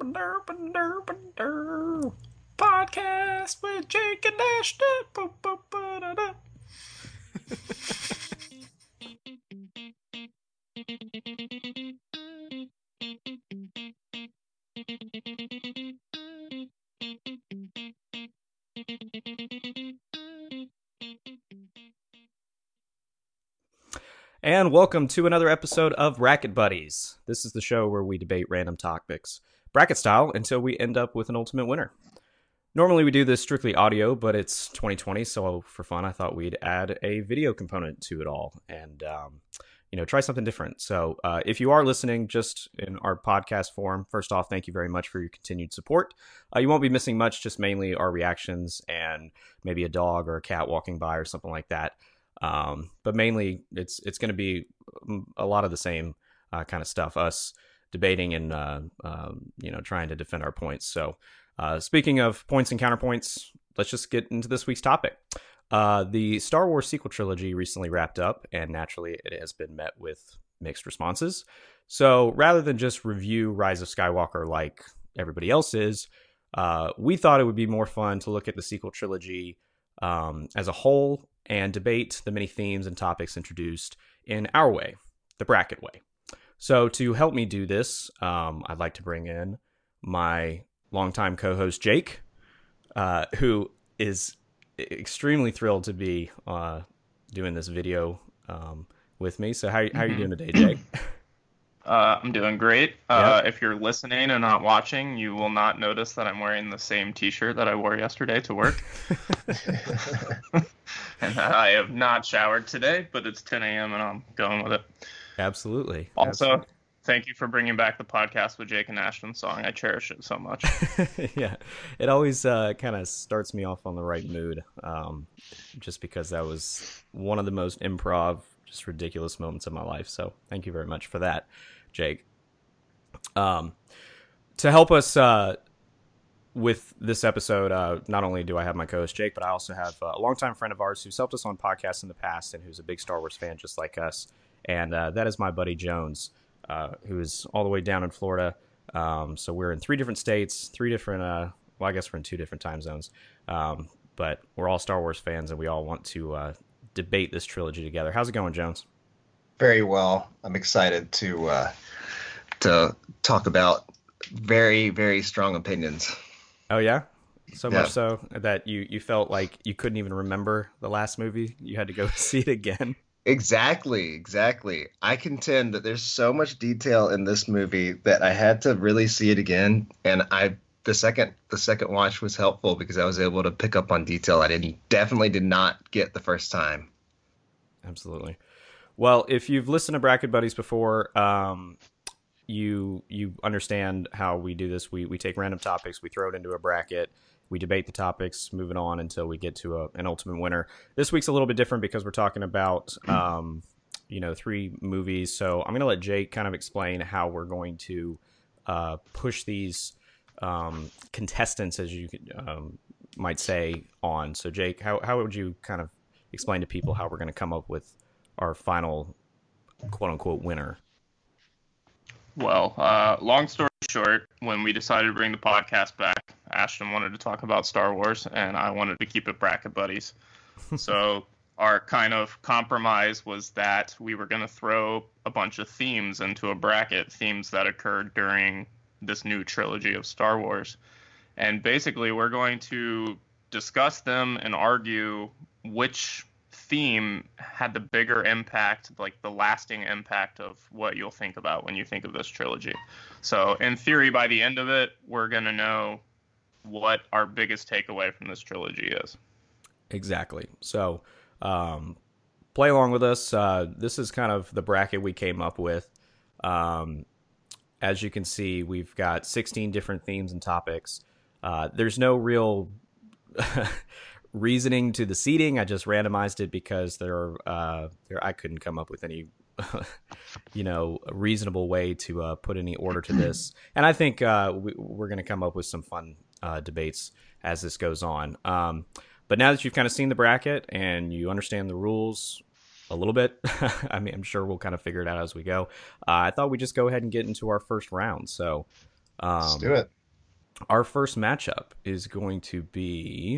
Podcast with Jake and Ashton. And welcome to another episode of Bracket Buddies. This is the show where we debate random topics, bracket style, until we end up with an ultimate winner. Normally we do this strictly audio, but it's 2020, so for fun I thought we'd add a video component to it all and try something different. So if you are listening just in our podcast form, first off, thank you very much for your continued support. You won't be missing much, just mainly our reactions and maybe a dog or a cat walking by or something like that. But mainly it's going to be a lot of the same kind of stuff, us debating and trying to defend our points. So speaking of points and counterpoints, let's just get into this week's topic. The Star Wars sequel trilogy recently wrapped up, and naturally it has been met with mixed responses. So rather than just review Rise of Skywalker like everybody else is, we thought it would be more fun to look at the sequel trilogy as a whole and debate the many themes and topics introduced in our way, the bracket way. So to help me do this, I'd like to bring in my longtime co-host Jake, who is extremely thrilled to be doing this video with me. So how are you doing today, Jake? I'm doing great. Yep. If you're listening and not watching, you will not notice that I'm wearing the same t-shirt that I wore yesterday to work. And I have not showered today, but it's 10 a.m. and I'm going with it. Absolutely. Also, thank you for bringing back the podcast with Jake and Ashton song. I cherish it so much. Yeah, it always kind of starts me off on the right mood, just because that was one of the most improv, just ridiculous moments of my life. So thank you very much for that, Jake. To help us with this episode, not only do I have my co-host Jake, but I also have a longtime friend of ours who's helped us on podcasts in the past and who's a big Star Wars fan just like us. And that is my buddy Jones, who is all the way down in Florida. So we're in three different states, I guess we're in two different time zones. But we're all Star Wars fans and we all want to debate this trilogy together. How's it going, Jones? Very well. I'm excited to talk about very, very strong opinions. Oh, yeah? So Yeah. much so that you felt like you couldn't even remember the last movie? You had to go see it again? Exactly. I contend that there's so much detail in this movie that I had to really see it again, and the second watch was helpful because I was able to pick up on detail I definitely did not get the first time. Absolutely. Well, if you've listened to Bracket Buddies before, you understand how we do this. We take random topics, we throw it into a bracket, we debate the topics, moving on until we get to an ultimate winner. This week's a little bit different because we're talking about three movies. So I'm going to let Jake kind of explain how we're going to push these contestants, as you might say, on. So Jake, how would you kind of explain to people how we're going to come up with our final quote unquote winner? Well, long story short, when we decided to bring the podcast back, Ashton wanted to talk about Star Wars, and I wanted to keep it Bracket Buddies. So our kind of compromise was that we were going to throw a bunch of themes into a bracket, themes that occurred during this new trilogy of Star Wars. And basically, we're going to discuss them and argue which theme had the bigger impact, like the lasting impact of what you'll think about when you think of this trilogy. So in theory, by the end of it, we're going to know what our biggest takeaway from this trilogy is. Exactly. So play along with us. This is kind of the bracket we came up with. As you can see, we've got 16 different themes and topics. There's no real reasoning to the seating. I just randomized it because I couldn't come up with any reasonable way to put any order to this. And I think we're going to come up with some fun debates as this goes on. But now that you've kind of seen the bracket and you understand the rules a little bit, I'm sure we'll kind of figure it out as we go. I thought we'd just go ahead and get into our first round. So Let's do it. Our first matchup is going to be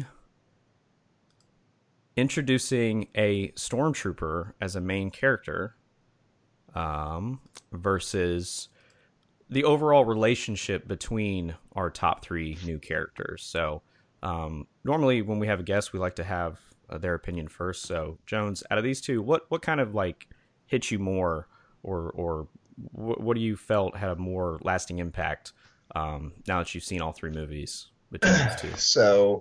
introducing a stormtrooper as a main character versus the overall relationship between our top three new characters. So normally when we have a guest, we like to have their opinion first. So Jones, out of these two, what kind of like hit you more, or what do you felt had a more lasting impact now that you've seen all three movies between these two? So,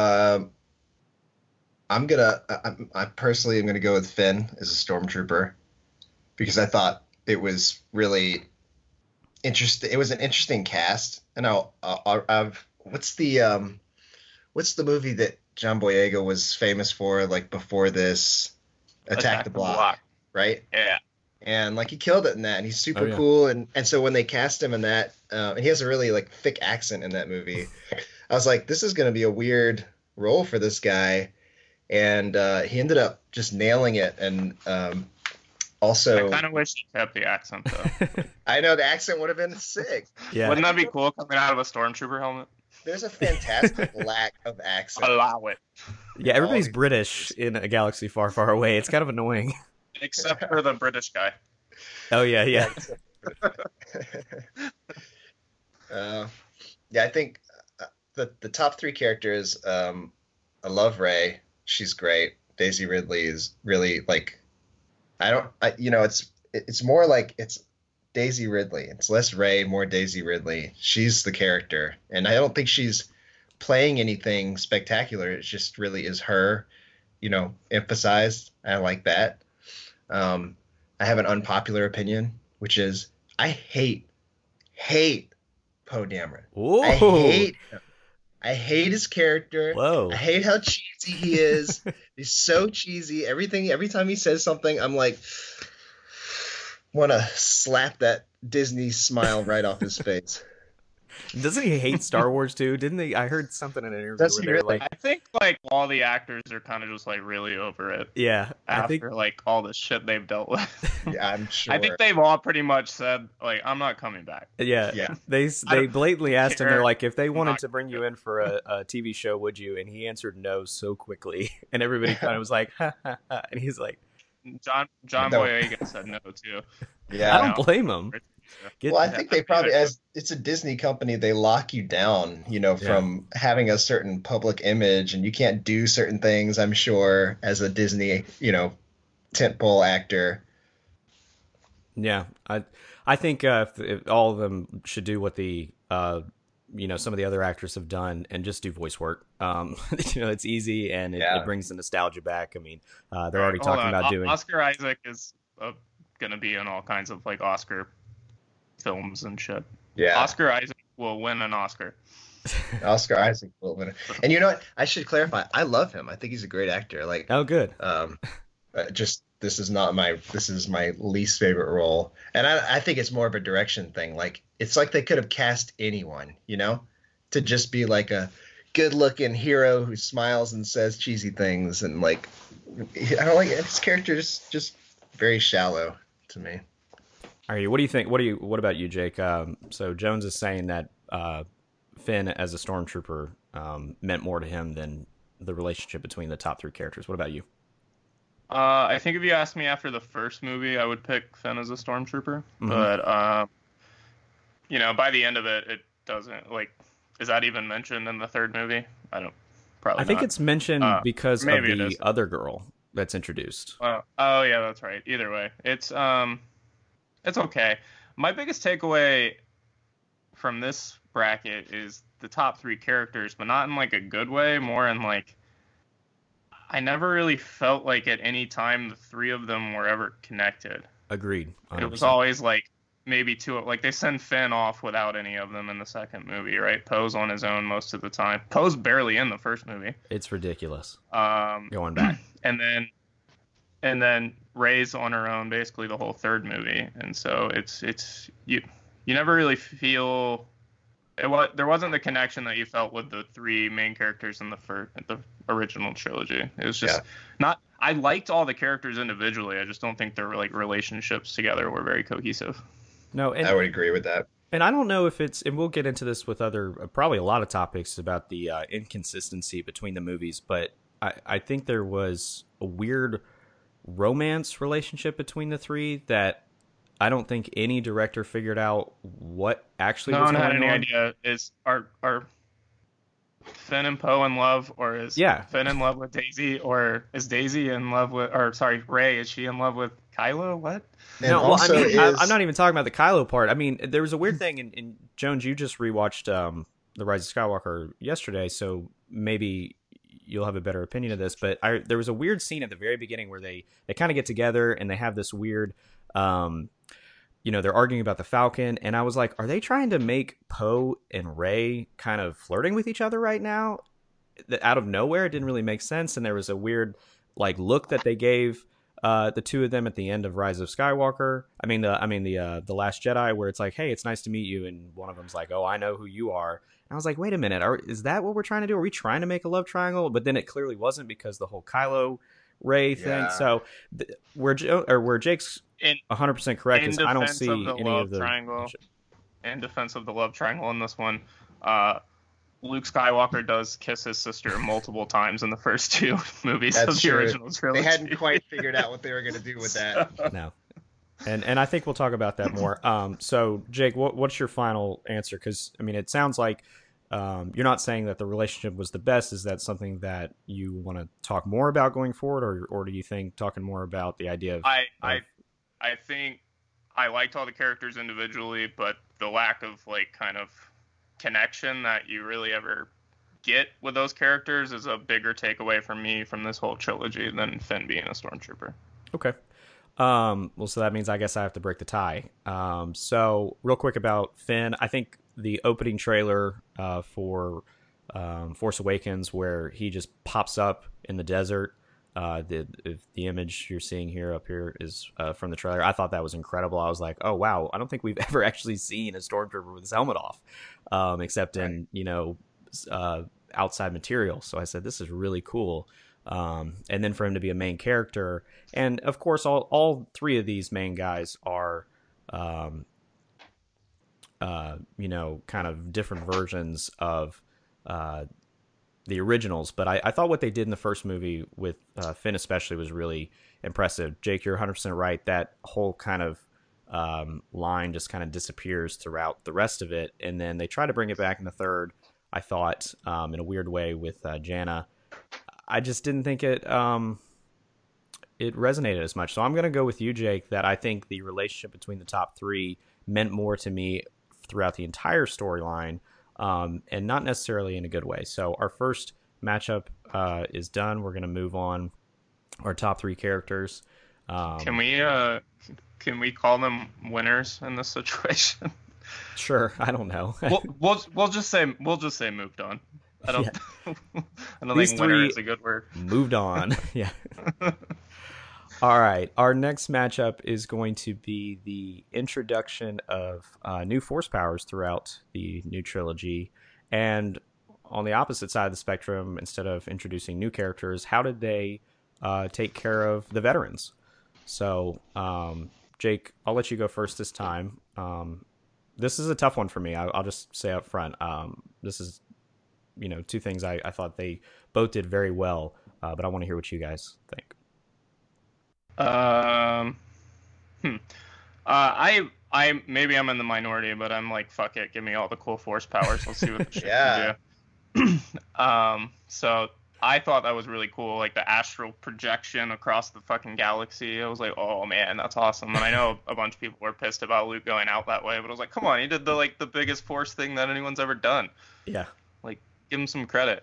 I personally am gonna go with Finn as a stormtrooper because I thought it was really interesting. It was an interesting cast, and I've what's the movie that John Boyega was famous for, like before this, Attack the Block, right? Yeah. And like he killed it in that, and he's super Oh, yeah. cool. And so when they cast him in that, and he has a really like thick accent in that movie, I was like, this is gonna be a weird role for this guy, and he ended up just nailing it. And also, I kind of wish he kept the accent though. I know the accent would have been sick. Yeah. Wouldn't that be cool coming out of a stormtrooper helmet? There's a fantastic lack of accent. Allow it. Yeah, everybody's British in A Galaxy Far, Far Away. It's kind of annoying. Except for the British guy. Oh, yeah. Yeah, I think the top three characters. I love Rey. She's great. Daisy Ridley is really like. It's more like it's Daisy Ridley. It's less Rey, more Daisy Ridley. She's the character, and I don't think she's playing anything spectacular. It just really is her, emphasized. I like that. I have an unpopular opinion, which is I hate Poe Dameron. Whoa. I hate his character. Whoa. I hate how cheesy he is. He's so cheesy. Every time he says something, I'm like, want to slap that Disney smile right off his face. Doesn't he hate Star Wars too? Didn't they? I heard something in an interview Does where he they're really? like, I think like all the actors are kind of just like really over it yeah, I think, after like all the shit they've dealt with. Yeah, I'm sure. I think they've all pretty much said like I'm not coming back. yeah, Yeah. they blatantly asked him. care. They're like, if they wanted Not to bring you in for a TV show, would you? And he answered no so quickly, and everybody kind of was like, ha, ha, ha. And he's like, John No. Boyega said no too. Yeah. I don't blame him. Get- Well, I think they probably, as it's a Disney company, they lock you down, from having a certain public image, and you can't do certain things, I'm sure, as a Disney, tentpole actor. Yeah, I think if all of them should do what the some of the other actors have done and just do voice work. It's easy and it brings the nostalgia back. I mean, they're already talking about doing. Oscar Isaac is gonna be in all kinds of like Oscar films and shit. Yeah. Oscar Isaac will win an Oscar. Oscar Isaac will win it. And you know what? I should clarify. I love him. I think he's a great actor. Like, Oh, good. just this is my least favorite role, and I think it's more of a direction thing. Like, it's like they could have cast anyone, to just be like a good-looking hero who smiles and says cheesy things, and like, I don't like it. His character is just very shallow to me. All right, what do you think? What about you, Jake? So Jones is saying that Finn as a stormtrooper meant more to him than the relationship between the top three characters. What about you? I think if you asked me after the first movie, I would pick Finn as a stormtrooper. Mhm. But by the end of it, it doesn't like. Is that even mentioned in the third movie? Probably. I think not. it's mentioned because of maybe it the is. other girl that's introduced. Oh yeah, that's right. Either way, it's okay. My biggest takeaway from this bracket is the top three characters, but not in like a good way, more in like I never really felt like at any time the three of them were ever connected. Agreed. 100%. It was always like maybe two, like they send Finn off without any of them in the second movie, right? Poe's on his own most of the time. Poe's barely in the first movie. It's ridiculous. Um, Going back. and then Rey's on her own basically the whole third movie, and so it's you never really feel there wasn't the connection that you felt with the three main characters in the original trilogy. It was just not. I liked all the characters individually. I just don't think their like relationships together were very cohesive. No, and I would agree with that. And I don't know if it's, and we'll get into this with other, probably a lot of topics about the inconsistency between the movies, but I think there was a weird romance relationship between the three that I don't think any director figured out what actually No was one had going any on. idea. Are Finn and Poe in love, or is Yeah. Finn in love with Daisy, or is Daisy in love with, or sorry, Ray, is she in love with Kylo? What? And No, well, I also mean, I'm is not even talking about the Kylo part. I mean, there was a weird thing, and Jones, you just rewatched The Rise of Skywalker yesterday, so maybe you'll have a better opinion of this. But there was a weird scene at the very beginning where they kind of get together and they have this weird, they're arguing about the Falcon, and I was like, are they trying to make Poe and Ray kind of flirting with each other right now? That out of nowhere, it didn't really make sense, and there was a weird like look that they gave the two of them at the end of Rise of Skywalker. The Last Jedi, where it's like, hey, it's nice to meet you, and one of them's like, oh, I know who you are. And I was like, wait a minute, is that what we're trying to do? Are we trying to make a love triangle? But then it clearly wasn't because the whole Kylo Ray thing. yeah. So where Jake's In 100% correct in is I don't defense of see the any of love the. triangle, in defense of the love triangle in this one, Luke Skywalker does kiss his sister multiple times in the first two movies That's of the true. original trilogy. They hadn't quite figured out what they were going to do with that. No. And I think we'll talk about that more. So Jake, what's your final answer? Because I mean, it sounds like you're not saying that the relationship was the best. Is that something that you want to talk more about going forward, or do you think talking more about the idea of? I think I liked all the characters individually, but the lack of like kind of connection that you really ever get with those characters is a bigger takeaway for me from this whole trilogy than Finn being a stormtrooper. Okay. Well, so that means I guess I have to break the tie. So real quick about Finn, I think the opening trailer for Force Awakens, where he just pops up in the desert. The image you're seeing here up here is from the trailer. I thought that was incredible. I was like, oh wow, I don't think we've ever actually seen a stormtrooper with his helmet off, except in outside material. So I said this is really cool. And then for him to be a main character, and of course all three of these main guys are kind of different versions of the originals, but I thought what they did in the first movie with Finn especially was really impressive. Jake, you're 100% right. That whole kind of line just kind of disappears throughout the rest of it, and then they try to bring it back in the third, I thought, in a weird way with Jannah. I just didn't think it resonated as much. So I'm going to go with you, Jake, that I think the relationship between the top three meant more to me throughout the entire storyline, and not necessarily in a good way. So our first matchup is done. We're going to move on our top three characters. Can we call them winners in this situation? Sure, I don't know. we'll just say moved on. I don't These think winner three is a good word. Moved on. Yeah. All right. Our next matchup is going to be the introduction of new force powers throughout the new trilogy. And on the opposite side of the spectrum, instead of introducing new characters, how did they take care of the veterans? So, Jake, I'll let you go first this time. This is a tough one for me. I'll just say up front. This is, two things I thought they both did very well, but I want to hear what you guys think. I maybe I'm in the minority, but I'm like, fuck it, give me all the cool force powers. Let's see what the shit can do. So I thought that was really cool, like the astral projection across the fucking galaxy. I was like, oh man, that's awesome. And I know a bunch of people were pissed about Luke going out that way, but I was like, come on, he did the biggest force thing that anyone's ever done. Yeah. Like, give him some credit.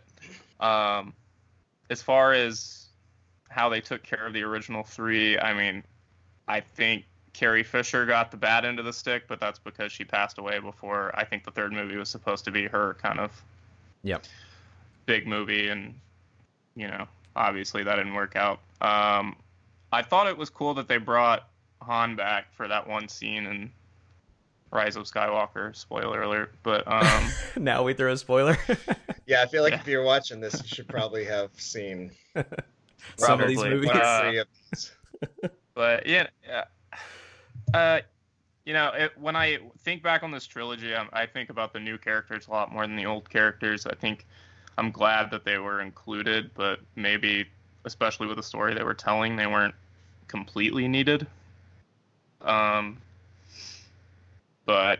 As far as how they took care of the original three, I mean, I think Carrie Fisher got the bad end of the stick, but that's because she passed away before I think the third movie was supposed to be her kind of big movie, and obviously that didn't work out. I thought it was cool that they brought Han back for that one scene in Rise of Skywalker. Spoiler alert, but now we throw a spoiler. Yeah, I feel like if you're watching this, you should probably have seen some of these movies. But when I think back on this trilogy, I think about the new characters a lot more than the old characters. I think I'm glad that they were included, but maybe, especially with the story they were telling, they weren't completely needed. But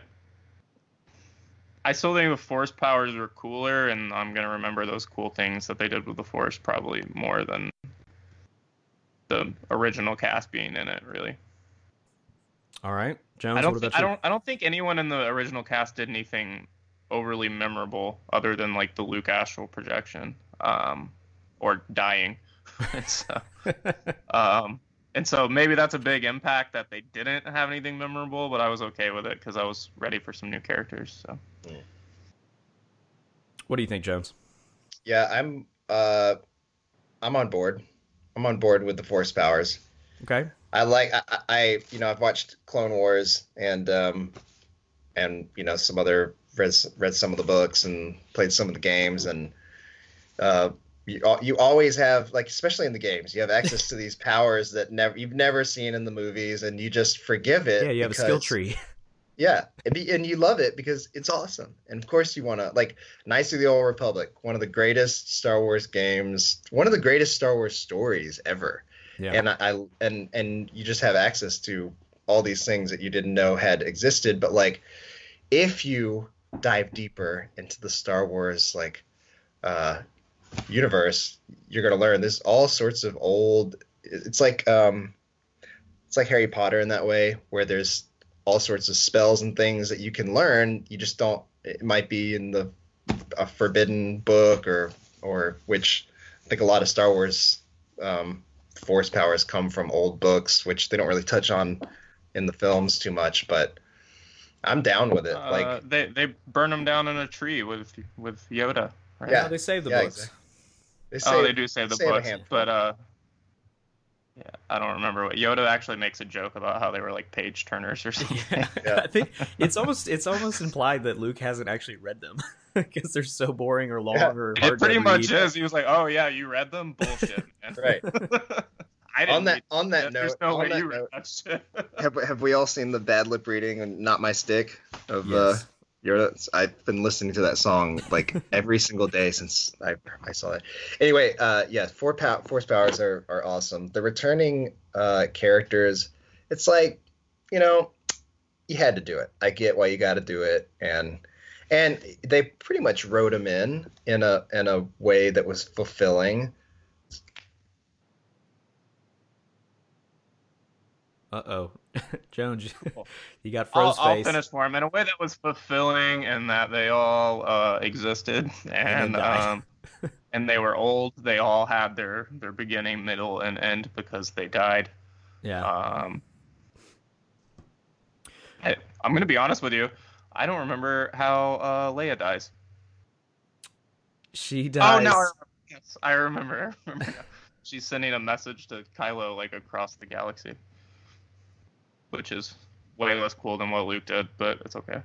I still think the Force powers were cooler, and I'm gonna remember those cool things that they did with the Force probably more than the original cast being in it. Really, All right, Jones. What about you? I don't think anyone in the original cast did anything overly memorable other than like the Luke astral projection, or dying. so, and so maybe that's a big impact that they didn't have anything memorable, but I was okay with it because I was ready for some new characters. So, What do you think, Jones? Yeah, I'm on board. I'm on board with the Force powers. Okay. I've watched Clone Wars and some other read some of the books and played some of the games, and you always have, like, especially in the games, you have access to these powers that you've never seen in the movies, and you just forgive it. Yeah, you have a skill tree. Yeah, and you love it because it's awesome. And of course you want to, like, Knights of the Old Republic, one of the greatest Star Wars games, one of the greatest Star Wars stories ever. Yeah. And you just have access to all these things that you didn't know had existed. But, like, if you dive deeper into the Star Wars, like, universe, you're going to learn there's all sorts of old, it's like Harry Potter in that way, where there's all sorts of spells and things that you can learn. You just don't, it might be in a forbidden book or which I think a lot of Star Wars Force powers come from old books, which they don't really touch on in the films too much, but I'm down with it. Like, they burn them down in a tree with Yoda, right? Yeah, they save the books. Exactly. They do save the books, but yeah, I don't remember what Yoda actually makes a joke about how they were like page turners or something. Yeah. I think it's almost implied that Luke hasn't actually read them because they're so boring or long or hard. It pretty much is. He was like, "Oh yeah, you read them? Bullshit." Man. Right. I didn't. On that note, there's no way you read that shit. have we all seen the bad lip reading and "Not My Stick" of Yes. Yoda? I've been listening to that song like every single day since I saw it. Anyway, Force powers are awesome. The returning characters, it's like, you had to do it. I get why you got to do it, and they pretty much wrote them in a way that was fulfilling. Uh-oh. Jones, you got froze face. I'll finish for him in a way that was fulfilling, and that they all existed, and and they were old. They all had their beginning, middle, and end because they died. Yeah. I'm gonna be honest with you. I don't remember how Leia dies. She dies. Oh no! I remember. She's sending a message to Kylo like across the galaxy, which is way less cool than what Luke did, but it's okay.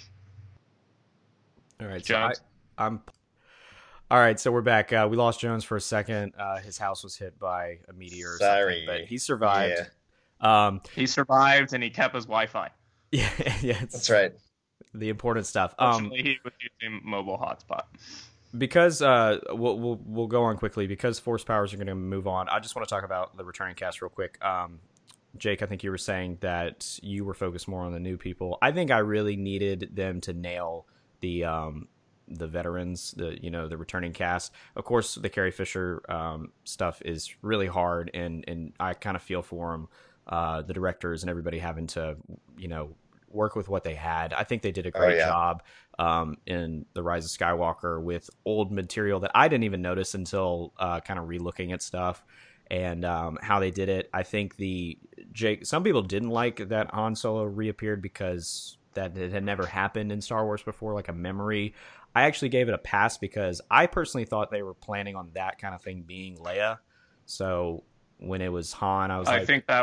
All right, Jones. So all right, so we're back. We lost Jones for a second. His house was hit by a meteor or something, but he survived. Yeah. He survived, and he kept his Wi-Fi. Yeah, that's right. The important stuff. Fortunately, he was using mobile hotspot. Because we'll go on quickly because Force powers are going to move on. I just want to talk about the returning cast real quick. Jake, I think you were saying that you were focused more on the new people. I think I really needed them to nail the veterans, the returning cast. Of course, the Carrie Fisher stuff is really hard, and I kind of feel for them, the directors and everybody having to work with what they had. I think they did a great job in The Rise of Skywalker with old material that I didn't even notice until kind of re-looking at stuff. And how they did it. I think some people didn't like that Han Solo reappeared because that it had never happened in Star Wars before, like a memory. I actually gave it a pass because I personally thought they were planning on that kind of thing being Leia. So when it was Han, I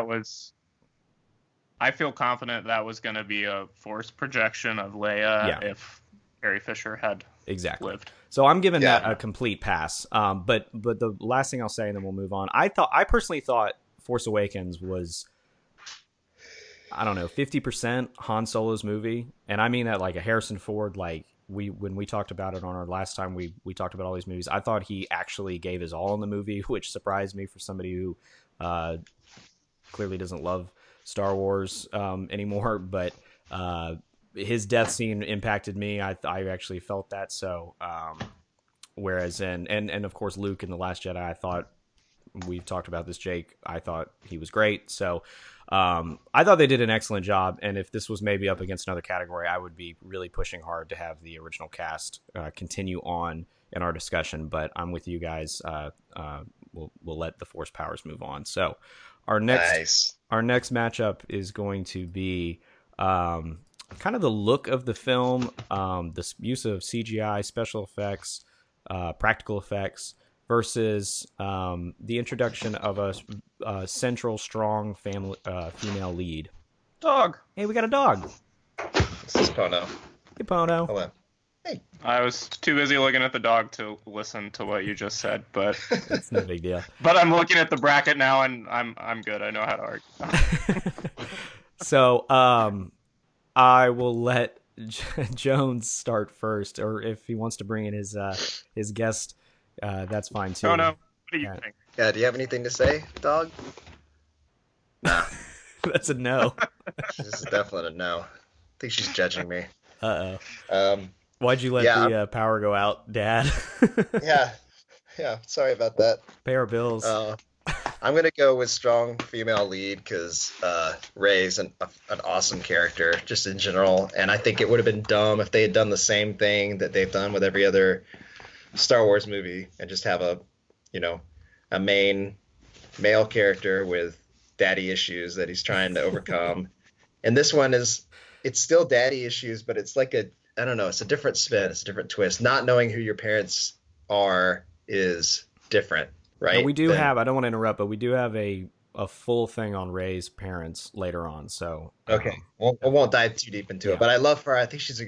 feel confident that was going to be a Force projection of Leia if Carrie Fisher had lived. So I'm giving that a complete pass. But the last thing I'll say, and then we'll move on. I personally thought Force Awakens was. I don't know, 50% Han Solo's movie, and I mean that like a Harrison Ford. Like when we talked about it on our last time we talked about all these movies, I thought he actually gave his all in the movie, which surprised me for somebody who clearly doesn't love Star Wars anymore. But his death scene impacted me. I actually felt that. So whereas and of course Luke in The Last Jedi, I thought, we've talked about this, Jake, I thought he was great. So I thought they did an excellent job, and if this was maybe up against another category, I would be really pushing hard to have the original cast continue on in our discussion. But I'm with you guys. We'll let the Force powers move on. So our next matchup is going to be kind of the look of the film, the use of CGI, special effects, practical effects, versus the introduction of a central, strong female lead. Dog. Hey, we got a dog. This is Pono. Hey, Pono. Hello. Hey. I was too busy looking at the dog to listen to what you just said, but It's no big deal. but I'm looking at the bracket now, and I'm good. I know how to argue. So I will let Jones start first, or if he wants to bring in his guest, that's fine too. Oh no, what do you think? Yeah, do you have anything to say, dog? Nah. That's a no. This is definitely a no. I think she's judging me. Uh-oh. Why'd you let the power go out, Dad? Yeah. Sorry about that. Pay our bills. I'm gonna go with strong female lead because Rey's an awesome character just in general, and I think it would have been dumb if they had done the same thing that they've done with every other Star Wars movie and just have a main male character with daddy issues that he's trying to overcome. And this one it's still daddy issues, but it's like I don't know, it's a different spin, it's a different twist. Not knowing who your parents are is different, right? And we do have, I don't want to interrupt, but we do have a full thing on Rey's parents later on. So okay, well, I won't dive too deep into it, but I love her. I think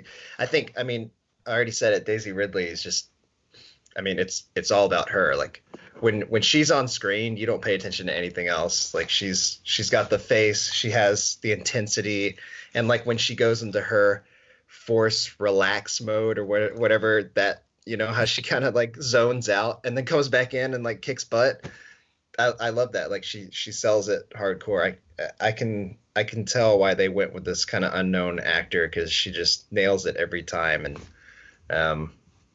I already said it. Daisy Ridley is just, it's all about her. Like when she's on screen, you don't pay attention to anything else. Like she's got the face, she has the intensity, and like when she goes into her force relax mode or whatever that, how she kind of like zones out and then comes back in and like kicks butt. I love that. Like she sells it hardcore. I can tell why they went with this kind of unknown actor, because she just nails it every time. And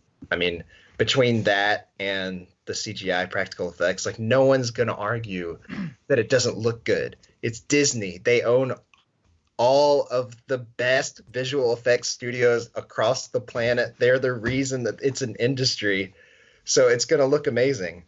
between that and the CGI practical effects, like no one's gonna argue that it doesn't look good. It's Disney. They own all of the best visual effects studios across the planet. They're the reason that it's an industry, so it's gonna look amazing.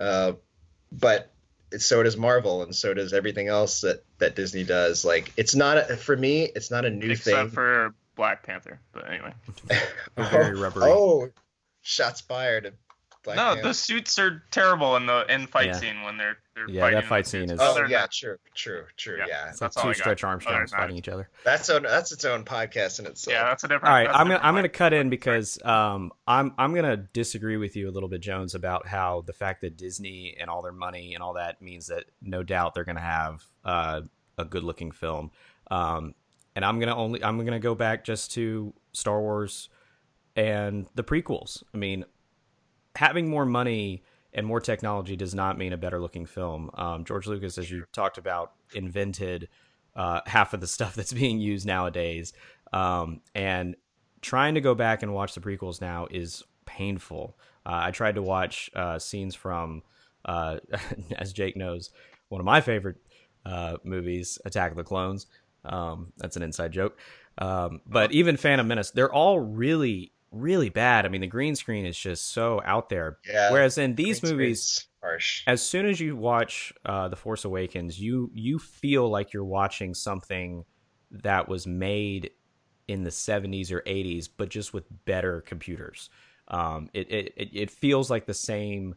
But so does Marvel, and so does everything else that Disney does. Like for me, it's not a new thing. Except for Black Panther, but anyway. Very rubbery. Oh, shots fired. The suits are terrible in the fight scene when they're fighting. That fight scene is. Oh yeah, true. Yeah, it's like two Stretch Armstrongs fighting each other. That's its own podcast in itself. Yeah, that's a different. All right, I'm gonna cut in because I'm gonna disagree with you a little bit, Jones, about how the fact that Disney and all their money and all that means that no doubt they're gonna have a good looking film. And I'm gonna go back just to Star Wars and the prequels. I mean, having more money and more technology does not mean a better looking film. George Lucas, as you talked about, invented half of the stuff that's being used nowadays. And trying to go back and watch the prequels now is painful. I tried to watch scenes from, as Jake knows, one of my favorite movies, Attack of the Clones. That's an inside joke. But even Phantom Menace, they're all really, really bad. I mean, the green screen is just so out there. Yeah, whereas in these movies, harsh. As soon as you watch The Force Awakens, you feel like you're watching something that was made in the 70s or 80s, but just with better computers. It feels like the same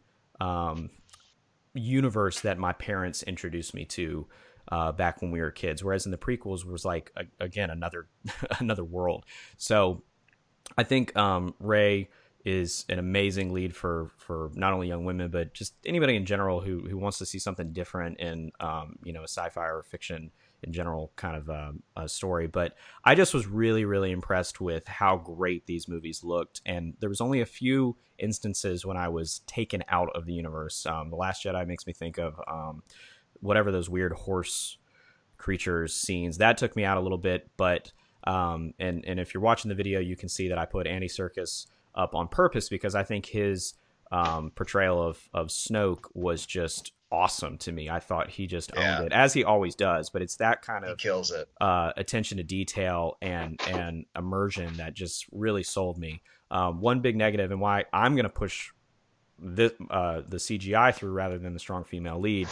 universe that my parents introduced me to back when we were kids. Whereas in the prequels was like again another world. So I think Rey is an amazing lead for not only young women, but just anybody in general who wants to see something different in a sci-fi or fiction in general kind of a story. But I just was really, really impressed with how great these movies looked. And there was only a few instances when I was taken out of the universe. The Last Jedi makes me think of whatever those weird horse creatures scenes. That took me out a little bit. But and if you're watching the video, you can see that I put Andy Serkis up on purpose because I think his portrayal of Snoke was just awesome to me. I thought he just owned it, as he always does. But it's that kind of he kills it. Attention to detail and immersion that just really sold me. One big negative, and why I'm going to push the CGI through rather than the strong female lead,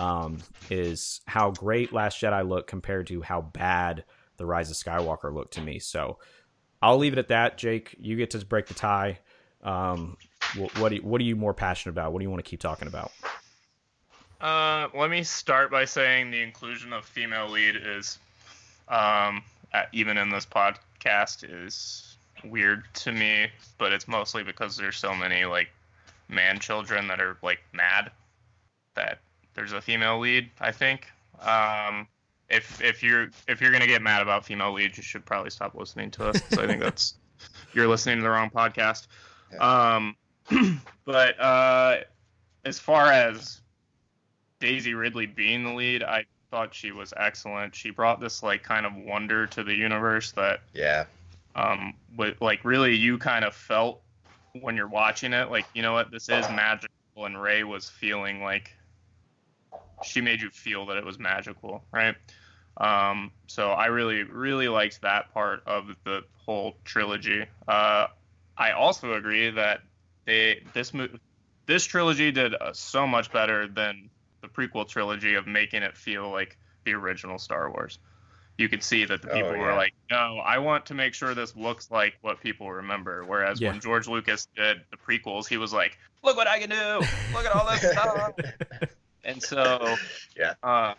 is how great Last Jedi looked compared to how bad The Rise of Skywalker looked to me. So I'll leave it at that. Jake, you get to break the tie. What are you more passionate about? What do you want to keep talking about? Let me start by saying the inclusion of female lead is, even in this podcast, is weird to me, but it's mostly because there's so many like man children that are like mad that there's a female lead. I think if you're gonna get mad about female leads, you should probably stop listening to us. So I think you're listening to the wrong podcast. Yeah. But as far as Daisy Ridley being the lead, I thought she was excellent. She brought this like kind of wonder to the universe that like really you kind of felt when you're watching it, like, you know what, this is magical, and Rey was feeling like she made you feel that it was magical, right? So I really, really liked that part of the whole trilogy. I also agree that this trilogy did so much better than the prequel trilogy of making it feel like the original Star Wars. You could see that the people were like, no, I want to make sure this looks like what people remember. Whereas when George Lucas did the prequels, he was like, look what I can do. Look at all this stuff. And so, I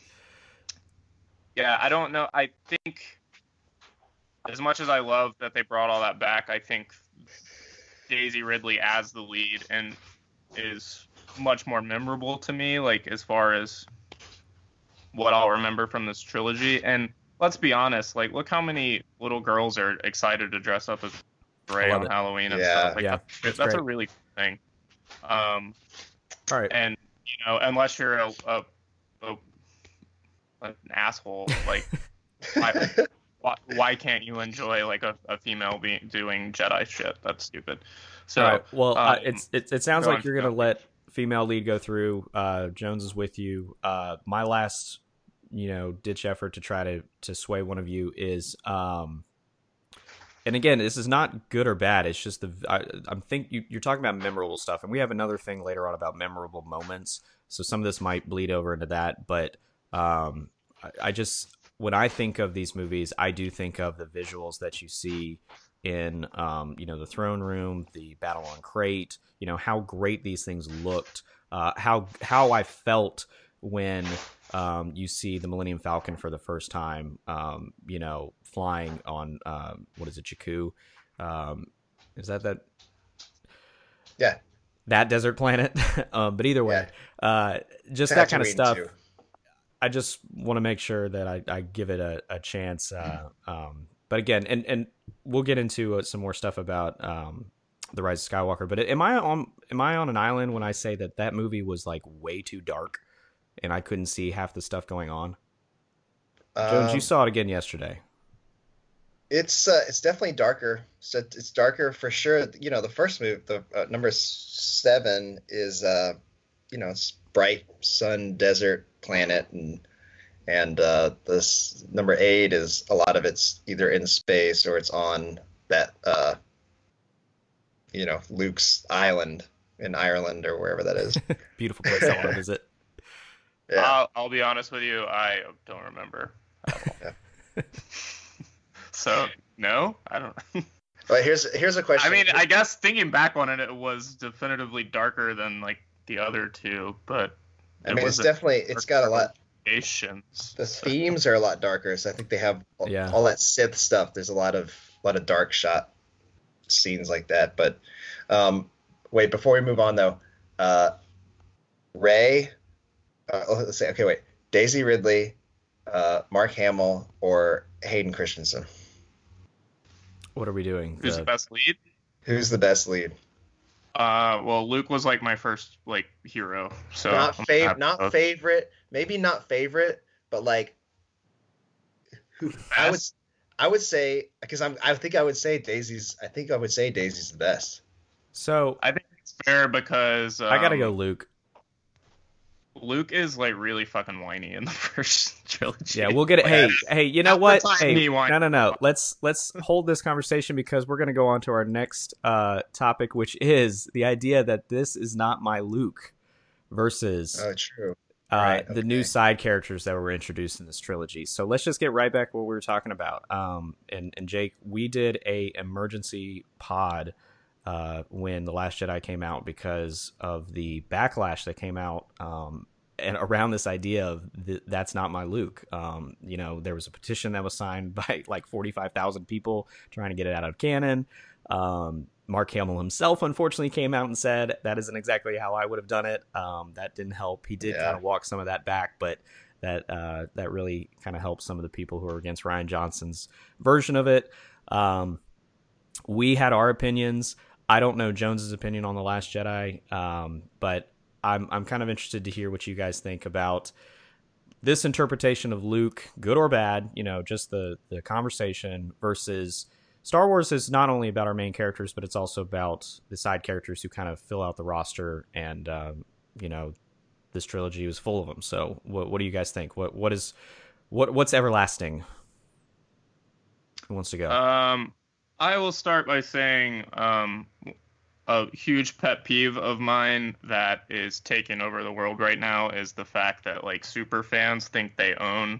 don't know. I think as much as I love that they brought all that back, I think Daisy Ridley as the lead and is much more memorable to me, like as far as what I'll remember from this trilogy. And let's be honest, like look how many little girls are excited to dress up as Rey on Halloween and stuff. Like that's a really cool thing. All right. And you know, unless you're an asshole, like why can't you enjoy like a female doing Jedi shit? That's stupid. So all right. Well, it sounds like you're gonna let female lead go through. Jones is with you. My last, ditch effort to try to sway one of you is, and again, this is not good or bad. It's just you're talking about memorable stuff, and we have another thing later on about memorable moments. So some of this might bleed over into that, but I just, when I think of these movies, I do think of the visuals that you see in, the throne room, the battle on Crate, how great these things looked, how I felt when you see the Millennium Falcon for the first time, flying on, what is it, Jakku? Is that? Yeah. That desert planet. But either way, just that kind of stuff. Too. I just want to make sure that I give it a chance. But again, and we'll get into some more stuff about The Rise of Skywalker. But am I on an island when I say that movie was like way too dark and I couldn't see half the stuff going on? Jones, you saw it again yesterday. It's definitely darker. So it's darker for sure. The first movie, the number 7 is it's bright sun, desert, planet, and this number 8 is a lot of it's either in space or it's on that Luke's island in Ireland or wherever that is. Beautiful place I want to visit. Yeah. I'll be honest with you, I don't remember at all. Yeah. So no, I don't. But here's a question. I mean, I guess thinking back on it, it was definitively darker than like the other two, but I mean, it's got a lot. The themes are a lot darker, so I think they have all that Sith stuff. There's a lot of dark shot scenes like that. But wait, before we move on though, Rey. Let's say, okay, wait. Daisy Ridley, Mark Hamill or Hayden Christensen. What are we doing? Who's the best lead? Who's the best lead? Well, Luke was like my first like hero, so Not favorite, maybe not favorite, but like who best. I would say because I think I would say Daisy's the best. So I think it's fair because I gotta go Luke. Luke is like really fucking whiny in the first trilogy. Yeah, we'll get it. Hey, you know what? Hey, whiny. no. Let's hold this conversation because we're gonna go on to our next topic, which is the idea that this is not my Luke versus True. the new side characters that were introduced in this trilogy. So let's just get right back to what we were talking about. And Jake, we did a emergency pod when The Last Jedi came out because of the backlash that came out and around this idea of that's not my Luke. There was a petition that was signed by like 45,000 people trying to get it out of canon. Mark Hamill himself, unfortunately, came out and said that isn't exactly how I would have done it. That didn't help. He did kind of walk some of that back, but that really kind of helped some of the people who are against Rian Johnson's version of it. We had our opinions. I don't know Jones's opinion on The Last Jedi, but I'm kind of interested to hear what you guys think about this interpretation of Luke, good or bad, just the conversation versus Star Wars is not only about our main characters, but it's also about the side characters who kind of fill out the roster. And, this trilogy was full of them. So what do you guys think? What's everlasting? Who wants to go? I will start by saying a huge pet peeve of mine that is taking over the world right now is the fact that like super fans think they own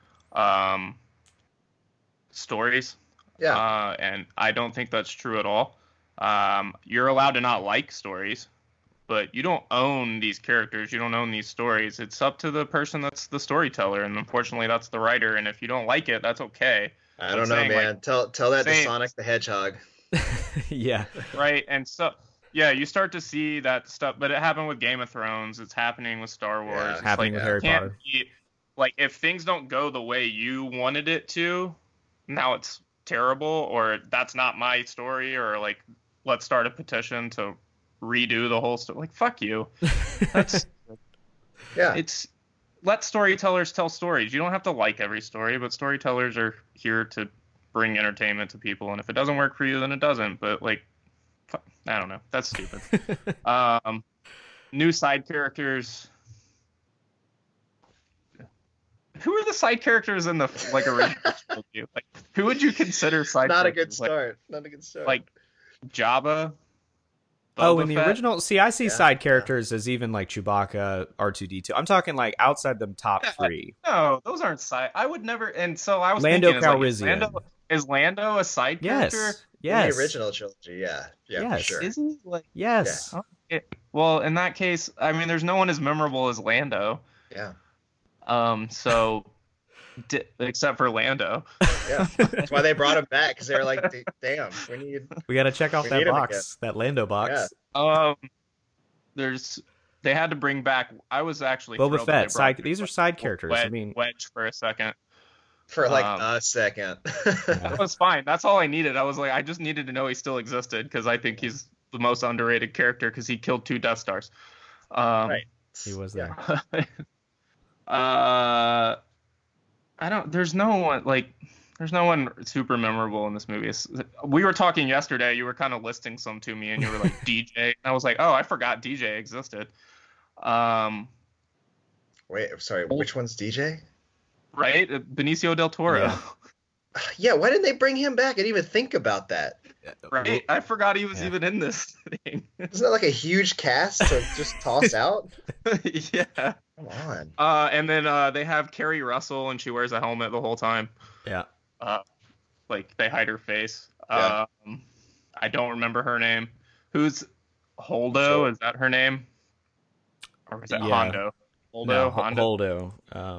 stories. Yeah. And I don't think that's true at all. You're allowed to not like stories, but you don't own these characters. You don't own these stories. It's up to the person that's the storyteller, and unfortunately, that's the writer. And if you don't like it, that's okay. I don't know, man. Tell that to Sonic the Hedgehog. Yeah. Right. And so, yeah, you start to see that stuff, but it happened with Game of Thrones. It's happening with Star Wars. Yeah, it's happening with Harry Potter. Like, if things don't go the way you wanted it to, now it's terrible, or that's not my story, or like, let's start a petition to redo the whole story. Like, fuck you. That's let storytellers tell stories. You don't have to like every story, but storytellers are here to bring entertainment to people. And if it doesn't work for you, then it doesn't. But like, I don't know. That's stupid. New side characters. Who are the side characters in the like original trilogy? Like, who would you consider side? Not characters? A good start. Not a good start. Like Jabba. In the original, I see side characters as even like Chewbacca, R2-D2. I'm talking like outside the top three. No, those aren't side. I would never. And so I was Lando thinking, Calrissian. Is Lando a side character? Yes. In the original trilogy, yeah, yes. For sure. Is he? Like, yes. Yeah. Well, in that case, I mean, there's no one as memorable as Lando. Yeah. So, except for Lando. Yeah, that's why they brought him back, because they were like, "Damn, we got to check off that box, that Lando box." Yeah. They had to bring back. I was actually Boba Fett. These are side characters. Wedge for a second. For like a second. That was fine. That's all I needed. I was like, I just needed to know he still existed because I think he's the most underrated character because he killed 2 Death Stars. Right. He was there. There's no one super memorable in this movie. We were talking yesterday, you were kind of listing some to me and you were like DJ, and I was like, oh, I forgot DJ existed. Wait, sorry, which one's DJ? Right? Benicio del Toro. Yeah, why didn't they bring him back? I didn't even think about that. Right? I forgot he was even in this thing. Isn't that like a huge cast to just toss out? Yeah. Come on. And then they have Kerry Russell, and she wears a helmet the whole time. Yeah. Like they hide her face. Yeah. I don't remember her name. Who's Holdo? Sure. Is that her name? Or is it Hondo? Holdo.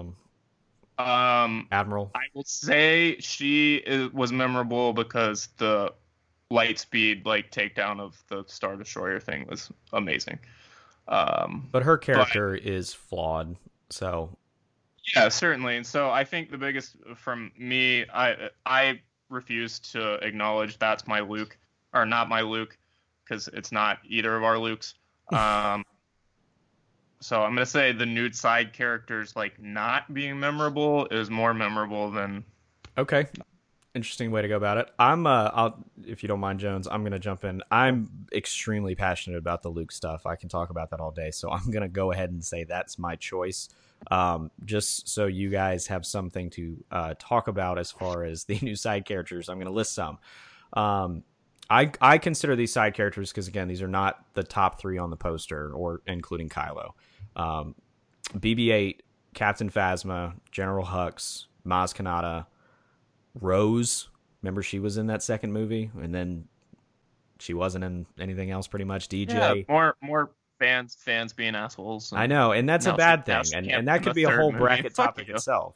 Admiral. I will say she was memorable because the light speed takedown of the Star Destroyer thing was amazing. But her character is flawed, so Yeah, certainly. And so I think the biggest from me, I refuse to acknowledge that's my Luke or not my Luke because it's not either of our Lukes. Um, so I'm gonna say the nude side characters like not being memorable is more memorable than. Okay. Interesting way to go about it. I'll, if you don't mind, Jones, I'm gonna jump in. I'm extremely passionate about the Luke stuff. I can talk about that all day, so I'm gonna go ahead and say that's my choice. Just so you guys have something to talk about as far as the new side characters. I'm gonna list some. Um, I consider these side characters because again, these are not the top three on the poster, or including Kylo. Um, BB-8, Captain Phasma, General Hux, Maz Kanata, Rose. Remember, she was in that second movie, and then she wasn't in anything else. Pretty much. DJ. Yeah, more fans being assholes. I know, and that's a bad thing, and that in could the be a third whole movie. bracket Fuck topic you. itself.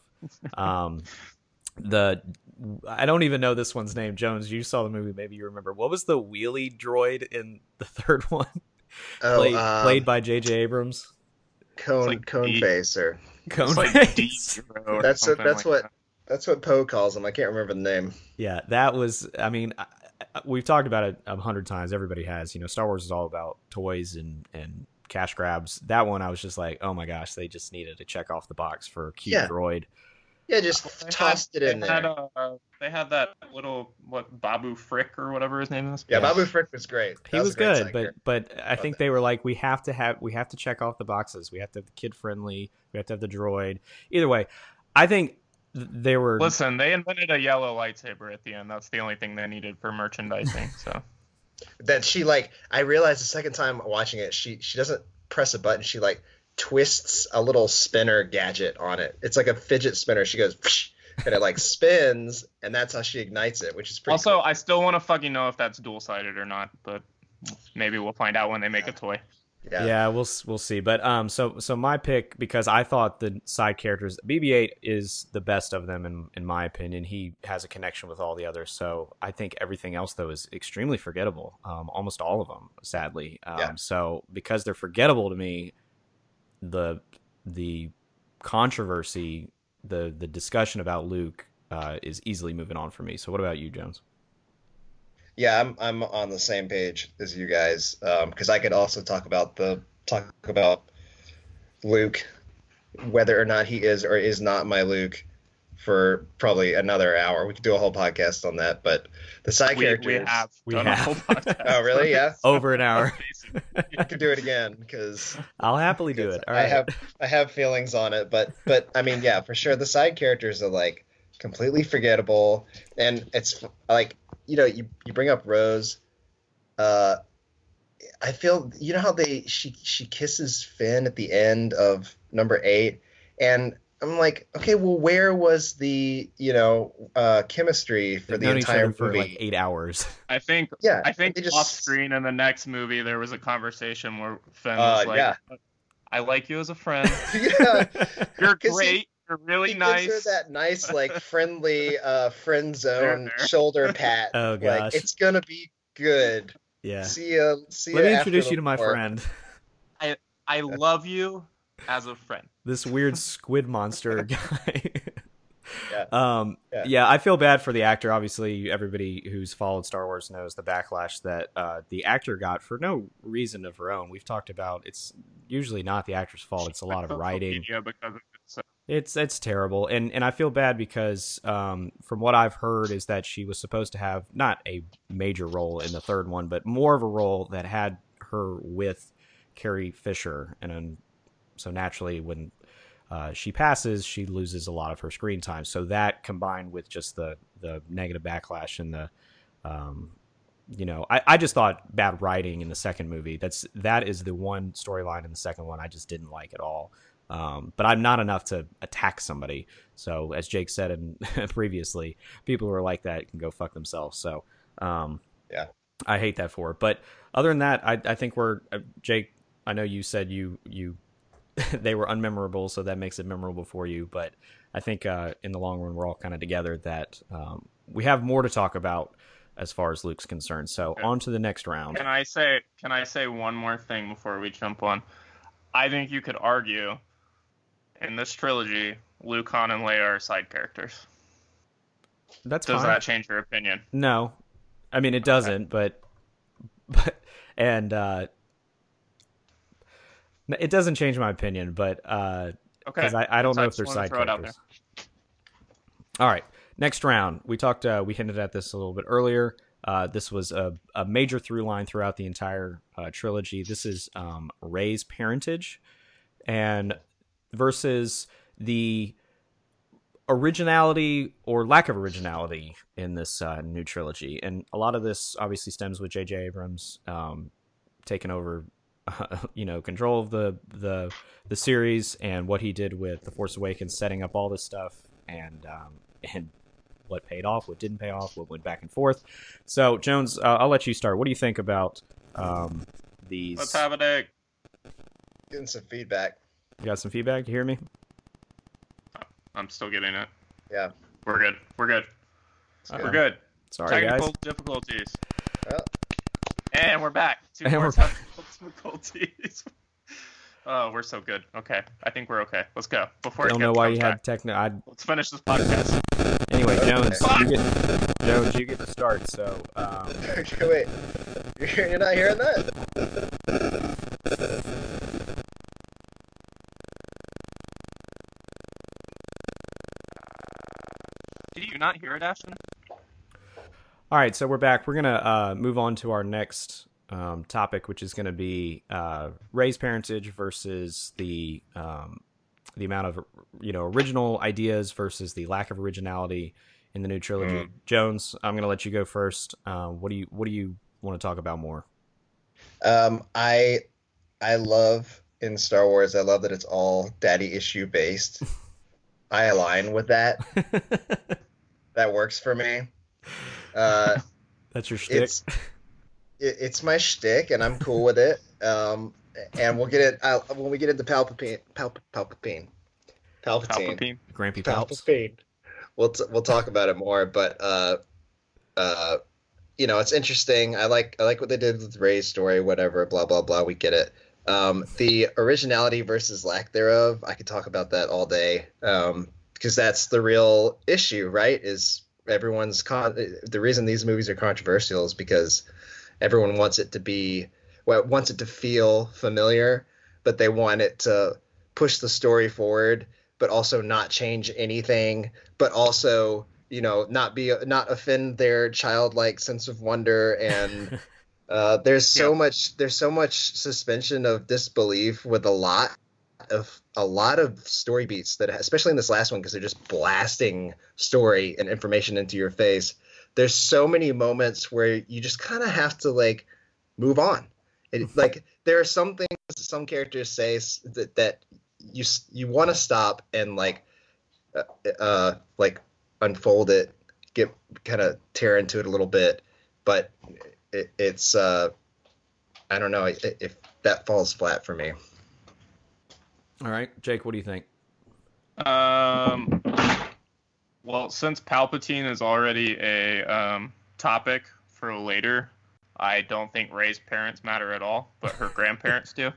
The I don't even know this one's name. Jones, you saw the movie, maybe you remember. What was the wheelie droid in the third one? Played by J.J. Abrams. Cone face or Cone It's like face. D-Zero or that's something that's like what that's what Poe calls him. I can't remember the name. Yeah, that was. I mean, we've talked about it 100 times. Everybody has. You know, Star Wars is all about toys and cash grabs. That one, I was just like, oh my gosh, they just needed to check off the box for a cute droid. Yeah, just tossed it in there. They had that little Babu Frick or whatever his name is. Yeah, Babu Frick was great. He was good, but I think they were like, we have to check off the boxes. We have to have the kid friendly. We have to have the droid. Either way, I think they were. Listen, they invented a yellow lightsaber at the end. That's the only thing they needed for merchandising. So that she I realized the second time watching it, she doesn't press a button. She twists a little spinner gadget on it. It's like a fidget spinner. She goes and it spins, and that's how she ignites it, which is pretty also cool. I still want to fucking know if that's dual-sided or not, but maybe we'll find out when they make a toy. Yeah, we'll see. But so my pick, because I thought the side characters, BB-8 is the best of them in my opinion. He has a connection with all the others, so I think everything else though is extremely forgettable. Almost all of them, sadly. So because they're forgettable to me, the controversy, the discussion about Luke is easily moving on for me. So what about you, Jones? Yeah, I'm on the same page as you guys, because I could also talk about Luke, whether or not he is or is not my Luke, for probably another hour. We could do a whole podcast on that, but the side characters we have a whole podcast. Oh, really? Yeah, over an hour. We could do it again because I'll happily do it. All right. I have feelings on it, but I mean, yeah, for sure, the side characters are completely forgettable, and it's you bring up Rose. I feel how she kisses Finn at the end of number 8, and I'm like, okay, well, where was the chemistry for the entire movie? For 8 hours. I think off screen in the next movie there was a conversation where Finn was like, I like you as a friend. Yeah, you're great. You're really nice. Gives her that nice, friendly friend zone shoulder pat. Oh gosh, it's gonna be good. Yeah. See ya. Let me introduce you to my friend. I love you as a friend. This weird squid monster guy. Yeah. I feel bad for the actor. Obviously, everybody who's followed Star Wars knows the backlash that the actor got for no reason of her own. We've talked about it's usually not the actor's fault. It's a lot of writing. Because of it, so. It's terrible, and I feel bad because from what I've heard is that she was supposed to have not a major role in the third one, but more of a role that had her with Carrie Fisher, and so naturally when she passes, she loses a lot of her screen time. So that combined with just the negative backlash and the I just thought bad writing in the second movie. That is the one storyline in the second one I just didn't like at all. But I'm not enough to attack somebody. So as Jake said previously, people who are like that can go fuck themselves. So yeah, I hate that for her. But other than that, I think Jake, I know you said you they were unmemorable, so that makes it memorable for you. But I think in the long run, we're all kind of together that we have more to talk about as far as Luke's concerned. So on to the next round. Can I say one more thing before we jump on? I think you could argue in this trilogy Luke, Han, and Leia are side characters. That's Does fine. that change your opinion? No, I mean it Okay. doesn't, but and it doesn't change my opinion, but Okay. because I don't know I if just they're wanted to side throw it out there. characters. All right, next round. We talked. We hinted at this a little bit earlier. This was a major through line throughout the entire trilogy. This is Rey's parentage, and versus the originality or lack of originality in this new trilogy. And a lot of this obviously stems with J.J. Abrams taking over, control of the series and what he did with The Force Awakens, setting up all this stuff and what paid off, what didn't pay off, what went back and forth. So, Jones, I'll let you start. What do you think about these? Let's have an egg. Getting some feedback. You got some feedback? You hear me? I'm still getting it. Yeah. We're good. We're good. Good. We're good. Sorry, Technical guys. difficulties. Well, And we're back. Two And more we're technical difficulties. Oh, we're so good. Okay. I think we're okay. Let's go. Before Don't it know why comes you back. had techno. Let's finish this podcast. Anyway, Jones, Okay. you get the start. So, okay, wait. You're not hearing that? Did you not hear it, Ashton? all right, so we're back. We're gonna move on to our next topic, which is gonna be Rey's parentage versus the amount of original ideas versus the lack of originality in the new trilogy. Jones, I'm gonna let you go first. What do you want to talk about more? I love in Star Wars. I love that it's all daddy issue based. I align with that. That works for me. Uh, That's your shtick. it's my shtick, and I'm cool with it. And we'll get it when we get into Palpatine. Palpatine. Grampy Palps. Palpatine. We'll talk about it more, but it's interesting. I like what they did with Rey's story. Whatever, blah blah blah. We get it. The originality versus lack thereof. I could talk about that all day. Because that's the real issue, right? Is the reason these movies are controversial is because everyone wants it to feel familiar, but they want it to push the story forward, but also not change anything, but also not offend their childlike sense of wonder. And there's so much suspension of disbelief with a lot of story beats that, especially in this last one, because they're just blasting story and information into your face. There's so many moments where you just kind of have to move on. There are some things some characters say that you want to stop and unfold it, get kind of tear into it a little bit, but it's I don't know if that falls flat for me. All right, Jake, what do you think? Well, since Palpatine is already a topic for later, I don't think Rey's parents matter at all, but her grandparents do.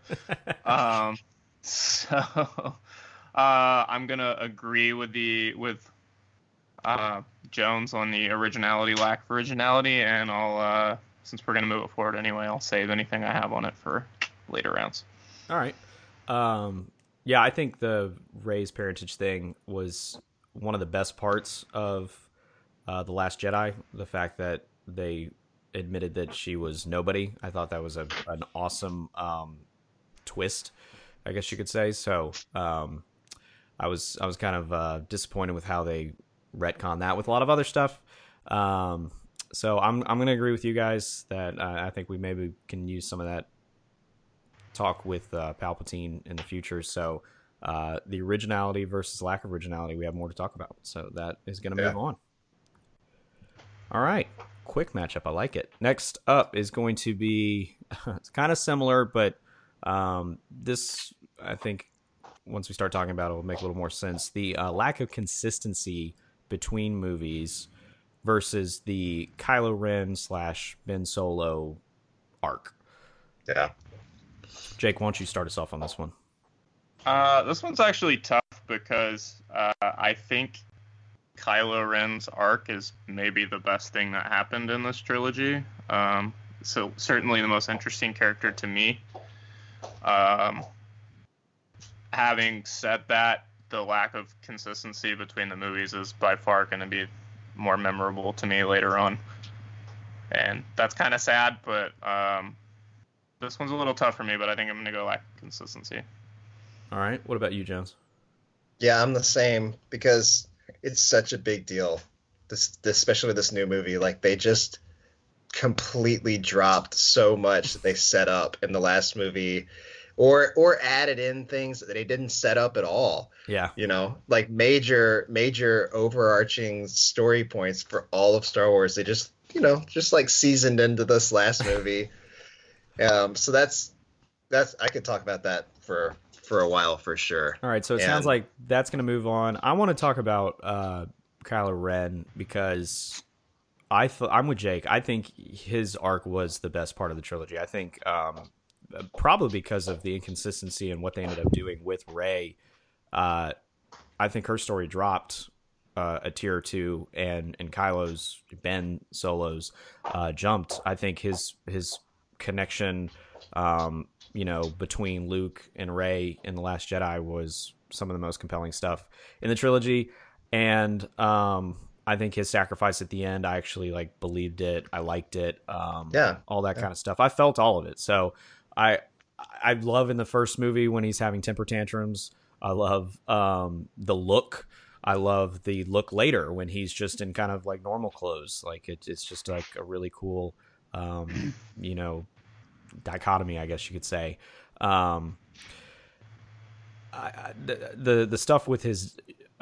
So I'm gonna agree with Jones on the originality, lack of originality, and I'll since we're gonna move it forward anyway, I'll save anything I have on it for later rounds. All right. Yeah, I think the Rey's parentage thing was one of the best parts of The Last Jedi. The fact that they admitted that she was nobody. I thought that was an awesome twist, I guess you could say. So I was kind of disappointed with how they retconned that with a lot of other stuff. So I'm going to agree with you guys that I think we maybe can use some of that talk with Palpatine in the future. So the originality versus lack of originality, we have more to talk about. So that is going to move on. All right. Quick matchup. I like it. Next up is going to be it's kind of similar, but this, I think, once we start talking about it, will make a little more sense. The lack of consistency between movies versus the Kylo Ren / Ben Solo arc. Yeah. Jake, why don't you start us off on this one? This one's actually tough because I think Kylo Ren's arc is maybe the best thing that happened in this trilogy. So certainly the most interesting character to me. Having said that, the lack of consistency between the movies is by far going to be more memorable to me later on. And that's kind of sad, but this one's a little tough for me, but I think I'm going to go lack of consistency. All right. What about you, Jones? Yeah, I'm the same because it's such a big deal. This especially with this new movie, like they just completely dropped so much that they set up in the last movie, or added in things that they didn't set up at all. Yeah. You know, like major overarching story points for all of Star Wars. They just just like seasoned into this last movie. So that's I could talk about that for a while for sure. All right, so it sounds like that's going to move on. I want to talk about Kylo Ren because I'm with Jake. I think his arc was the best part of the trilogy. I think probably because of the inconsistency and what they ended up doing with Rey. I think her story dropped a tier or two, and Kylo's Ben Solo's jumped. I think his connection, between Luke and Rey in The Last Jedi was some of the most compelling stuff in the trilogy. And I think his sacrifice at the end, I actually believed it. I liked it. All that kind of stuff. I felt all of it. So I love in the first movie when he's having temper tantrums. I love the look. I love the look later when he's just in kind of like normal clothes. Like it's just like a really cool, dichotomy, I guess you could say. The stuff with his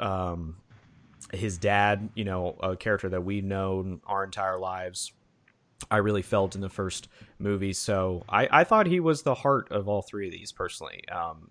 dad, a character that we've known our entire lives, I really felt in the first movie. So I thought he was the heart of all three of these personally,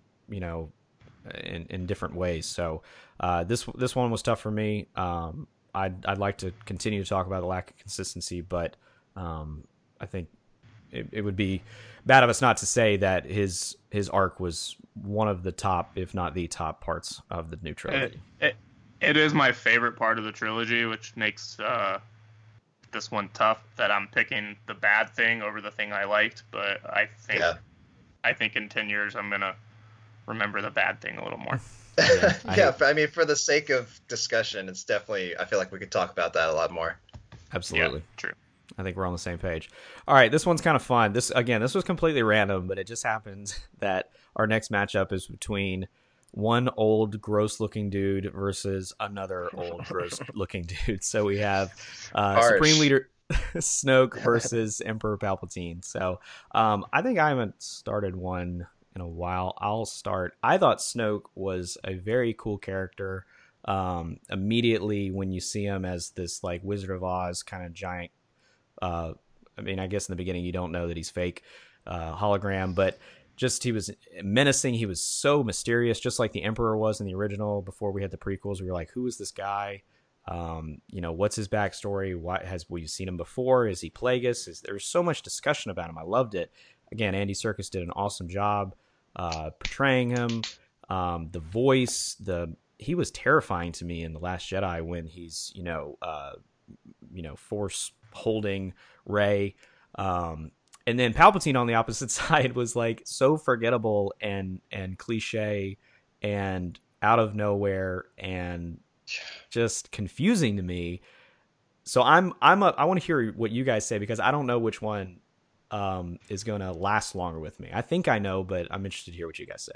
in different ways. So this one was tough for me. I'd like to continue to talk about the lack of consistency, but I think it would be bad of us not to say that his arc was one of the top, if not the top parts of the new trilogy. It is my favorite part of the trilogy, which makes this one tough, that I'm picking the bad thing over the thing I liked. But I think in 10 years I'm gonna remember the bad thing a little more. I mean, for the sake of discussion, it's definitely, I feel like we could talk about that a lot more. Absolutely. Yeah, true. I think we're on the same page. All right, this one's kind of fun. This was completely random, but it just happens that our next matchup is between one old, gross-looking dude versus another old, gross-looking dude. So we have Supreme Leader Snoke versus Emperor Palpatine. So I think I haven't started one in a while. I'll start. I thought Snoke was a very cool character. Immediately when you see him as this like Wizard of Oz kind of giant, I guess in the beginning you don't know that he's fake hologram, but just he was menacing. He was so mysterious, just like the Emperor was in the original. Before we had the prequels, we were like, who is this guy? What's his backstory? We've seen him before? Is he Plagueis? There's so much discussion about him. I loved it. Again, Andy Serkis did an awesome job portraying him. The voice, he was terrifying to me in The Last Jedi when he's force holding Rey. And then Palpatine on the opposite side was like so forgettable and cliche and out of nowhere and just confusing to me. So I want to hear what you guys say, because I don't know which one is going to last longer with me. I think I know, but I'm interested to hear what you guys say.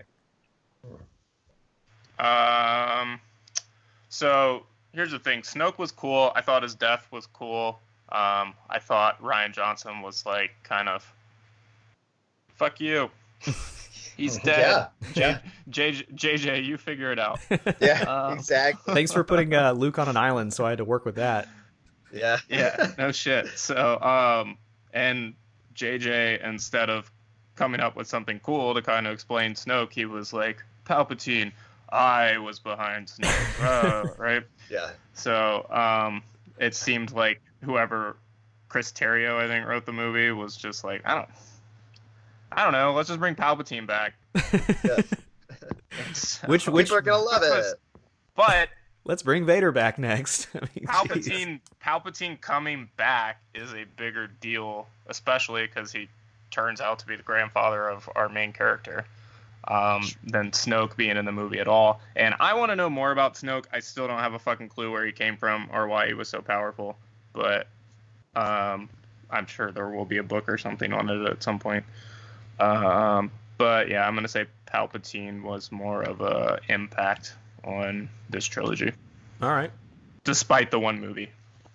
So here's the thing. Snoke was cool. I thought his death was cool. I thought Rian Johnson was like kind of, fuck you. He's dead. Yeah. JJ, you figure it out. Yeah, exactly. Thanks for putting Luke on an island, so I had to work with that. Yeah. Yeah, no shit. So, and JJ, instead of coming up with something cool to kind of explain Snoke, he was like, Palpatine, I was behind Snoke, right? Yeah. So, it seemed like whoever, Chris Terrio, I think, wrote the movie, was just like, I don't know, let's just bring Palpatine back. Yeah. Which People are gonna love it. But let's bring Vader back next. I mean, jeez. Palpatine coming back is a bigger deal, especially because he turns out to be the grandfather of our main character, than Snoke being in the movie at all. And I want to know more about Snoke. I still don't have a fucking clue where he came from or why he was so powerful, but I'm sure there will be a book or something on it at some point. But yeah, I'm gonna say Palpatine was more of a impact on this trilogy, All right. despite the one movie.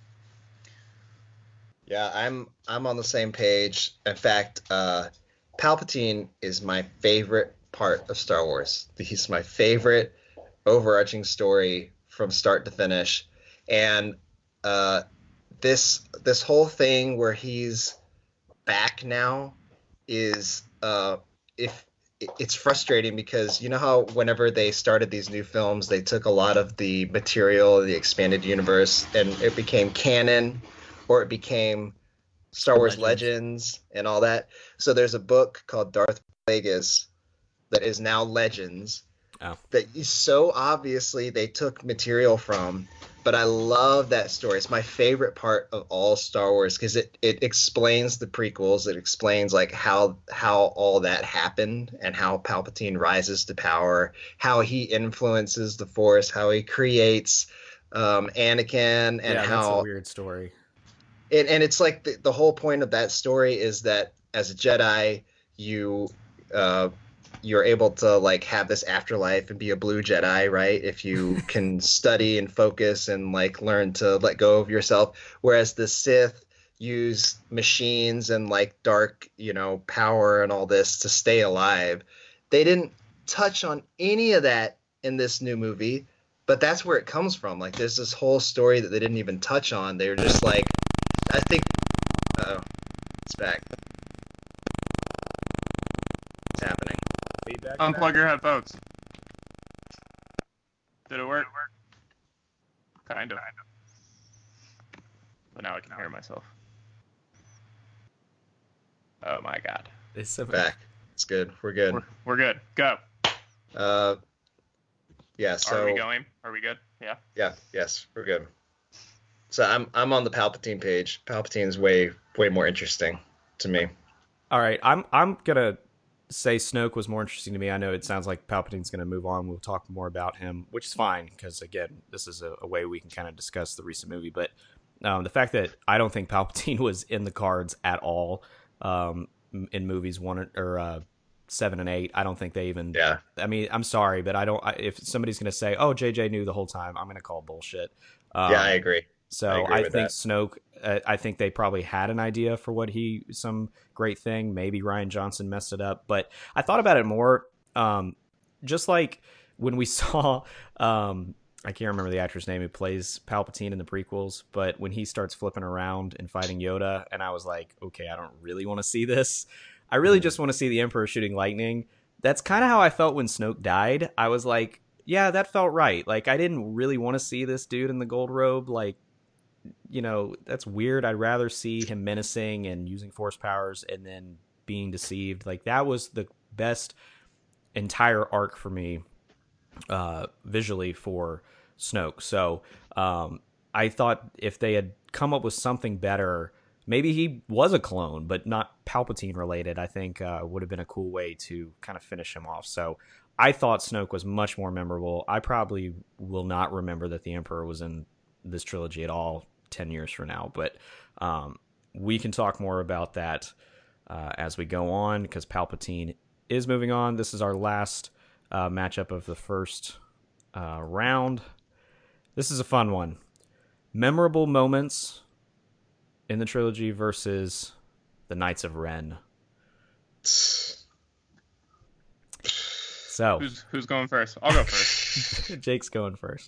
Yeah, I'm on the same page. In fact, Palpatine is my favorite part of Star Wars. He's my favorite overarching story from start to finish. And this whole thing where he's back now is if it's frustrating because you know how whenever they started these new films, they took a lot of the material of the expanded universe and it became canon or it became Star Wars Legends and all that. So there's a book called Darth Plagueis that is now Legends that is so obviously they took material from. But I love that story. It's my favorite part of all Star Wars because it explains the prequels. It explains like how all that happened and how Palpatine rises to power, how he influences the Force, how he creates Anakin, and yeah, how that's a weird story. And it's like the whole point of that story is that as a Jedi, you're able to like have this afterlife and be a blue Jedi, right? If you can study and focus and like learn to let go of yourself. Whereas the Sith use machines and like dark, power and all this to stay alive. They didn't touch on any of that in this new movie, but that's where it comes from. Like there's this whole story that they didn't even touch on. They were just like, I think, it's back. What's happening? Feedback. Unplug your headphones. Did it work? Kind of. But now I can hear myself. Oh my god. It's so Back. It's good. We're good. We're good. Go. Yeah. So Are we going? Are we good? Yeah. Yeah. Yes, we're good. So I'm on the Palpatine page. Palpatine's way more interesting to me. All right, I'm gonna say Snoke was more interesting to me. I know it sounds like Palpatine's gonna move on. We'll talk more about him, which is fine because again, this is a way we can kind of discuss the recent movie. But the fact that I don't think Palpatine was in the cards at all in movies 7 and 8, I don't think they even. Yeah. I mean, I'm sorry, but I don't. If somebody's gonna say, "Oh, JJ knew the whole time," I'm gonna call bullshit. Yeah, I agree. So I think Snoke, I think they probably had an idea for some great thing. Maybe Rian Johnson messed it up, but I thought about it more. Just like when we saw, I can't remember the actor's name who plays Palpatine in the prequels, but when he starts flipping around and fighting Yoda, and I was like, okay, I don't really want to see this. I really just want to see the Emperor shooting lightning. That's kind of how I felt when Snoke died. I was like, yeah, that felt right. Like I didn't really want to see this dude in the gold robe, like, that's weird. I'd rather see him menacing and using force powers and then being deceived. Like that was the best entire arc for me visually for Snoke. So I thought if they had come up with something better, maybe he was a clone, but not Palpatine related, I think would have been a cool way to kind of finish him off. So I thought Snoke was much more memorable. I probably will not remember that the Emperor was in this trilogy at all 10 years from now, but we can talk more about that as we go on because Palpatine is moving on. This is our last matchup of the first round. This is a fun one. Memorable moments in the trilogy versus the Knights of Ren. So who's going first? I'll go first. Jake's going first.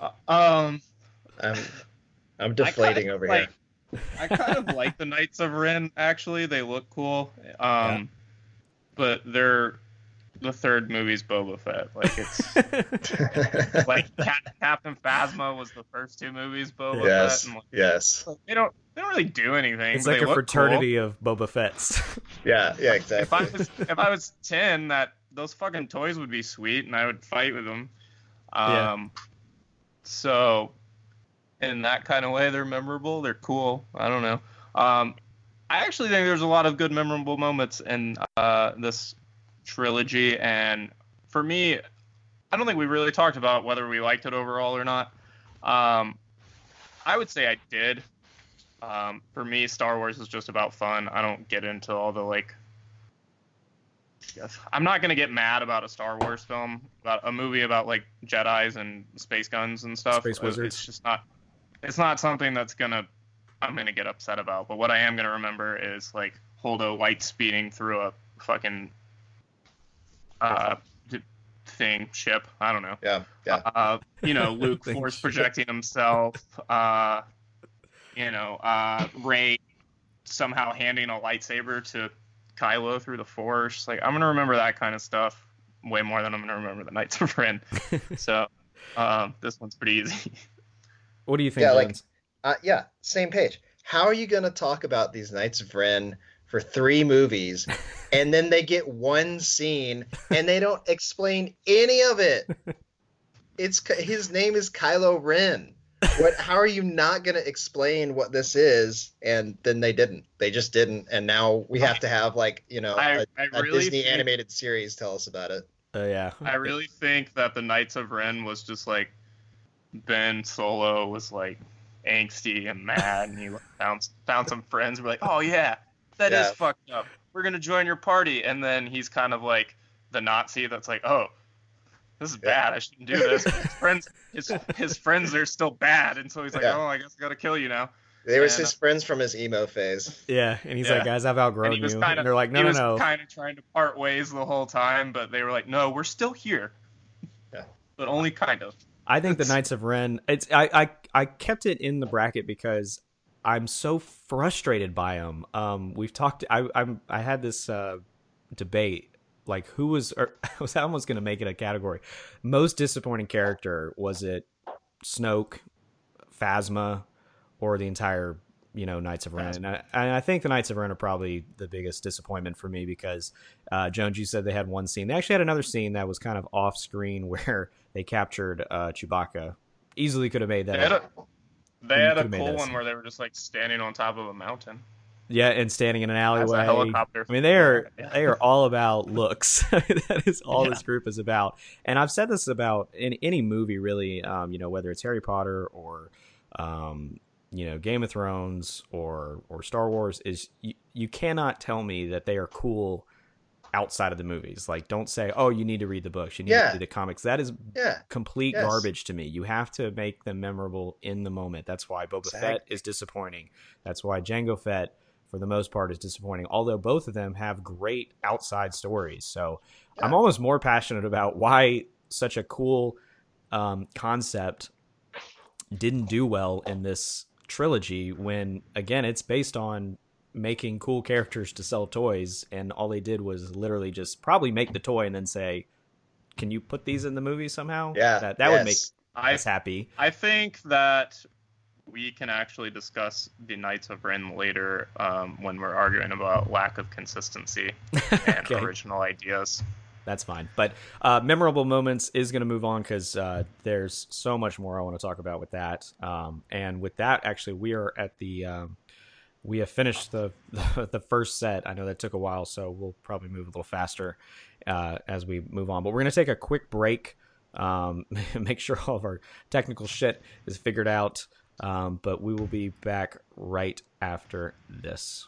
I'm deflating over here. I kind of like the Knights of Ren. Actually, they look cool. But the third movie's Boba Fett. Like it's like Captain Phasma was the first two movies Boba Fett. And Yes. They don't really do anything. It's like a fraternity of Boba Fetts. Yeah, exactly. If I was 10, that those fucking toys would be sweet, and I would fight with them. Yeah. So in that kind of way, they're memorable. They're cool. I don't know. I actually think there's a lot of good memorable moments in this trilogy, and for me, I don't think we really talked about whether we liked it overall or not. I would say I did. For me, Star Wars is just about fun. I don't get into all the like. I'm not gonna get mad about a Star Wars film, about a movie about like Jedis and space guns and stuff. Space wizards. It's just not. It's not something I'm gonna get upset about. But what I am gonna remember is like Holdo light speeding through a fucking ship. I don't know. Yeah. Luke force projecting himself. Rey somehow handing a lightsaber to Kylo through the Force. Like, I'm gonna remember that kind of stuff way more than I'm gonna remember the Knights of Ren. So, this one's pretty easy. What do you think? Yeah, same page. How are you gonna talk about these Knights of Ren for 3 movies, and then they get one scene and they don't explain any of it? His name is Kylo Ren. How are you not going to explain what this is? And then they didn't. They just didn't. And now we have to have a Disney animated series tell us about it. Yeah. I really think that the Knights of Ren was just like Ben Solo was like angsty and mad, and he found some friends who were like, oh yeah, that is fucked up. We're going to join your party. And then he's kind of like the Nazi that's like, oh, this is bad. I shouldn't do this. His friends are still bad, and so he's like, "Oh, I guess I gotta kill you now." They were his friends from his emo phase. Yeah, and he's like, "Guys, I've outgrown you." And they're like, "No." He was kind of trying to part ways the whole time, but they were like, "No, we're still here." Yeah, but only kind of. I think the Knights of Ren. I kept it in the bracket because I'm so frustrated by them. We've talked. I had this debate. Like, who was, or I was almost going to make it a category. Most disappointing character, was it Snoke, Phasma, or the entire, Knights of Ren? And I think the Knights of Ren are probably the biggest disappointment for me because, Jones, you said they had one scene. They actually had another scene that was kind of off screen where they captured Chewbacca. Easily could have made that. They had a cool one where they were just like standing on top of a mountain. Yeah, and standing in an alleyway. As a helicopter. I mean, they are all about looks. That is all this group is about. And I've said this about in any movie, really. Whether it's Harry Potter or, Game of Thrones or Star Wars, is you cannot tell me that they are cool outside of the movies. Like, don't say, oh, you need to read the books, you need to read the comics. That is complete garbage to me. You have to make them memorable in the moment. That's why Boba Fett is disappointing. That's why Jango Fett, for the most part, is disappointing, although both of them have great outside stories. So I'm almost more passionate about why such a cool concept didn't do well in this trilogy when, again, it's based on making cool characters to sell toys, and all they did was literally just probably make the toy and then say, can you put these in the movie somehow? That would make us happy. I think that we can actually discuss the Knights of Ren later when we're arguing about lack of consistency and original ideas. That's fine. But memorable moments is going to move on because there's so much more I want to talk about with that. And with that, actually, we are at the we have finished the first set. I know that took a while, so we'll probably move a little faster as we move on. But we're going to take a quick break, make sure all of our technical shit is figured out. But we will be back right after this.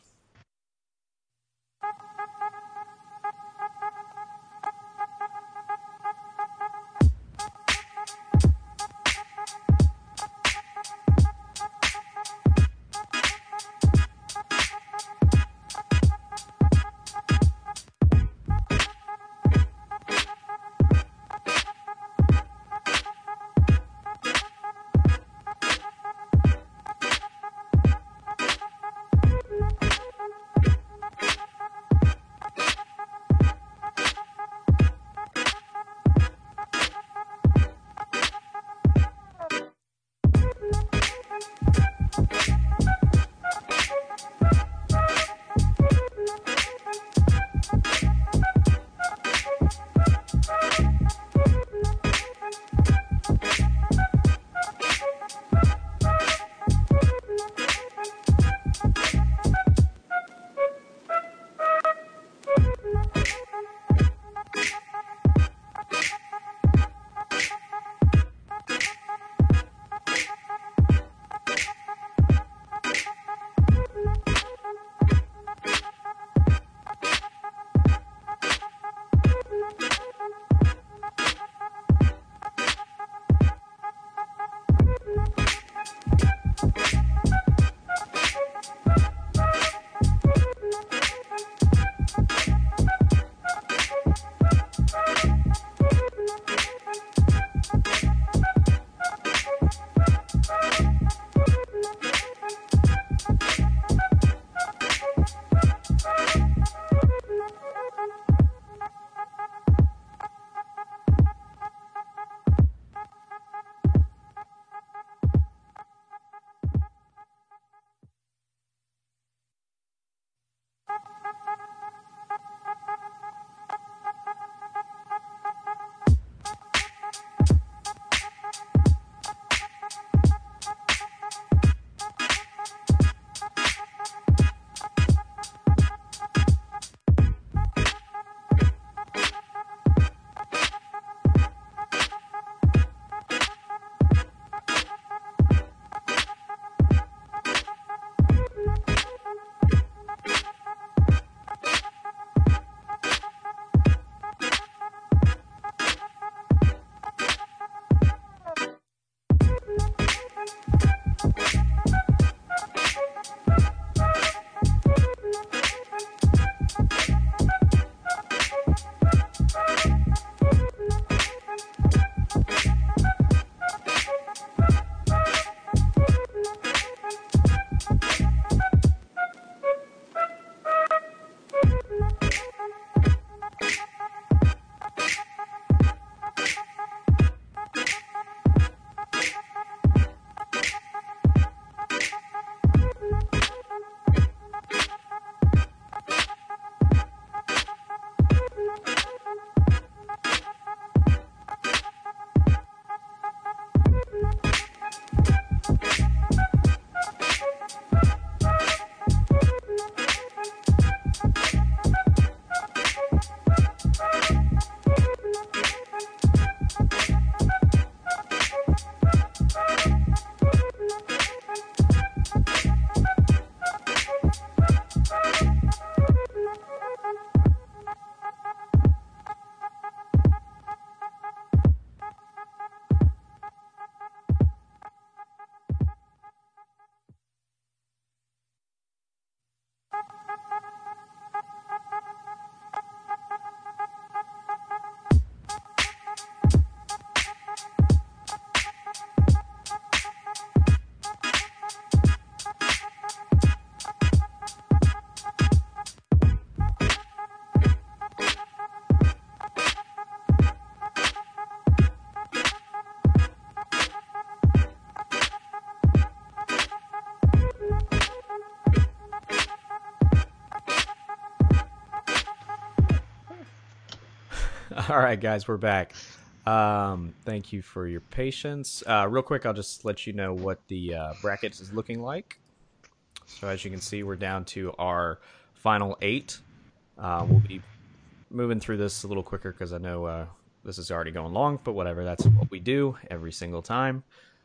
All right, guys, we're back. Thank you for your patience. Real quick, I'll just let you know what the brackets is looking like. So as you can see, we're down to our final 8. We'll be moving through this a little quicker because I know this is already going long, but whatever. That's what we do every single time.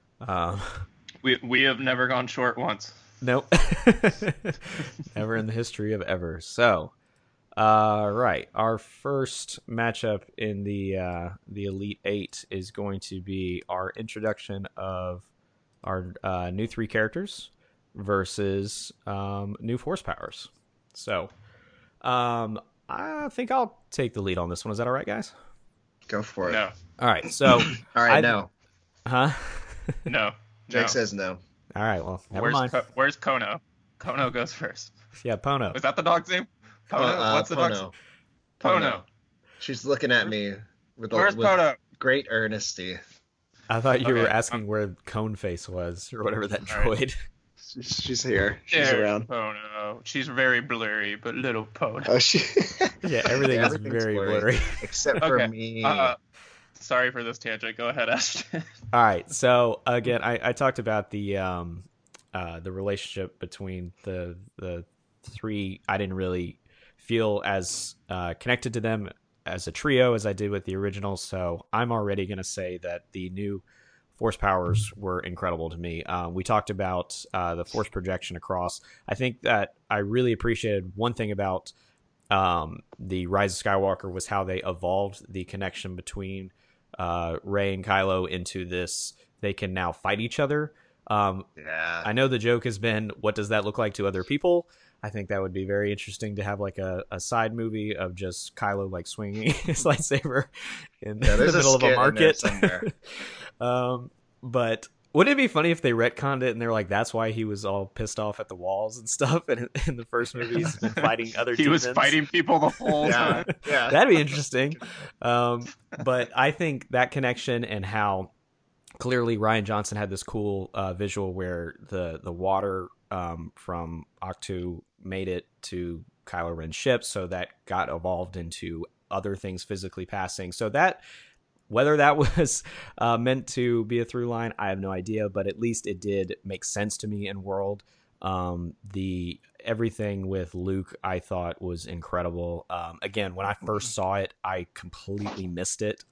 We have never gone short once. Nope. Never in the history of ever. So, right. Our first matchup in the Elite Eight is going to be our introduction of our new 3 characters versus new force powers. So, I think I'll take the lead on this one. Is that all right, guys? Go for it. No. All right. So, All right, no. Huh? No. Jake says no. All right. Well, never mind. Where's Kono? Kono goes first. Yeah, Pono. Is that the dog's name? Pono? What's the dog's name? Pono. She's looking at me with Pono? great earnesty. I thought you were asking where Cone Face was, or whatever that droid. Right. She's here. She's around. Pono. She's very blurry, but little Pono. Oh, she. Yeah, everything's very blurry. Except for me. Sorry for this tangent. Go ahead, Ashton. All right. So again, I talked about the relationship between the 3. I didn't really feel as connected to them as a trio as I did with the original. So I'm already going to say that the new force powers were incredible to me. We talked about the force projection across. I think that I really appreciated one thing about the Rise of Skywalker was how they evolved the connection between Rey and Kylo into this. They can now fight each other. I know the joke has been, what does that look like to other people? I think that would be very interesting to have like a side movie of just Kylo like swinging his lightsaber in the middle of a market. But wouldn't it be funny if they retconned it and they're like, that's why he was all pissed off at the walls and stuff? And in the first movie, he's been fighting other demons. He was fighting people the whole time. Yeah. That'd be interesting. But I think that connection and how clearly Rian Johnson had this cool visual where the water from Ahch-To made it to Kylo Ren's ship, so that got evolved into other things physically passing. So that, whether that was meant to be a through line, I have no idea, but at least it did make sense to me in world. The everything with Luke I thought was incredible. Again, when I first saw it, I completely missed it.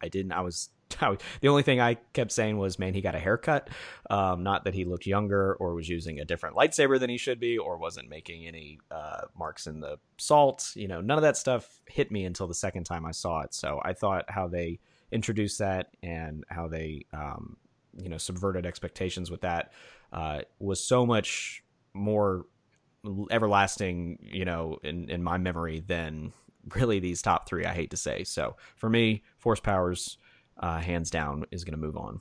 The only thing I kept saying was, man, he got a haircut. Not that he looked younger or was using a different lightsaber than he should be or wasn't making any marks in the salt. None of that stuff hit me until the second time I saw it. So I thought how they introduced that and how they, subverted expectations with that was so much more everlasting, in my memory than really these top 3, I hate to say. So for me, force powers, hands down, is going to move on.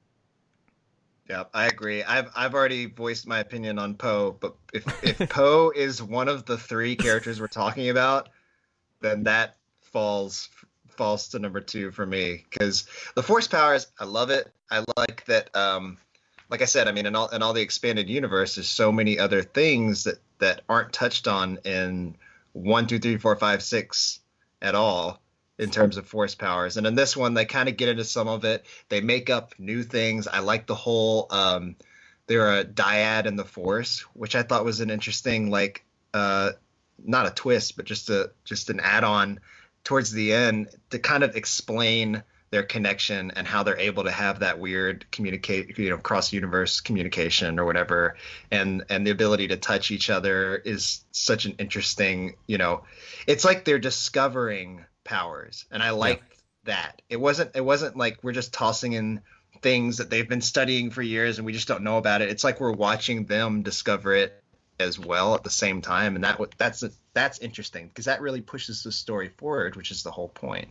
Yeah, I agree. I've already voiced my opinion on Poe, but if Poe is one of the 3 characters we're talking about, then that falls to number 2 for me, because the force powers, I love it. I like that. Like I said, I mean, in all the expanded universe, there's so many other things that aren't touched on in 1, 2, 3, 4, 5, 6 at all in terms of force powers. And in this one, they kind of get into some of it. They make up new things. I like the whole they're a dyad in the force, which I thought was an interesting, like, not a twist, but just an add-on towards the end to kind of explain their connection and how they're able to have that weird cross-universe communication or whatever, and the ability to touch each other is such an interesting, it's like they're discovering powers, and I liked that. It wasn't like we're just tossing in things that they've been studying for years and we just don't know about it. It's like we're watching them discover it as well at the same time, and that's interesting because that really pushes the story forward, which is the whole point.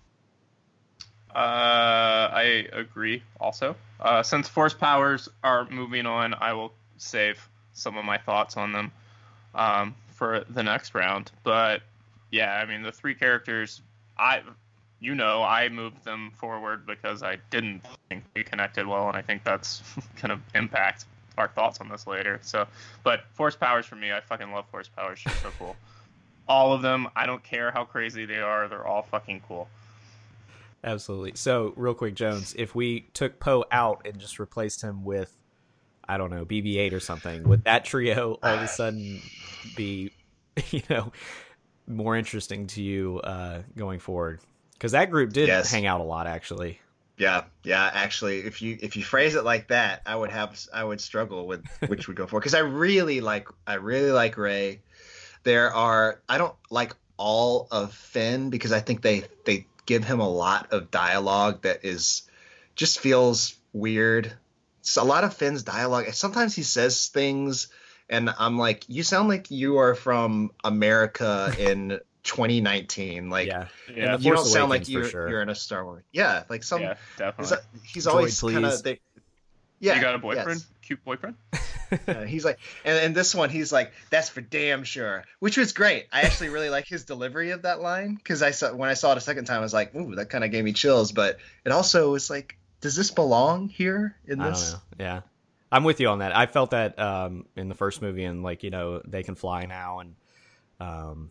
I agree also. Since force powers are moving on, I will save some of my thoughts on them for the next round. But yeah, I mean, the 3 characters, I moved them forward because I didn't think they connected well, and I think that's going to impact our thoughts on this later. So, but force powers for me, I fucking love force powers. They're so cool. All of them. I don't care how crazy they are. They're all fucking cool. Absolutely. So, real quick, Jones, if we took Poe out and just replaced him with, I don't know, BB-8 or something, would that trio all of a sudden be, you know, more interesting to you going forward? Because that group did Yes. hang out a lot, actually. Yeah, yeah. Actually, if you phrase it like that, I would struggle with which would go for, because I really like Ray. I don't like all of Finn, because I think they give him a lot of dialogue that is just feels weird. So a lot of Finn's dialogue, sometimes he says things and I'm like, you sound like you are from America in 2019. Like, Yeah. And Yeah, The you don't Force sound like Awakens, for sure. you're in a Star Wars. Yeah, like yeah, he's, definitely. he's Droid, always kind please. of yeah. You got a boyfriend? Yes. Cute boyfriend? He's like, and this one, he's like, that's for damn sure, which was great. I actually really like his delivery of that line, because when I saw it a second time, I was like, ooh, that kind of gave me chills. But it also was like, does this belong here in I this? don't know. Yeah. I'm with you on that. I felt that in the first movie, and like, they can fly now, and um,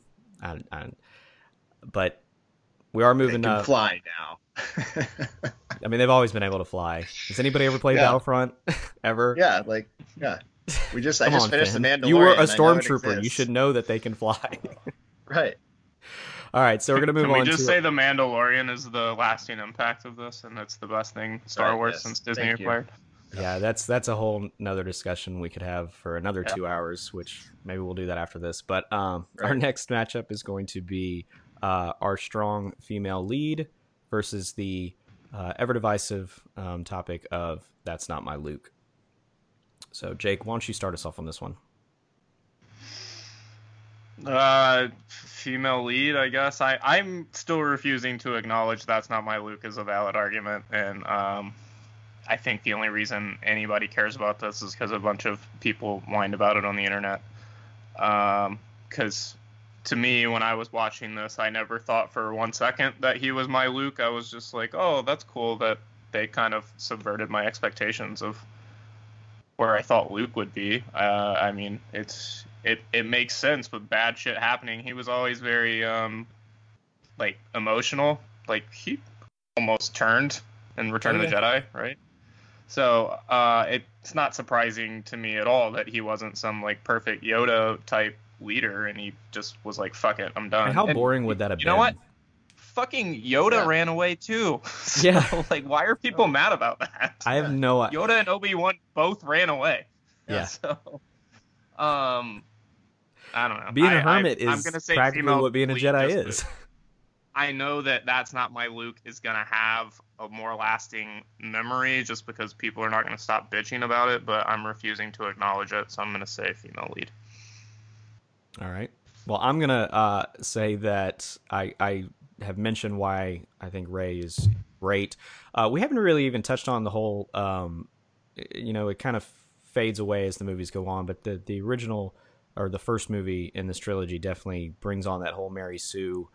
but we are They moving can up. fly now. I mean, they've always been able to fly. Has anybody ever played Yeah. Battlefront ever? Yeah, like yeah. I Come just on, finished Finn. The Mandalorian. You were a I know it stormtrooper. You exists. should know that they can fly. Right. All right, so we're gonna move Can we on just to say The Mandalorian is the lasting impact of this, and it's the best thing Star Right, Wars yes. since Disney Thank you. acquired? yeah. That's a whole another discussion we could have for another Yeah. 2 hours, which maybe we'll do that after this. But our Right. next matchup is going to be our strong female lead versus the ever divisive topic of "That's Not My Luke." So, Jake, why don't you start us off on this one? Female lead, I guess. I'm still refusing to acknowledge That's Not My Luke is a valid argument, and I think the only reason anybody cares about this is because a bunch of people whined about it on the internet. Because to me, when I was watching this, I never thought for 1 second that he was my Luke. I was just like, oh, that's cool that they kind of subverted my expectations of where I thought Luke would be. I mean, it makes sense with bad shit happening. He was always very like emotional. Like he almost turned in Return of the Jedi, right? So it's not surprising to me at all that he wasn't some like perfect Yoda type leader, and he just was like, "Fuck it, I'm done." And how And boring would that have you been? know what? Fucking Yoda Yeah. ran away too. So, Yeah. like, why are people mad about that? I have no idea. Yoda and Obi-Wan both ran away. Yeah. So, I don't know. Being a I'm hermit is gonna say practically female what being a lead Jedi just is. I know that That's Not My Luke is gonna have a more lasting memory just because people are not gonna stop bitching about it, but I'm refusing to acknowledge it, so I'm gonna say female lead. All right. Well, I'm gonna say that I have mentioned why I think Rey is great. We haven't really even touched on the whole. It kind of fades away as the movies go on, but the original or the first movie in this trilogy definitely brings on that whole Mary Sue,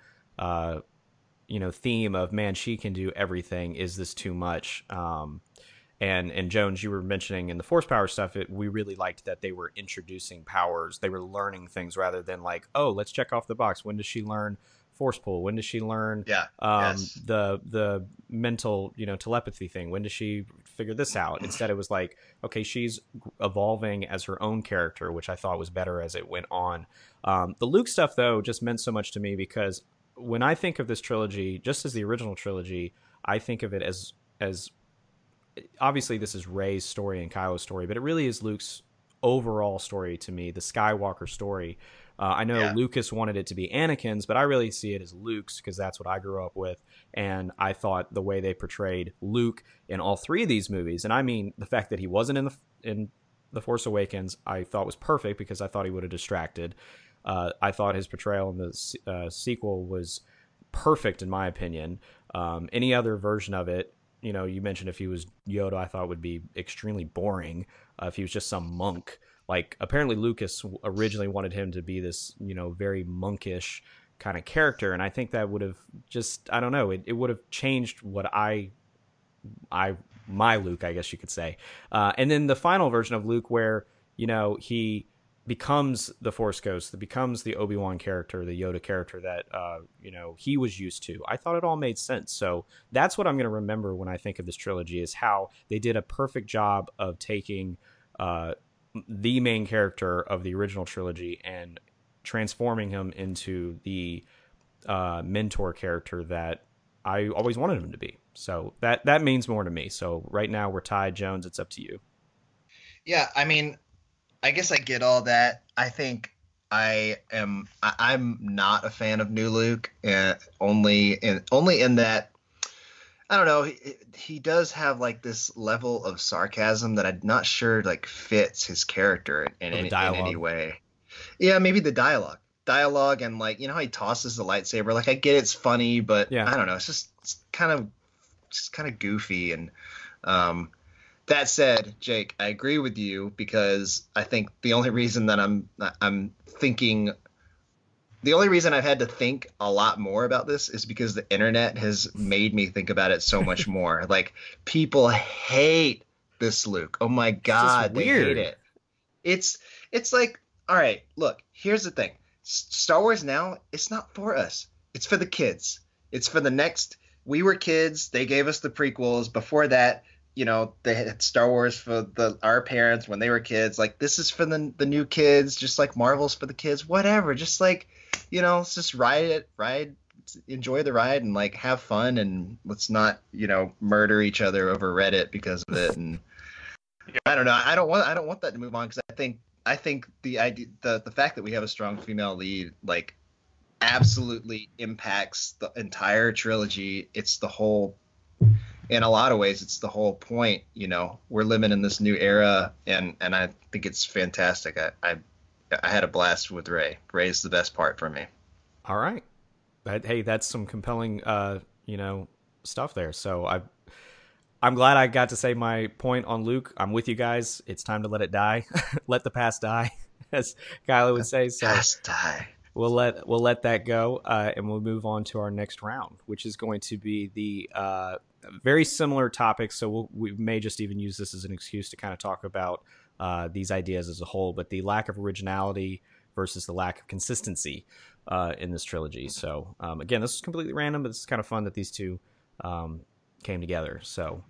theme of, man, she can do everything. Is this too much? And Jones, you were mentioning in the Force power stuff, we really liked that they were introducing powers. They were learning things rather than like, oh, let's check off the box. When does she learn Force pull? When does she learn Yes. the mental, telepathy thing? When does she figure this out? Instead, it was like, okay, she's evolving as her own character, which I thought was better as it went on. The Luke stuff, though, just meant so much to me because when I think of this trilogy, just as the original trilogy, I think of it as obviously this is Rey's story and Kylo's story, but it really is Luke's overall story to me, the Skywalker story. I know Lucas wanted it to be Anakin's, but I really see it as Luke's because that's what I grew up with. And I thought the way they portrayed Luke in all three of these movies, and I mean the fact that he wasn't in the Force Awakens, I thought was perfect because I thought he would have distracted. I thought his portrayal in the sequel was perfect in my opinion. Any other version of it, you mentioned if he was Yoda, I thought would be extremely boring. If he was just some monk, like apparently Lucas originally wanted him to be this, very monkish kind of character, and I think that would have just, I don't know, it would have changed what my Luke, I guess you could say. And then the final version of Luke, where he becomes the Force Ghost, that becomes the Obi-Wan character, the Yoda character that he was used to. I thought it all made sense. So that's what I'm going to remember when I think of this trilogy, is how they did a perfect job of taking the main character of the original trilogy and transforming him into the mentor character that I always wanted him to be. So that means more to me. So right now we're tied. Jones, it's up to you. Yeah, I mean, I guess I get all that. I think I'm not a fan of New Luke, only in that I don't know. He does have like this level of sarcasm that I'm not sure like fits his character in any Dialogue. way. Yeah, maybe the dialogue, and like how he tosses the lightsaber. Like I get it's funny, but Yeah. I don't know. It's kind of goofy. And um, that said, Jake, I agree with you, because I think the only reason that I'm thinking the only reason I've had to think a lot more about this is because the internet has made me think about it so much more. Like, people hate this Luke. Oh my It's just God, they hate weird. it. It's like, all right, look, here's the thing. Star Wars now, it's not for us. It's for the kids. It's for the next. We were kids. They gave us the prequels. Before that, they had Star Wars for our parents when they were kids. Like, this is for the new kids, just like Marvel's for the kids. Whatever. Just like, let's just ride, enjoy the ride, and like have fun, and let's not, murder each other over Reddit because of it. And I don't know. I don't want that to move on, because I think the idea, the fact that we have a strong female lead, like, absolutely impacts the entire trilogy. It's the whole, in a lot of ways, it's the whole point. We're living in this new era, and I think it's fantastic. I had a blast with Rey. Rey's the best part for me. All right. Hey, that's some compelling, stuff there. So I'm glad I got to say my point on Luke. I'm with you guys. It's time to let it die. Let the past die, as Kylo would say. So Past die. we'll let that go, and we'll move on to our next round, which is going to be the very similar topic. So we may just even use this as an excuse to kind of talk about these ideas as a whole, but the lack of originality versus the lack of consistency in this trilogy. So again, this is completely random, but it's kind of fun that these two came together. So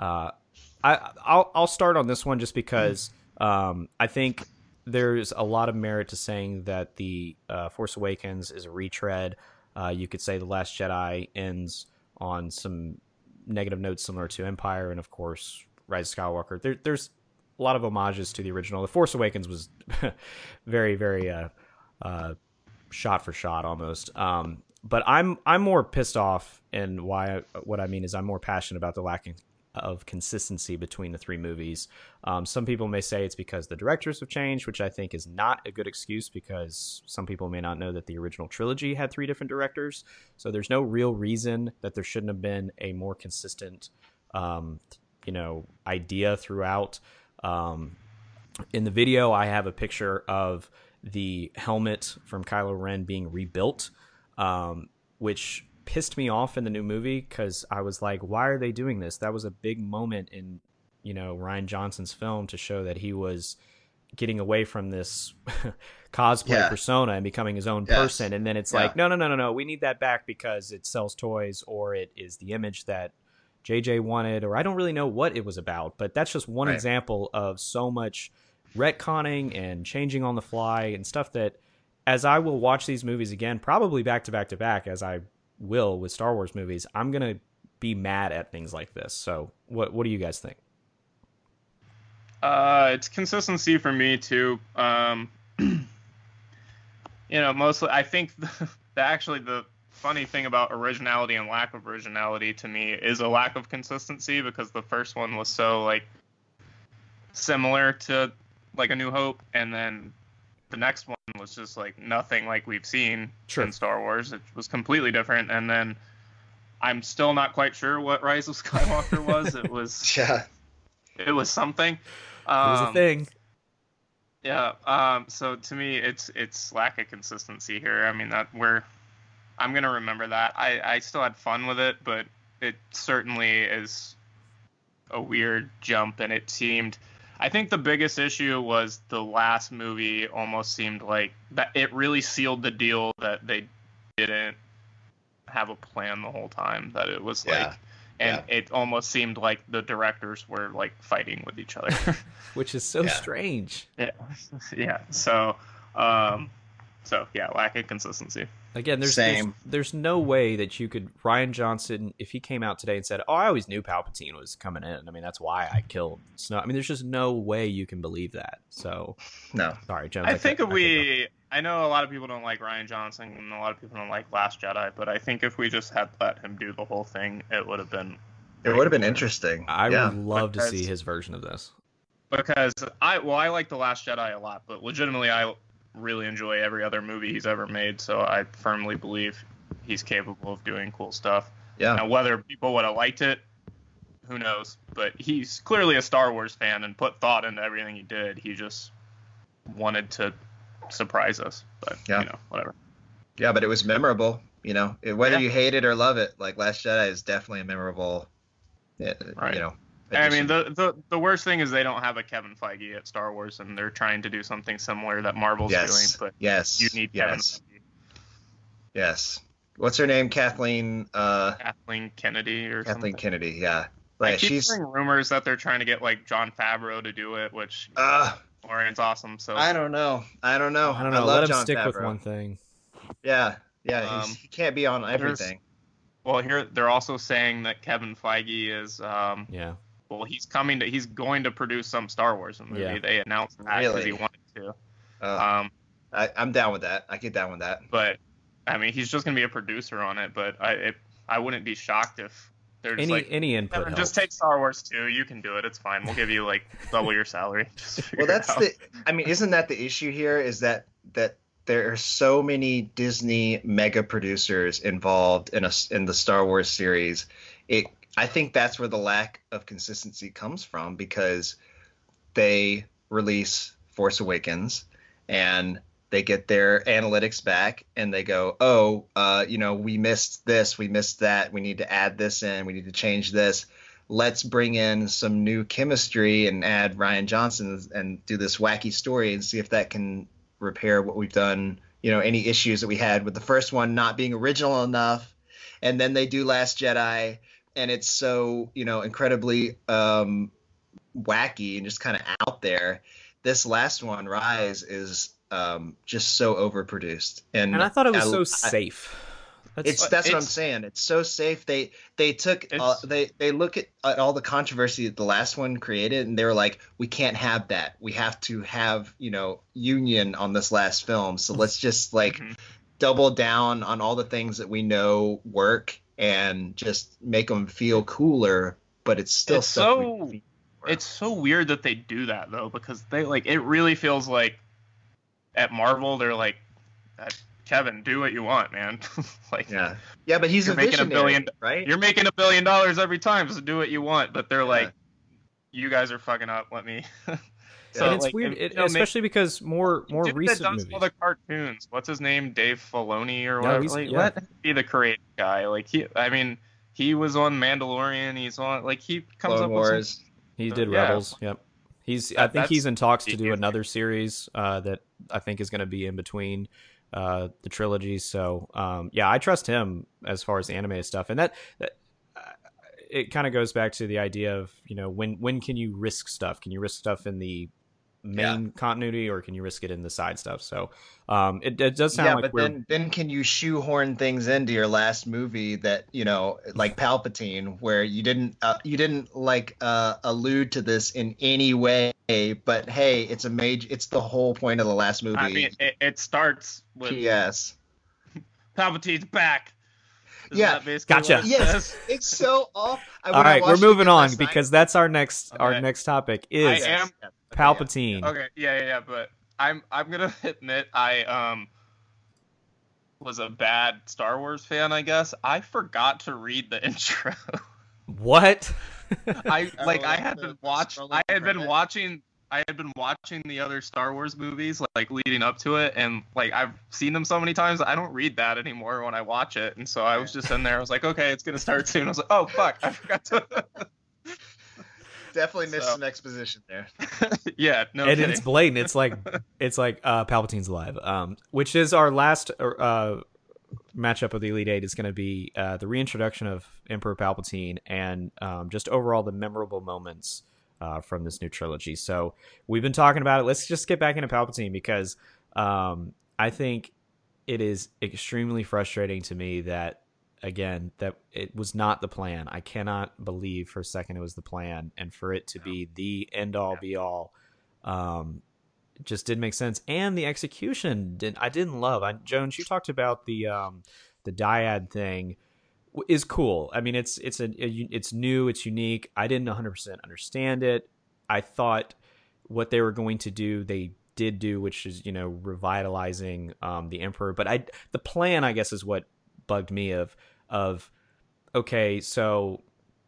I'll start on this one just because I think there's a lot of merit to saying that the Force Awakens is a retread. You could say The Last Jedi ends on some negative notes similar to Empire, and of course Rise of Skywalker. There's a lot of homages to the original. The Force Awakens was very, very shot for shot almost. But I'm more pissed off, and what I mean is I'm more passionate about the lack of consistency between the three movies. Some people may say it's because the directors have changed, which I think is not a good excuse, because some people may not know that the original trilogy had three different directors. So there's no real reason that there shouldn't have been a more consistent, idea throughout. In the video, I have a picture of the helmet from Kylo Ren being rebuilt, which pissed me off in the new movie, because I was like, why are they doing this? That was a big moment in Rian Johnson's film to show that he was getting away from this cosplay persona and becoming his own person. And then it's like, no, we need that back because it sells toys, or it is the image that JJ wanted, or I don't really know what it was about. But that's just one example of so much retconning and changing on the fly and stuff that, as I will watch these movies again, probably back to back to back, as I will with Star Wars movies, I'm going to be mad at things like this. So what do you guys think? It's consistency for me too. Mostly I think the funny thing about originality and lack of originality to me is a lack of consistency, because the first one was so like similar to like A New Hope, and then the next one was just like nothing like we've seen in Star Wars. It was completely different. And then I'm still not quite sure what Rise of Skywalker was. It was it was something. It was a thing. Yeah. So to me, it's lack of consistency here. I mean, I'm gonna remember that. I still had fun with it, but it certainly is a weird jump, and it seemed. I think the biggest issue was the last movie almost seemed like that it really sealed the deal that they didn't have a plan the whole time. That it was like, and it almost seemed like the directors were like fighting with each other, which is so strange. Yeah. So lack of consistency. Again, there's no way that you could Rian Johnson, if he came out today and said, "Oh, I always knew Palpatine was coming in. I mean, that's why I killed Snow." I mean, there's just no way you can believe that. So no, sorry, Jones. I know a lot of people don't like Rian Johnson and a lot of people don't like Last Jedi, but I think if we just had let him do the whole thing, it would have been interesting. I would love to see his version of this. Because I like The Last Jedi a lot, but legitimately I really enjoy every other movie he's ever made, so I firmly believe he's capable of doing cool stuff. Yeah. Now, whether people would have liked it, who knows? But he's clearly a Star Wars fan and put thought into everything he did. He just wanted to surprise us, but whatever. Yeah, but it was memorable. Whether you hate it or love it, like Last Jedi is definitely a memorable. Right. I mean, the worst thing is they don't have a Kevin Feige at Star Wars, and they're trying to do something similar that Marvel's doing. But you need Kevin Feige. Yes. What's her name? Kathleen Kennedy or something. Kathleen Kennedy. Yeah. I keep hearing rumors that they're trying to get like Jon Favreau to do it, which Orian's awesome. So I don't know. I love Let him Jon stick Favreau. with one thing. Yeah. He can't be on everything. Well, here they're also saying that Kevin Feige is Well, he's going to produce some Star Wars movie. Yeah. They announced that because he wanted to. I'm down with that. I get down with that. But I mean, he's just going to be a producer on it. But I wouldn't be shocked if they're just any input. Kevin, just take Star Wars 2. You can do it. It's fine. We'll give you like double your salary. Isn't that the issue here? Is that there are so many Disney mega producers involved in the Star Wars series. I think that's where the lack of consistency comes from, because they release Force Awakens and they get their analytics back and they go, we missed this, we missed that, we need to add this in, we need to change this. Let's bring in some new chemistry and add Rian Johnson and do this wacky story and see if that can repair what we've done, any issues that we had with the first one not being original enough. And then they do Last Jedi, and it's so, incredibly wacky and just kind of out there. This last one, Rise, is just so overproduced. And I thought it was so safe. That's what I'm saying. It's so safe. They look at all the controversy that the last one created, and they were like, we can't have that. We have to have, union on this last film. So let's just double down on all the things that we know work and just make them feel cooler. But it's still it's so weird that they do that though, because they it really feels like at Marvel they're like, Kevin, do what you want, man. But he's making $1 billion, right? You're making $1 billion every time, so do what you want. But they're like, you guys are fucking up. Let me. So and it's weird, especially because more recent movies. All the cartoons. What's his name? Dave Filoni or whatever. Let him be the creative guy. He was on Mandalorian. He's on he comes Clone up Wars. with some. He did Rebels. Yep. I think he's in talks to do another series that I think is going to be in between the trilogy. So I trust him as far as the anime stuff, and that it kind of goes back to the idea of when can you risk stuff? Can you risk stuff in the main continuity, or can you risk it in the side stuff? So it does sound like then can you shoehorn things into your last movie that like Palpatine, where you didn't allude to this in any way, but hey, it's the whole point of the last movie. I mean, it starts with P.S. Palpatine's back. Gotcha. Yes, it's so off. All right, we're moving on because that's our next topic is Palpatine. Okay, yeah, but I'm gonna admit I was a bad Star Wars fan, I guess. I forgot to read the intro. What? I had been watching the other Star Wars movies leading up to it, and I've seen them so many times I don't read that anymore when I watch it. And so I was just in there, I was like, okay, it's gonna start soon. I was like, oh fuck, I forgot to Definitely missed So- some exposition there. Yeah, no And kidding. it's blatant. It's like Palpatine's alive. Which is our last matchup of the Elite Eight is going to be the reintroduction of Emperor Palpatine and just overall the memorable moments from this new trilogy. So we've been talking about it. Let's just get back into Palpatine because I think it is extremely frustrating to me that, again, that it was not the plan. I cannot believe for a second it was the plan, and for it to be the end all be all just didn't make sense. And the execution I didn't love. Jones, you talked about the dyad thing is cool. I mean, it's new, it's unique. I didn't 100% understand it. I thought what they were going to do, they did do, which is, revitalizing the Emperor. But the plan, I guess, is what bugged me of okay, so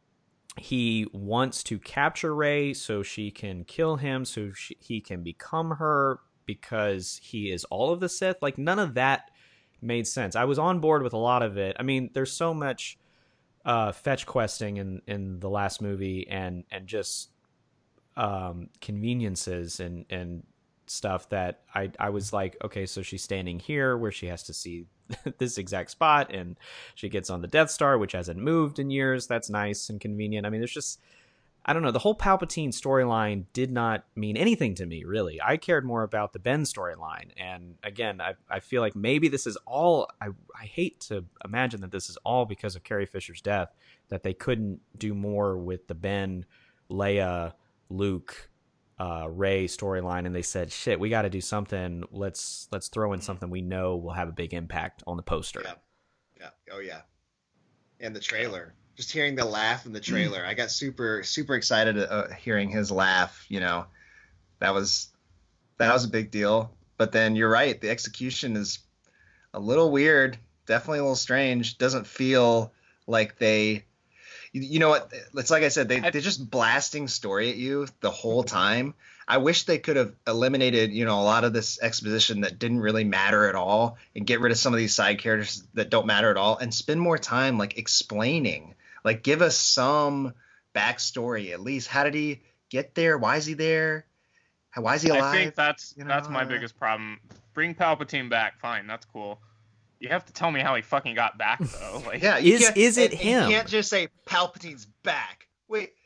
he wants to capture Rey so she can kill him, so he can become her because he is all of the Sith. Like, none of that made sense. I was on board with a lot of it. I mean, there's so much fetch questing in the last movie and just conveniences and stuff that I was like, okay, so she's standing here where she has to see this exact spot, and she gets on the Death Star, which hasn't moved in years. That's nice and convenient. I mean, there's just, I don't know, the whole Palpatine storyline did not mean anything to me, really. I cared more about the Ben storyline, and again, I feel like maybe this is all, I hate to imagine that this is all because of Carrie Fisher's death, that they couldn't do more with the Ben, Leia, Luke, Rey storyline, and they said, shit, we got to do something. Let's throw in something we know will have a big impact on the poster. Oh yeah. And the trailer, just hearing the laugh in the trailer, I got super excited hearing his laugh. That was a big deal. But then you're right, the execution is a little weird, definitely a little strange. Doesn't feel like they, you know what? It's like I said, they're just blasting story at you the whole time. I wish they could have eliminated, a lot of this exposition that didn't really matter at all, and get rid of some of these side characters that don't matter at all, and spend more time like explaining, like give us some backstory at least. How did he get there? Why is he there? Why is he alive? I think that's my biggest problem. Bring Palpatine back, fine, that's cool. You have to tell me how he fucking got back, though. Like, yeah, is it him? You can't just say Palpatine's back. Wait,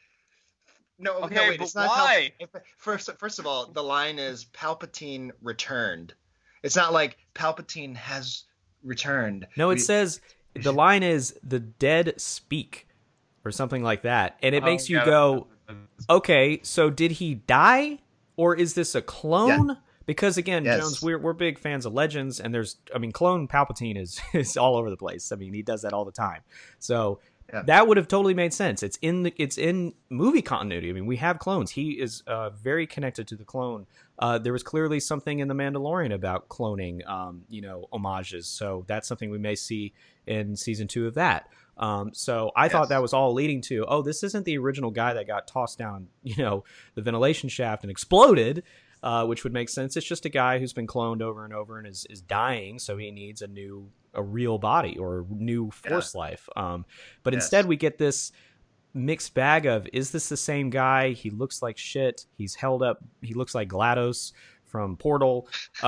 no, okay, no, wait. but It's not why? First of all, the line is Palpatine returned. It's not like Palpatine has returned. No, it says the line is the dead speak or something like that, and it makes you go, okay, so did he die, or is this a clone? Yeah. Because again, yes. Jones, we're big fans of Legends, and clone Palpatine is all over the place. I mean, he does that all the time. So that would have totally made sense. It's in movie continuity. I mean, we have clones. He is very connected to the clone. There was clearly something in The Mandalorian about cloning, homages. So that's something we may see in season 2 of that. So I thought that was all leading to, this isn't the original guy that got tossed down, the ventilation shaft and exploded. Which would make sense. It's just a guy who's been cloned over and over and is dying, so he needs a real body or new force life. But instead we get this mixed bag of, is this the same guy? He looks like shit. He's held up. He looks like GLaDOS from Portal.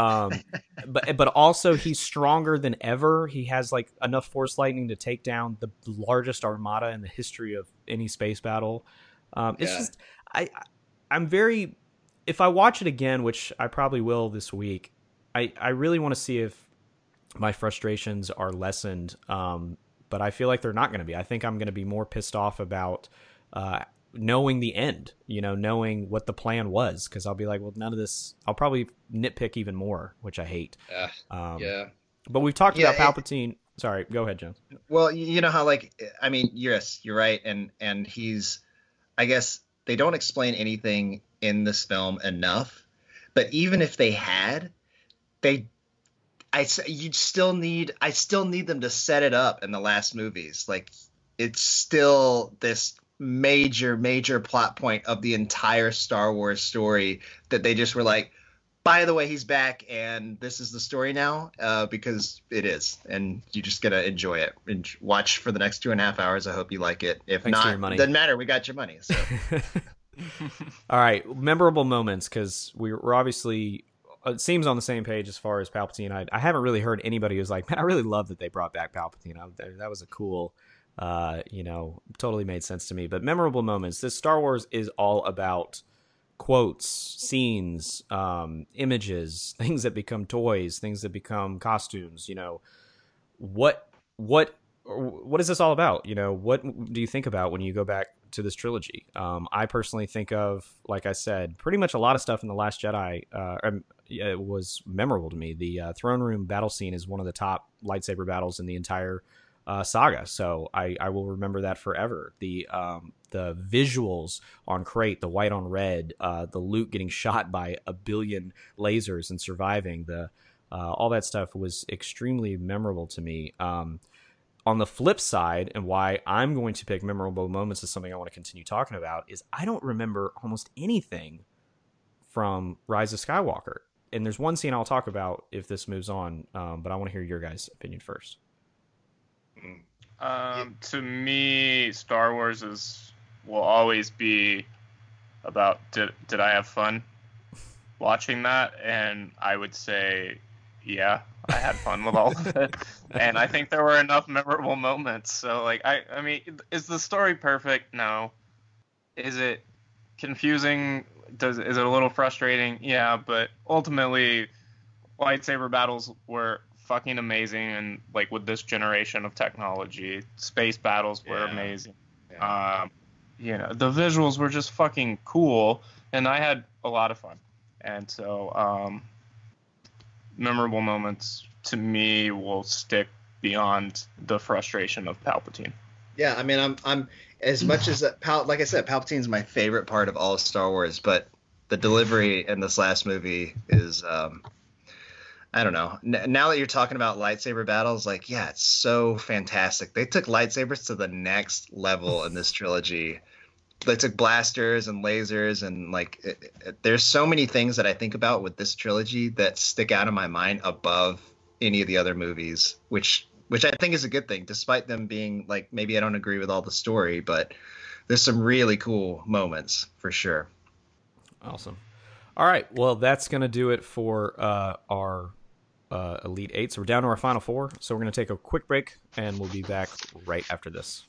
But also he's stronger than ever. He has like enough force lightning to take down the largest armada in the history of any space battle. It's just, I'm very... If I watch it again, which I probably will this week, I really want to see if my frustrations are lessened. But I feel like they're not going to be. I think I'm going to be more pissed off about knowing the end, knowing what the plan was. Because I'll be like, well, none of this. I'll probably nitpick even more, which I hate. But we've talked about Palpatine. Sorry, go ahead, Jones. Well, you know how, yes, you're right. And he's, I guess, they don't explain anything in this film enough, but even if they had, I still need them to set it up in the last movies. Like, it's still this major plot point of the entire Star Wars story that they just were like, by the way, he's back and this is the story now, because it is, and you just gotta enjoy it and watch for the next 2.5 hours. I hope you like it. If Thanks not, doesn't matter. We got your money. So. All right, memorable moments, because we're obviously, it seems, on the same page as far as Palpatine. I haven't really heard anybody who's like, man, I really love that they brought back Palpatine. That was a cool, totally made sense to me. But memorable moments. This Star Wars is all about quotes, scenes, images, things that become toys, things that become costumes. What what is this all about? What do you think about when you go back to this trilogy? I personally think of, like I said, pretty much a lot of stuff in The Last Jedi. It was memorable to me. The throne room battle scene is one of the top lightsaber battles in the entire saga, so I will remember that forever. The visuals on Crate, the white on red, the Luke getting shot by a billion lasers and surviving, all that stuff was extremely memorable to me. On the flip side, and why I'm going to pick memorable moments as something I want to continue talking about, is I don't remember almost anything from Rise of Skywalker. And there's one scene I'll talk about if this moves on, but I want to hear your guys' opinion first. To me, Star Wars will always be about did I have fun watching that? And I would say, yeah, I had fun with all of it. And I think there were enough memorable moments. So, like, I mean, is the story perfect? No. Is it confusing? Is it a little frustrating? Yeah, but ultimately, lightsaber battles were fucking amazing. And, like, with this generation of technology, space battles were amazing. Yeah. The visuals were just fucking cool. And I had a lot of fun. And so, memorable moments to me will stick beyond the frustration of Palpatine. Yeah, I mean, I'm as much as like I said, Palpatine's my favorite part of all of Star Wars, but the delivery in this last movie is, I don't know. Now that you're talking about lightsaber battles, like, yeah, it's so fantastic. They took lightsabers to the next level in this trilogy. They took blasters and lasers, and like there's so many things that I think about with this trilogy that stick out in my mind above any of the other movies, which I think is a good thing, despite them being like, maybe I don't agree with all the story, but there's some really cool moments for sure. Awesome. All right, well, that's gonna do it for our Elite Eight. So we're down to our final four. So we're gonna take a quick break, and we'll be back right after this.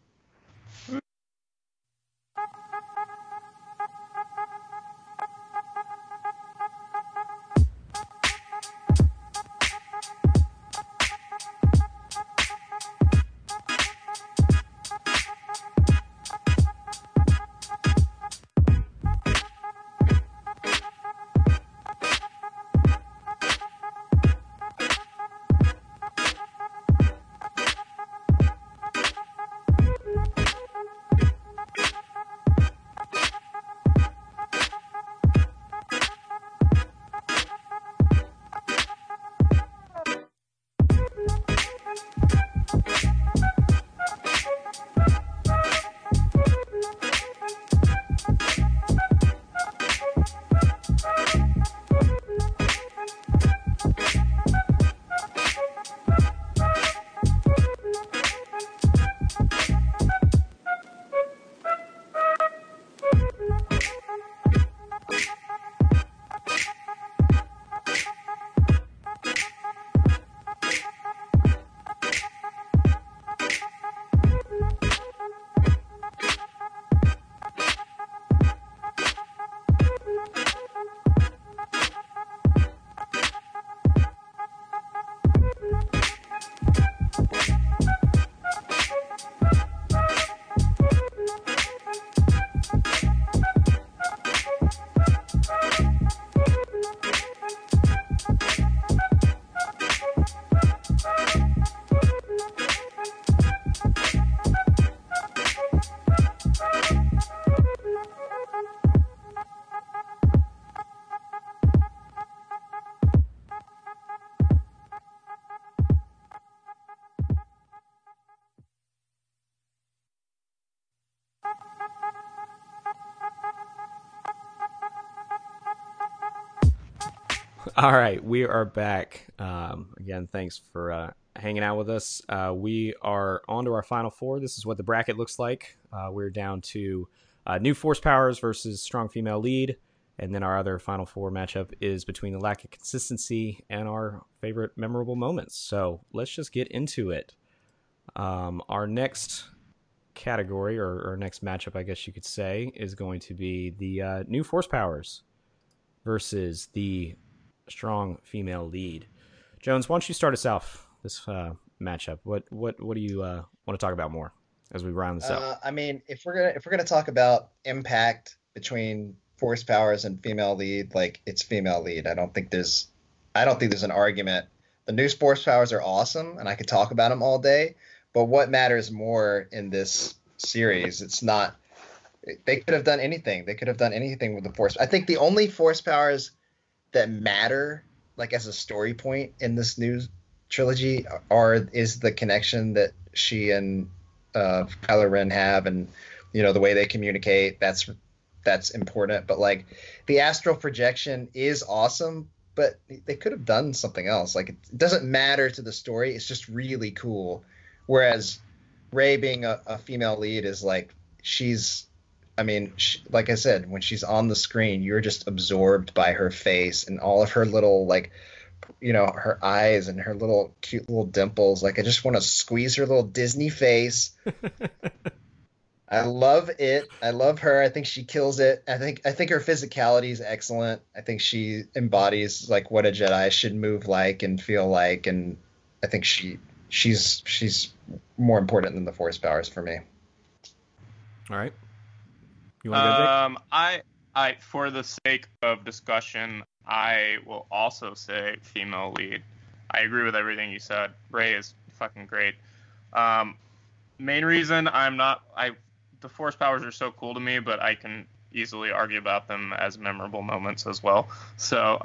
All right, we are back. Again, thanks for hanging out with us. We are on to our final four. This is what the bracket looks like. We're down to New force powers versus strong female lead. And then our other final four matchup is between the lack of consistency and our favorite memorable moments. So let's just get into it. Our next category, or our next matchup, I guess you could say, is going to be the new force powers versus the strong female lead. Jones, why don't you start us off this matchup? What do you want to talk about more as we round this up? I mean, if we're gonna talk about impact between force powers and female lead, like it's female lead. I don't think there's an argument. The new force powers are awesome, and I could talk about them all day. But what matters more in this series? It's not. They could have done anything. They could have done anything with the force. I think the only force powers that matter, like as a story point in this new trilogy, is the connection that she and Kylo Ren have, and the way they communicate. That's important. But like the astral projection is awesome, but they could have done something else. Like it doesn't matter to the story. It's just really cool. Whereas Rey being a female lead is like like I said, when she's on the screen, you're just absorbed by her face and all of her little her eyes and her little cute little dimples. Like I just want to squeeze her little Disney face. I love it. I love her. I think she kills it. I think her physicality is excellent. I think she embodies like what a Jedi should move like and feel like, and I think she's more important than the Force powers for me. All right. You want to go, Jake? I for the sake of discussion, I will also say female lead. I agree with everything you said. Rey is fucking great. Main reason the force powers are so cool to me, but I can easily argue about them as memorable moments as well. So,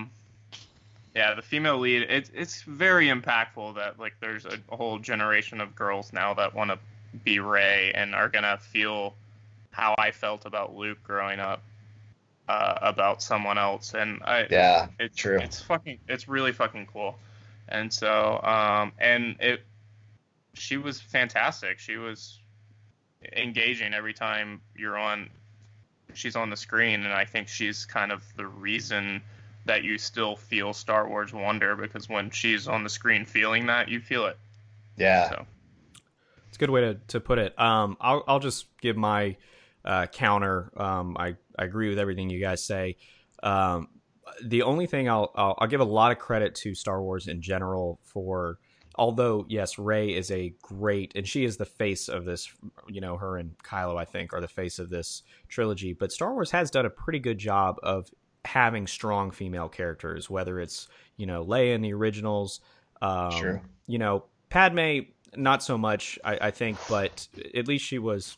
the female lead, it's very impactful that like there's a whole generation of girls now that want to be Rey and are gonna feel how I felt about Luke growing up about someone else, and it's true. It's really fucking cool, and so she was fantastic. She was engaging every time she's on the screen, and I think she's kind of the reason that you still feel Star Wars wonder, because when she's on the screen feeling that, you feel it. Yeah. So it's a good way to put it. I'll just give my counter. I agree with everything you guys say. The only thing I'll give a lot of credit to Star Wars in general for, although yes, Rey is a great, and she is the face of this, her and Kylo, I think, are the face of this trilogy, but Star Wars has done a pretty good job of having strong female characters, whether it's, Leia in the originals, Sure. Padme, not so much, I think, but at least she was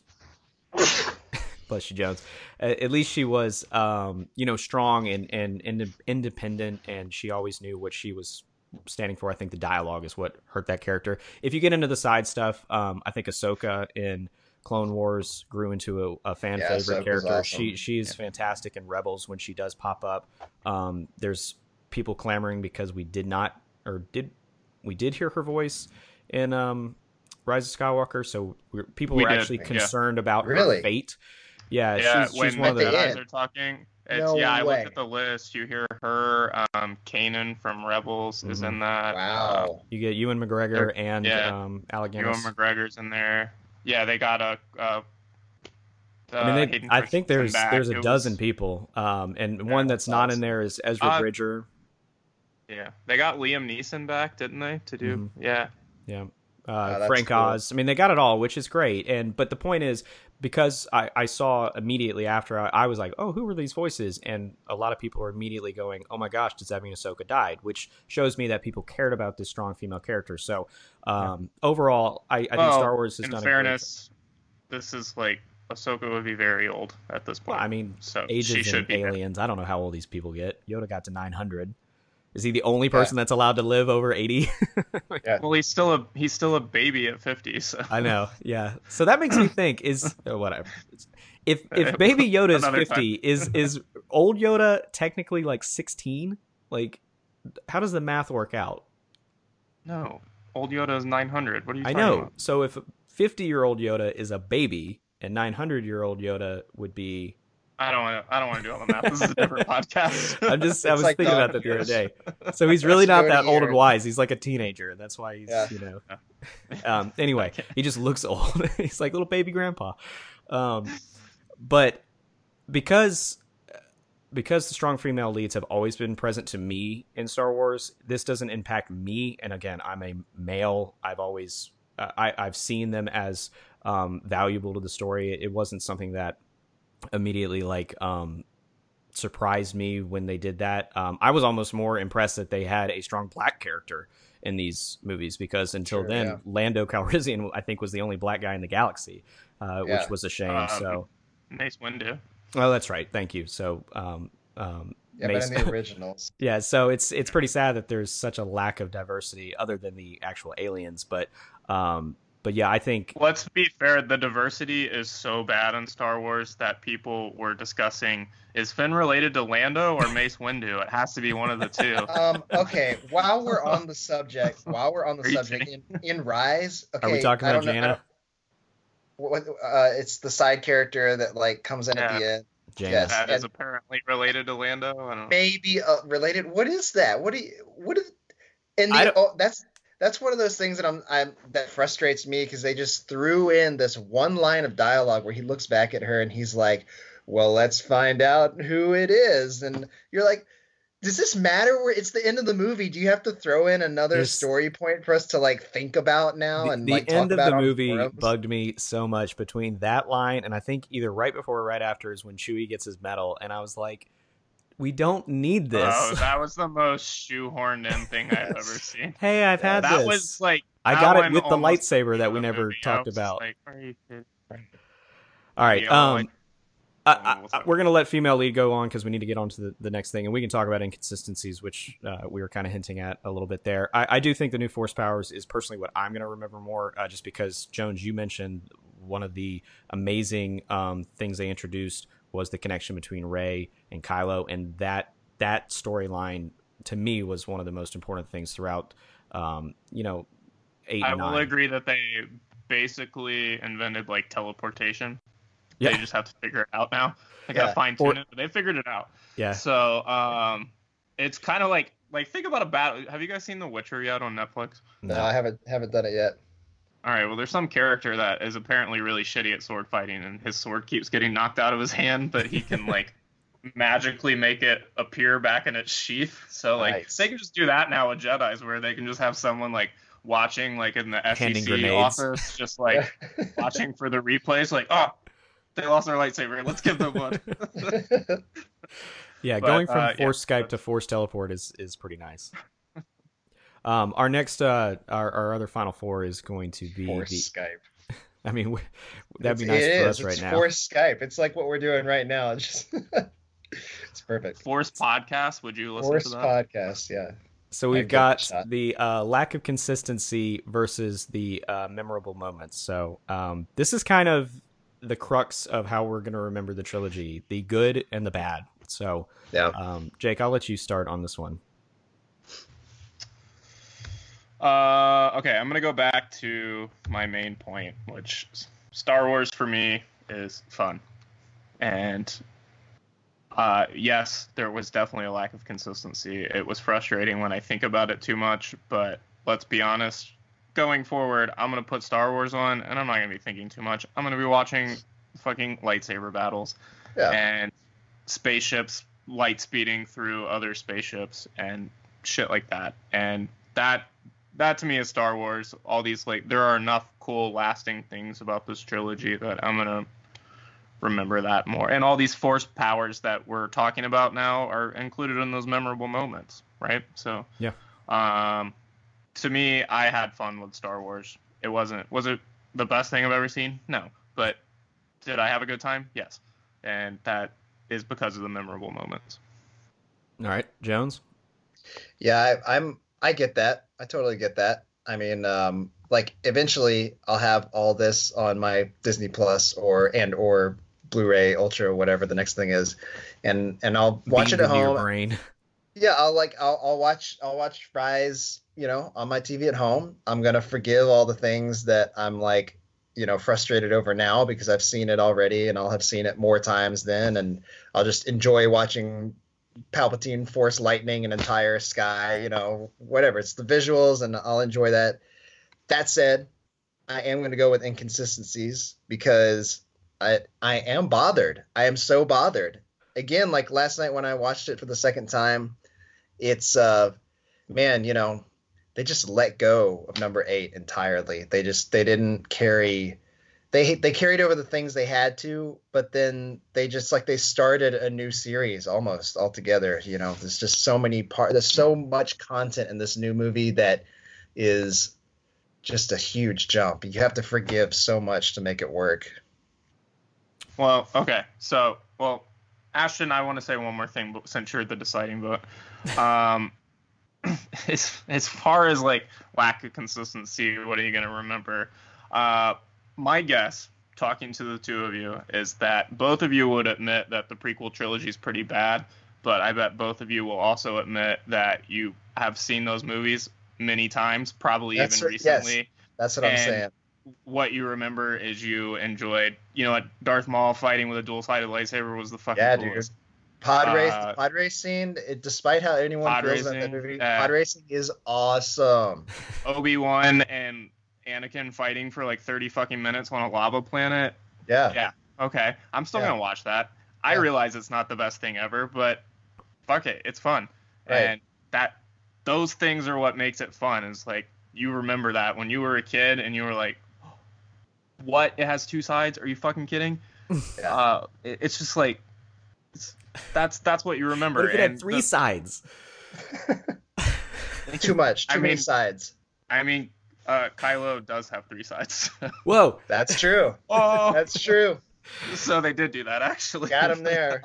bless you, Jones. At least she was, strong and independent, and she always knew what she was standing for. I think the dialogue is what hurt that character. If you get into the side stuff, I think Ahsoka in Clone Wars grew into a fan favorite Ahsoka's character. awesome. She's fantastic in Rebels when she does pop up. There's people clamoring because we did hear her voice in Rise of Skywalker, so people were actually concerned about her fate. Yeah, she's when one of the guys are talking. I way. looked at the list. You hear her. Kanan from Rebels is in that. Wow. You get Ewan McGregor and Alec Guinness. Ewan McGregor's in there. Yeah, they got a. I think there's a dozen people, and one that's not in there is Ezra Bridger. Yeah, they got Liam Neeson back, didn't they? To do yeah. Frank cool. Oz. I mean, they got it all, which is great. But the point is, because I saw immediately after, I was like, oh, who were these voices? And a lot of people are immediately going, oh my gosh, does that mean Ahsoka died? Which shows me that people cared about this strong female character. So overall, I think Star Wars has done. In fairness, this is like Ahsoka would be very old at this point. Well, I mean, so ages and aliens. I don't know how old these people get. Yoda got to 900. Is he the only person that's allowed to live over 80? Yeah. Well, he's still a baby at 50. So I know. Yeah. So that makes me think whatever. If Baby Yoda is 50, is old Yoda technically like 16? Like, how does the math work out? No, old Yoda is 900. What are you I talking know. about? So if 50-year-old Yoda is a baby, and 900-year-old Yoda would be. I don't want to do all the math. This is a different podcast. I was like thinking about dog that the other years. day. So he's really not that 30 old and years. wise. He's like a teenager. That's why he's, Yeah. Anyway, he just looks old. He's like little baby grandpa. But because the strong female leads have always been present to me in Star Wars, this doesn't impact me. And again, I'm a male. I've always I've seen them as valuable to the story. It wasn't something that immediately surprised me when they did that. I was almost more impressed that they had a strong black character in these movies, because until Sure, then, yeah. Lando Calrissian, I think, was the only black guy in the galaxy, Yeah. which was a shame. So, Mace Windu. oh, that's right. Thank you. So, Yeah, Mace- but in the originals. yeah, so it's pretty sad that there's such a lack of diversity other than the actual aliens. But yeah, I think Let's be fair, the diversity is so bad in Star Wars that people were discussing, is Finn related to Lando or Mace Windu? It has to be one of the two. Okay, while we're on the subject, Are you in Rise, okay, are we talking I about don't know- I Jaina? don't- it's the side character that like comes in at Yeah. the end. Jaina. Yes. That is and- apparently related to Lando. I don't know. Maybe related. What is that? What is? And I don't- that's one of those things that I'm that frustrates me, because they just threw in this one line of dialogue where he looks back at her and he's like, "Well, let's find out who it is," and you're like, does this matter? Where it's the end of the movie? Do you have to throw in another This- story point for us to like think about now and The like talk end of about the on movie forums? bugged me so much between that line and I think either right before or right after is when Chewie gets his medal, and I was like, we don't need this. Oh, that was the most shoehorned in thing I've ever seen. Hey, I've had That this. was like I that got it one with the almost lightsaber that we the never movie. I talked was about. Like, are you kidding? All right. Yeah, like- We're going to let female lead go on because we need to get on to the next thing, and we can talk about inconsistencies, which we were kind of hinting at a little bit there. I do think the new Force powers is personally what I'm going to remember more, just because, Jones, you mentioned one of the amazing things they introduced was the connection between Rey and Kylo, and that storyline, to me, was one of the most important things throughout, 8 I and 9. will agree that they basically invented like teleportation. Yeah. They just have to figure it out now. They Yeah. gotta fine tune it, but they figured it out. Yeah. So it's kind of like think about a battle. Have you guys seen The Witcher yet on Netflix? No, I haven't done it yet. All right. Well, there's some character that is apparently really shitty at sword fighting, and his sword keeps getting knocked out of his hand, but he can like magically make it appear back in its sheath. So like Nice. they can just do that now with Jedi's, where they can just have someone like watching like in the Handing SEC grenades. office, just like watching for the replays, like, oh, they lost their lightsaber. Let's give them one. Yeah, But, going from yeah, Force Skype to Force Teleport is pretty nice. Our next, our other Final Four is going to be Force Skype. I mean, that'd be nice It for is. us right It's now. Force Skype. It's like what we're doing right now. It's just it's perfect. Force podcast. Would you listen Force to that? podcast. Yeah. So I'd we've give it a got shot. the lack of consistency versus the memorable moments. So this is kind of the crux of how we're going to remember the trilogy: the good and the bad. So, Yeah. Jake, I'll let you start on this one. Okay, I'm gonna go back to my main point, which Star Wars for me is fun, and yes, there was definitely a lack of consistency. It was frustrating when I think about it too much, but let's be honest. Going forward, I'm gonna put Star Wars on, and I'm not gonna be thinking too much. I'm gonna be watching fucking lightsaber battles Yeah. and spaceships light speeding through other spaceships and shit like that. And that to me is Star Wars. All these, like, there are enough cool lasting things about this trilogy that I'm gonna remember that more. And all these force powers that we're talking about now are included in those memorable moments, right? So Yeah. To me, I had fun with Star Wars. Was it the best thing I've ever seen? No. But did I have a good time? Yes. And that is because of the memorable moments. All right, Jones. Yeah, I get that. I totally get that. I mean, like eventually I'll have all this on my Disney Plus or Blu-ray Ultra, whatever the next thing is, and I'll watch it Beamed at into your home. brain. Yeah, I'll watch Rise, on my TV at home. I'm gonna forgive all the things that I'm like, frustrated over now because I've seen it already and I'll have seen it more times then, and I'll just enjoy watching Palpatine force lightning an entire sky, whatever. It's the visuals and I'll enjoy that. That said, I am going to go with inconsistencies because I am bothered. I am so bothered. Again, like last night when I watched it for the second time, it's man, they just let go of number 8 entirely. They didn't carry they carried over the things they had to, but then they just like they started a new series almost altogether. There's just there's so much content in this new movie that is just a huge jump. You have to forgive so much to make it work. Well, okay. So, Ashton, I want to say one more thing, but since you're the deciding vote, as far as like lack of consistency, what are you going to remember? My guess, talking to the two of you, is that both of you would admit that the prequel trilogy is pretty bad, but I bet both of you will also admit that you have seen those movies many times, probably even recently. Yes, that's what I'm saying. What you remember is you enjoyed, Darth Maul fighting with a dual-sided lightsaber was the fucking coolest. Dude. The pod race scene, despite how anyone feels about that movie, pod racing is awesome. Obi-Wan and Anakin fighting for like 30 fucking minutes on a lava planet. Yeah. Okay. I'm still going to watch that. I realize it's not the best thing ever, but fuck it. It's fun. Right. And those things are what makes it fun. Is like, you remember that when you were a kid and you were like, what? It has 2 sides? Are you fucking kidding? Yeah. It's just like, that's what you remember. What if it had 3 sides? Too much. Too many sides. I mean, Kylo does have 3 sides. Whoa. That's true. Oh. That's true. So they did do that, actually. Got him there.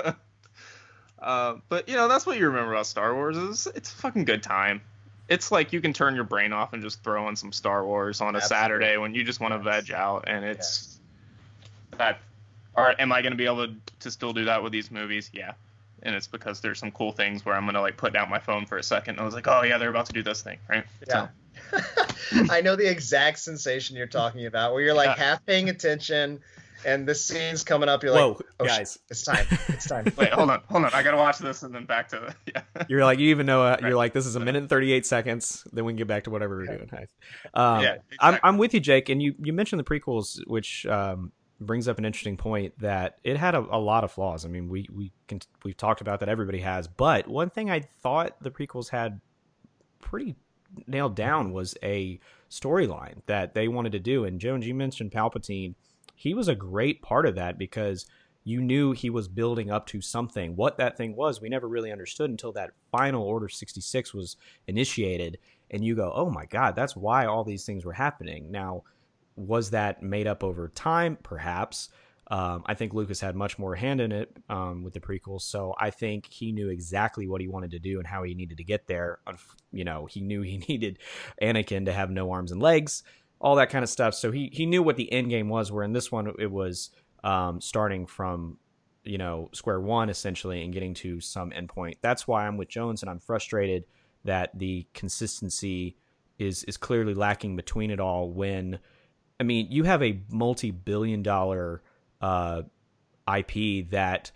But, that's what you remember about Star Wars. It's a fucking good time. It's like you can turn your brain off and just throw in some Star Wars on a Saturday when you just want to veg out. And it's that. All right, am I going to be able to still do that with these movies? Yeah. And it's because there's some cool things where I'm going to like put down my phone for a second. And I was like, oh, yeah, they're about to do this thing, right? Yeah. So. I know the exact sensation you're talking about where you're like half paying attention and the scene's coming up. You're like, oh, guys, it's time. It's time. Wait, hold on. I got to watch this and then back to You're like, you even know, you're like, this is 1 minute and 38 seconds. Then we can get back to whatever we're doing. Exactly. I'm with you, Jake. And you mentioned the prequels, which brings up an interesting point that it had a lot of flaws. I mean, we've talked about that. Everybody has. But one thing I thought the prequels had pretty nailed down was a storyline that they wanted to do. And Jones, you mentioned Palpatine. He was a great part of that because you knew he was building up to something. What that thing was, we never really understood until that final Order 66 was initiated. And you go, oh my God, that's why all these things were happening. Now, was that made up over time? Perhaps. I think Lucas had much more hand in it with the prequels. So I think he knew exactly what he wanted to do and how he needed to get there. He knew he needed Anakin to have no arms and legs, all that kind of stuff. So he knew what the end game was, where in this one it was starting from, square one essentially and getting to some endpoint. That's why I'm with Jones and I'm frustrated that the consistency is clearly lacking between it all when, I mean, you have a multi-billion-dollar IP that,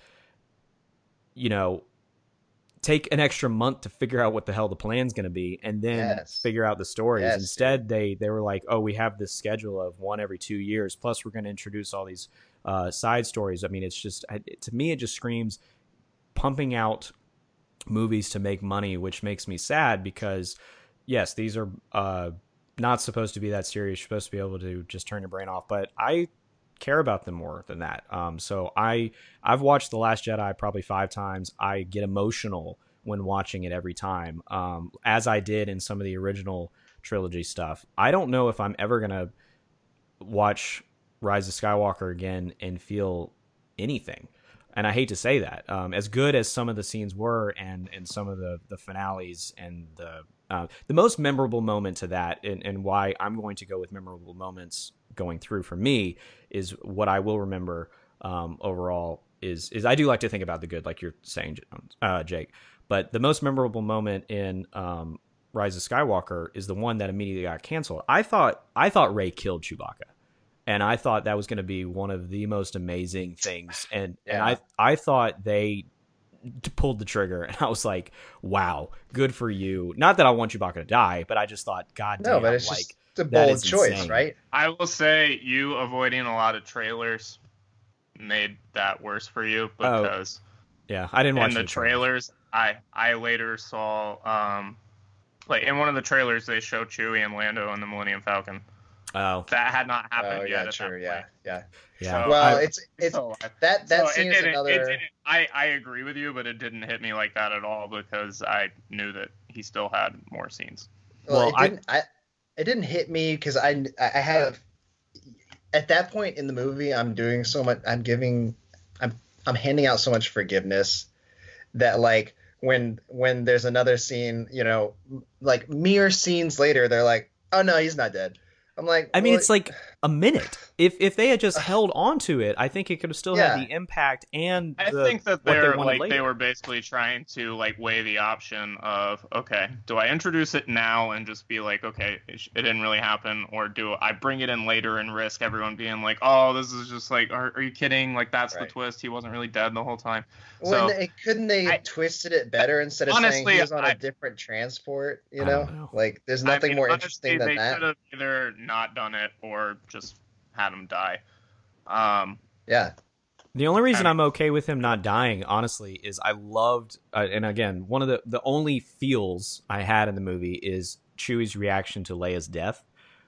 take an extra month to figure out what the hell the plan's going to be and then figure out the stories. Instead, they were like, oh, we have this schedule of 1 every 2 years. Plus, we're going to introduce all these side stories. I mean, it's just, to me, it just screams pumping out movies to make money, which makes me sad because, yes, these are not supposed to be that serious. You're supposed to be able to just turn your brain off. But I care about them more than that. So I've watched The Last Jedi probably 5 times. I get emotional when watching it every time, as I did in some of the original trilogy stuff. I don't know if I'm ever going to watch Rise of Skywalker again and feel anything. And I hate to say that. As good as some of the scenes were and some of the finales and the most memorable moment to that and why I'm going to go with memorable moments going through for me is what I will remember overall is I do like to think about the good, like you're saying, Jake. But the most memorable moment in Rise of Skywalker is the one that immediately got canceled. I thought Rey killed Chewbacca. and I thought that was going to be one of the most amazing things. And Yeah. I thought they pulled the trigger, and I was like, wow, good for you. Not that I want Chewbacca to die, but I just thought, god No, damn, but it's like just a that bold is choice, insane. right? I will say you avoiding a lot of trailers made that worse for you because Yeah, I didn't watch in the any trailers. trailers, I later saw like in one of the trailers they show Chewie and Lando and the Millennium Falcon. Oh, That had not happened Oh yet yeah, at true. that Yeah, point. yeah. yeah. So Well, I it's so that it scene is didn't another. I agree with you, but it didn't hit me like that at all because I knew that he still had more scenes. Well, Well, it didn't hit me because I have at that point in the movie I'm doing so much. I'm handing out so much forgiveness that like when there's another scene, you know, like mere scenes later, they're like, oh no, he's not dead. I'm like, I mean, well, it's like a minute. If they had just held on to it, I think it could have still had yeah, the impact and I the think that what they they're wanted like later. they were basically trying to like weigh the option of okay, do I introduce it now and just be like okay, it didn't really happen, or do I bring it in later and risk everyone being like oh this is just like are you kidding, like that's the right. twist, he wasn't really dead the whole time. When So couldn't they I have twisted it better instead of saying he honestly was on a different transport? You I don't know, know. like there's I nothing mean more honestly interesting than they that. should have either not done it or just had him die. Yeah, The only reason I I'm okay with him not dying, honestly, is I loved, and again, one of the only feels I had in the movie is Chewie's reaction to Leia's death.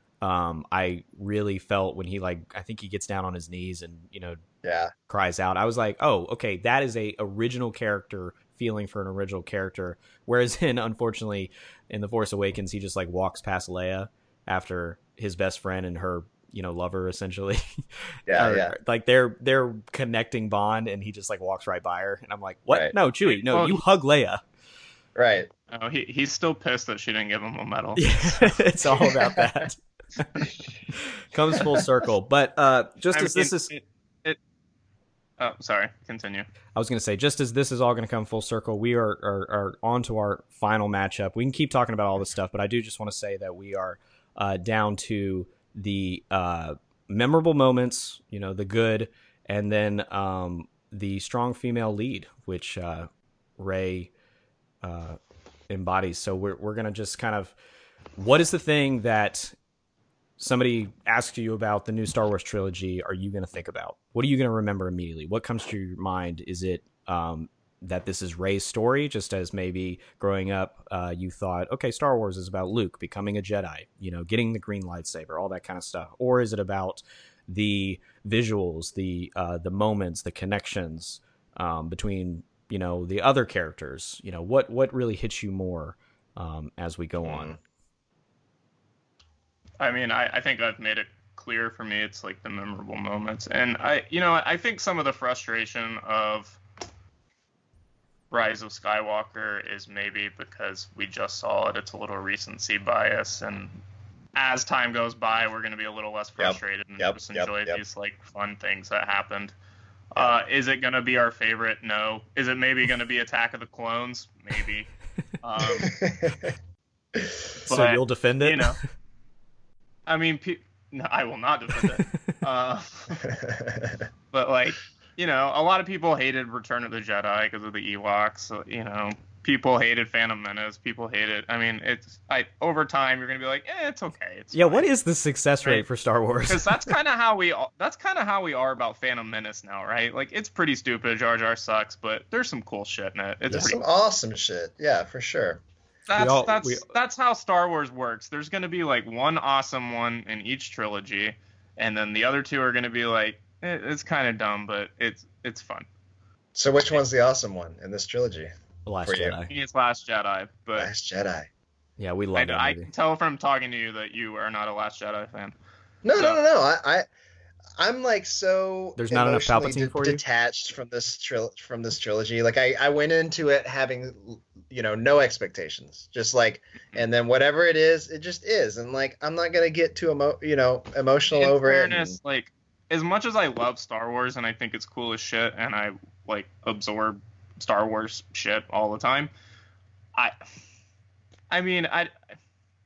I really felt when he I think he gets down on his knees and yeah, cries out. I was like, oh, okay, that is a original character feeling for an original character. Whereas unfortunately, in The Force Awakens, he just walks past Leia after his best friend and her lover essentially yeah, or yeah. like their connecting bond, and he just walks right by her, and I'm like, what? Right, No, Chewie, no, well, you hug Leia. right. he's still pissed that she didn't give him a medal. It's all about that. Comes full circle. But oh, sorry, continue. I was going to say, just as this is all going to come full circle, we are on to our final matchup. We can keep talking about all this stuff, but I do just want to say that we are down to the memorable moments, the good, and then the strong female lead, which Rey embodies. So we're going to just kind of, what is the thing that somebody asks you about the new Star Wars trilogy are you going to think about? What are you going to remember immediately? What comes to your mind? Is it that this is Rey's story, just as maybe growing up you thought, okay, Star Wars is about Luke becoming a Jedi, getting the green lightsaber, all that kind of stuff? Or is it about the visuals, the moments, the connections between, the other characters? What really hits you more as we go on? I mean, I think I've made it clear for me. It's like the memorable moments, and I think some of the frustration of Rise of Skywalker is maybe because we just saw it. It's a little recency bias, and as time goes by, we're going to be a little less frustrated and just enjoy these like fun things that happened. Is it going to be our favorite? No. Is it maybe going to be Attack of the Clones? Maybe. So you'll defend it? I mean, no, I will not defend it. But a lot of people hated Return of the Jedi because of the Ewoks. So, people hated Phantom Menace. People hated. I mean, over time you're gonna be like, it's okay. It's yeah. fine. What is the success rate for Star Wars? Because that's kind of how we are about Phantom Menace now, right? Like, it's pretty stupid. Jar Jar sucks, but there's some cool shit in it. There's some awesome shit. Yeah, for sure. That's how Star Wars works. There's going to be one awesome one in each trilogy, and then the other two are going to be it's kind of dumb, but it's fun. So which one's the awesome one in this trilogy? The Last Jedi. It's Last Jedi, but Last Jedi. Yeah, we love that I movie. can tell from talking to you that you are not a Last Jedi fan. No. I'm so there's not enough Palpatine for you? Detached from this trilogy. Like I went into it having no expectations, just and then whatever it is, it just is, and I'm not gonna get too emotional over it. As much as I love Star Wars and I think it's cool as shit, and I absorb Star Wars shit all the time,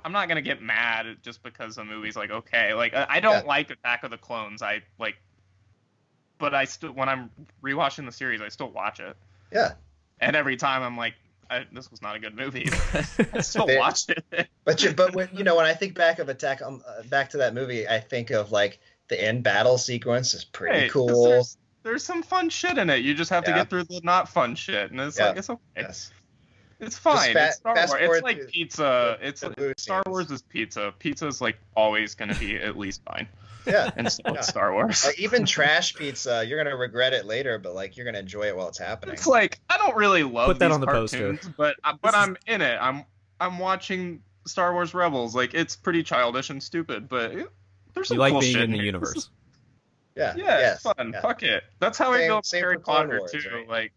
I'm not gonna get mad just because a movie's like okay. Like I don't like Attack of the Clones. I like, but I still when I'm rewatching the series, I still watch it. Yeah. And every time I'm like, this was not a good movie. But I still watch it. But when when I think back of back to that movie, I think of like the end battle sequence is pretty cool. There's some fun shit in it. You just have to get through the not fun shit, and it's like it's okay. Yes. It's fine. It's Star Wars. It's like pizza. The Star Wars is pizza. Pizza's like always going to be at least fine. Yeah. And so it's Star Wars. Like, even trash pizza, you're going to regret it later, but like you're going to enjoy it while it's happening. It's like I don't really love Put that these on the cartoons, poster. but I'm in it. I'm watching Star Wars Rebels. Like it's pretty childish and stupid, but there's some cool being shit in the here. universe. Yeah. It's fun. Yeah. Fuck it. That's how I feel about Harry Potter Wars, too. right?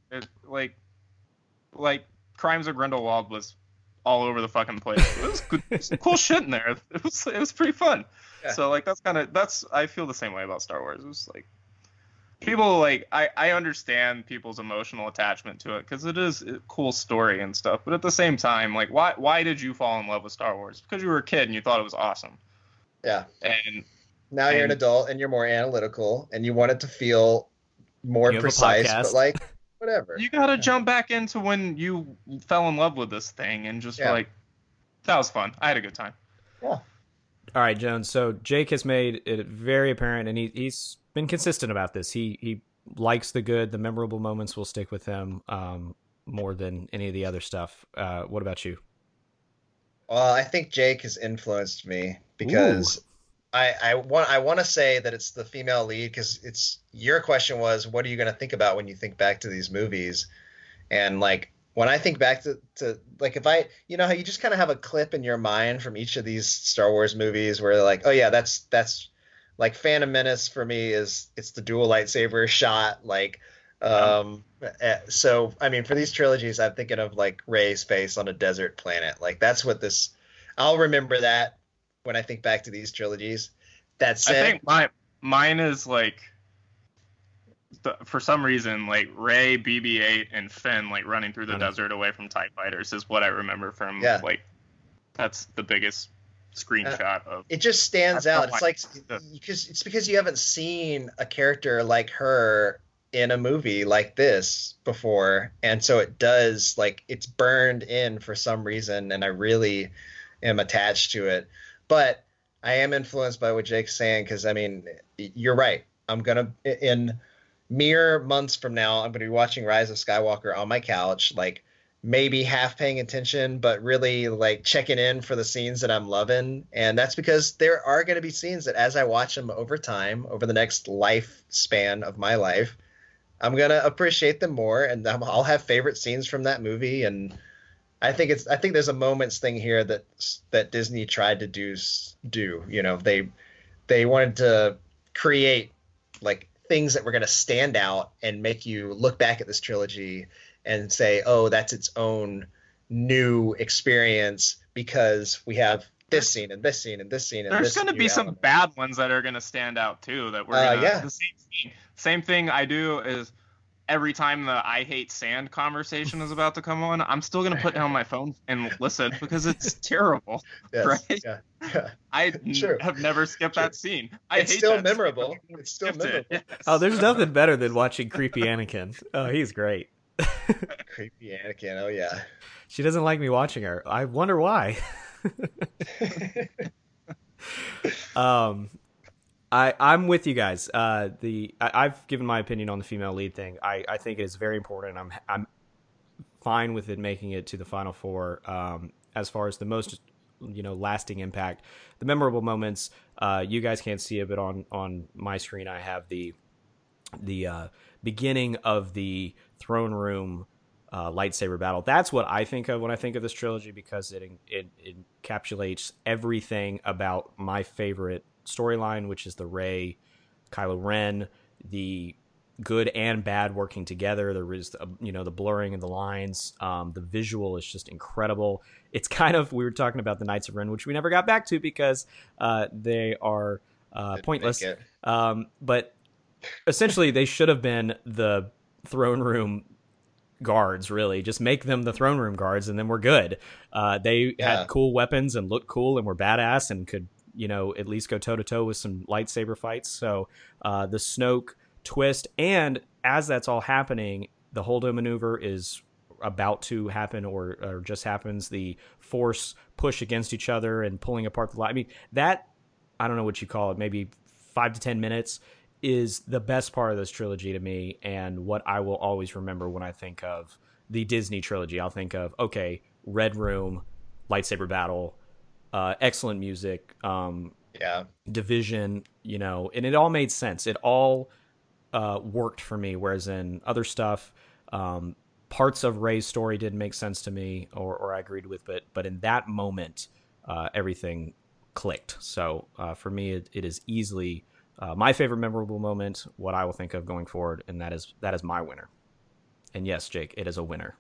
Like Crimes of Grindelwald was all over the fucking place. It was good, some cool shit in there. It was pretty fun. Yeah. So like that's I feel the same way about Star Wars. It was like people like I understand people's emotional attachment to it because it is a cool story and stuff. But at the same time, like why did you fall in love with Star Wars? Because you were a kid and you thought it was awesome. Yeah. And now you're an adult and you're more analytical and you want it to feel more precise, but like whatever. You gotta jump back into when you fell in love with this thing and just like that was fun. I had a good time. Yeah. All right, Jones. So Jake has made it very apparent, and he's been consistent about this. He likes the good, the memorable moments will stick with him more than any of the other stuff. What about you? Well, I think Jake has influenced me because I want to say that it's the female lead because it's your question was what are you going to think about when you think back to these movies, and like when I think back to like if I how you just kind of have a clip in your mind from each of these Star Wars movies where they're like oh yeah that's like Phantom Menace for me it's the dual lightsaber shot like so I mean for these trilogies I'm thinking of like Rey's face on a desert planet like that's what this I'll remember that when I think back to these trilogies. That said, I think mine is like for some reason like Rey, BB-8, and Finn like running through the desert away from TIE fighters is what I remember from like that's the biggest screenshot of. It just stands out. It's like because you haven't seen a character like her in a movie like this before, and so it does like it's burned in for some reason, and I really am attached to it. But I am influenced by what Jake's saying because I mean you're right. I'm gonna in mere months from now I'm gonna be watching Rise of Skywalker on my couch, like maybe half paying attention, but really like checking in for the scenes that I'm loving. And that's because there are going to be scenes that as I watch them over time, over the next lifespan of my life, I'm going to appreciate them more. And I'll have favorite scenes from that movie. And I think there's a moments thing here that Disney tried to do, they wanted to create like things that were going to stand out and make you look back at this trilogy and say, oh, that's its own new experience because we have this scene and this scene and this scene. And there's going to be some bad ones that are going to stand out too. That we're the same thing I do is every time the I hate sand conversation is about to come on, I'm still going to put down my phone and listen because it's terrible. Yes, right? Yeah. I have never skipped that scene. It's still memorable. It's still memorable. Yes. Oh, there's nothing better than watching creepy Anakin. Oh, he's great. Creepy Anakin, oh yeah. She doesn't like me watching her. I wonder why. I'm with you guys. I've given my opinion on the female lead thing. I think it is very important. I'm fine with it making it to the final four. As far as the most lasting impact, the memorable moments. You guys can't see it, but on my screen I have the beginning of the throne room lightsaber battle. That's what I think of when I think of this trilogy because it encapsulates everything about my favorite storyline, which is the Rey, Kylo Ren, the good and bad working together. There is the blurring of the lines. The visual is just incredible. It's kind of, we were talking about the Knights of Ren, which we never got back to because they are pointless. But essentially, they should have been the throne room guards, really. Just make them the throne room guards, and then we're good. They had cool weapons and looked cool and were badass and could, at least go toe to toe with some lightsaber fights. So the Snoke twist, and as that's all happening, the Holdo maneuver is about to happen or just happens. The Force push against each other and pulling apart the light. I mean, that, I don't know what you call it, maybe 5 to 10 minutes is the best part of this trilogy to me, and what I will always remember when I think of the Disney trilogy. I'll think of, okay, Red Room, lightsaber battle, excellent music, Division, and it all made sense. It all worked for me, whereas in other stuff, parts of Rey's story didn't make sense to me, or I agreed with, but in that moment, everything clicked. So for me, it is easily my favorite memorable moment, what I will think of going forward, and that is my winner. And yes, Jake, it is a winner.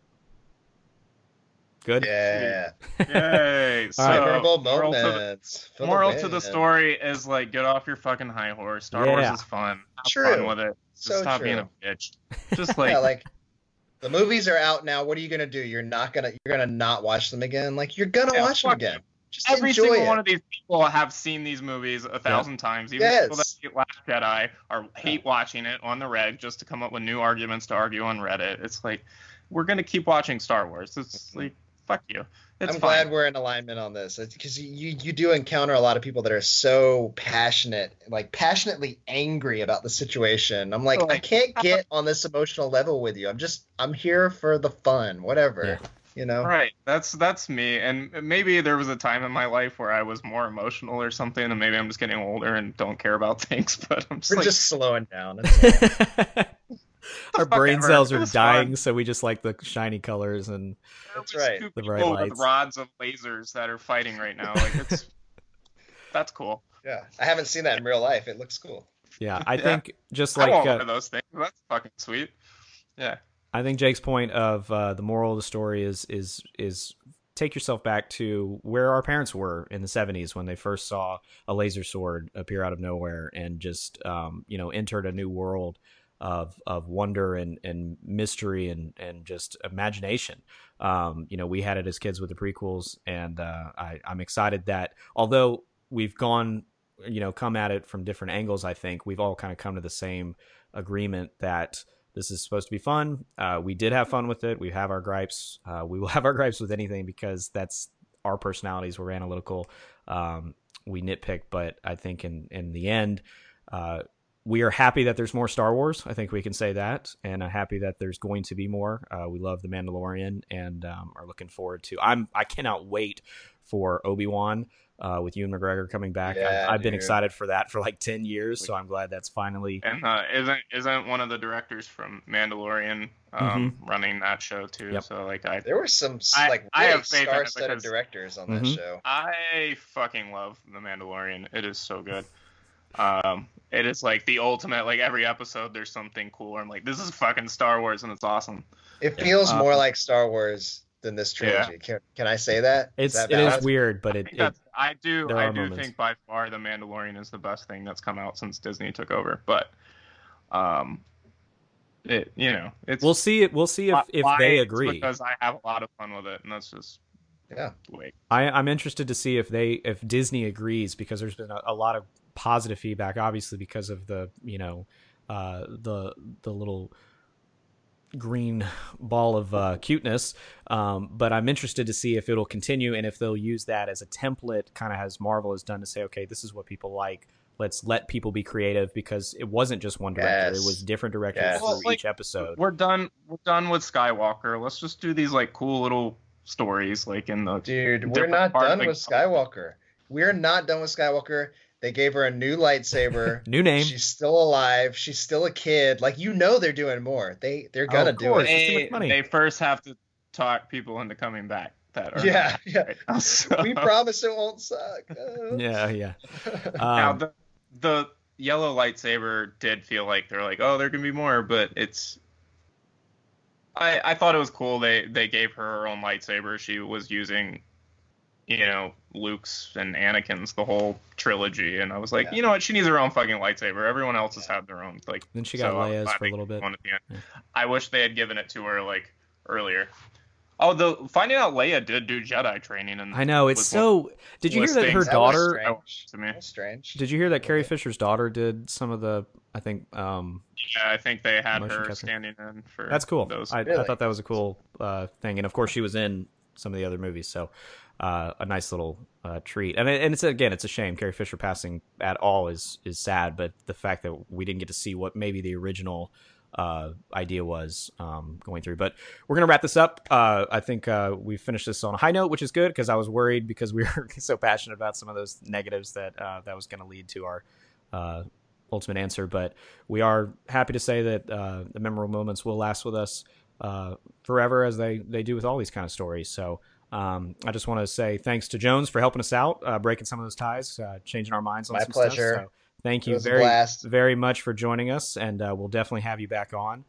Good? Yeah. Yay. So, memorable moments. Moral to the story is, like, get off your fucking high horse. Star Wars is fun. Have fun with it. Just stop being a bitch. Just like... yeah, like, the movies are out now. What are you going to do? You're gonna not watch them again? Like, you're going to watch them again. Just every single one of these people have seen these movies 1,000 times. Even people that hate Last Jedi or hate watching it on the reg just to come up with new arguments to argue on Reddit. It's like, we're going to keep watching Star Wars. It's like, fuck you. I'm glad we're in alignment on this, because you do encounter a lot of people that are so passionate, like passionately angry about the situation. I'm like, I can't get on this emotional level with you. I'm here for the fun, whatever. Yeah. Right. That's me. And maybe there was a time in my life where I was more emotional or something, and maybe I'm just getting older and don't care about things. But we're just slowing down. Our brain cells are dying, so we just like the shiny colors and that's right. The bright lights. With rods of lasers that are fighting right now. Like, that's cool. Yeah, I haven't seen that in real life. It looks cool. Yeah, I think just like I want one of those things. That's fucking sweet. Yeah. I think Jake's point of the moral of the story is take yourself back to where our parents were in the 70s when they first saw a laser sword appear out of nowhere and just entered a new world of wonder and mystery and just imagination. We had it as kids with the prequels, and I'm excited that although we've come at it from different angles, I think we've all kind of come to the same agreement that this is supposed to be fun. We did have fun with it. We have our gripes. We will have our gripes with anything because that's our personalities. We're analytical. We nitpick, but I think in the end, we are happy that there's more Star Wars. I think we can say that, and I'm happy that there's going to be more. We love The Mandalorian and are looking forward to. I cannot wait for Obi-Wan with Ewan McGregor coming back. Yeah, I've been excited for that for like 10 years, so I'm glad that's finally. And isn't one of the directors from Mandalorian running that show too? Yep. So like there were some I have faith in it star-studded directors on that show. I fucking love The Mandalorian. It is so good. It is like the ultimate, like every episode there's something cool. I'm like, this is fucking Star Wars and it's awesome. It feels more like Star Wars than this trilogy. Yeah. Can I say that? It is weird, but I do think by far The Mandalorian is the best thing that's come out since Disney took over. But it's we'll see if they agree, because I have a lot of fun with it, and that's just wait. I'm interested to see if Disney agrees, because there's been a lot of positive feedback, obviously because of the the little green ball of cuteness, but I'm interested to see if it'll continue and if they'll use that as a template, kind of as Marvel has done, to say, okay, this is what people like. Let's let people be creative, because it wasn't just one director; it was different directors through each episode. We're done with Skywalker. Let's just do these like cool little stories, like in the we're not done with Skywalker. We're not done with Skywalker. They gave her a new lightsaber. New name. She's still alive. She's still a kid. Like, they're doing more. They're gonna do it. It's too much money. They first have to talk people into coming back. Yeah. Right. So, we promise it won't suck. Yeah. Now the yellow lightsaber did feel like they're like, oh, there can be more, but it's. I thought it was cool. They gave her own lightsaber. She was using Luke's and Anakin's, the whole trilogy, and I was like, you know what, she needs her own fucking lightsaber. Everyone else has had their own. Like, Then she got Leia's for a little bit. One at the end. Yeah. I wish they had given it to her like earlier. Oh, finding out Leia did do Jedi training, and I know it's so. Did you hear that her daughter? To me, strange. Did you hear that Carrie Fisher's daughter did some of the? I think. Yeah, I think they had her casting. Standing in for. That's cool. Those. I thought that was a cool thing, and of course she was in some of the other movies, so a nice little treat. And it's a shame Carrie Fisher passing at all is sad, but the fact that we didn't get to see what maybe the original idea was going through. But we're gonna wrap this up. I think we finished this on a high note, which is good, because I was worried because we were so passionate about some of those negatives that that was going to lead to our ultimate answer. But we are happy to say that the memorable moments will last with us forever, as they do with all these kind of stories. So I just want to say thanks to Jones for helping us out, breaking some of those ties, changing our minds on some pleasure. Stuff. So thank you very much for joining us, and we'll definitely have you back on.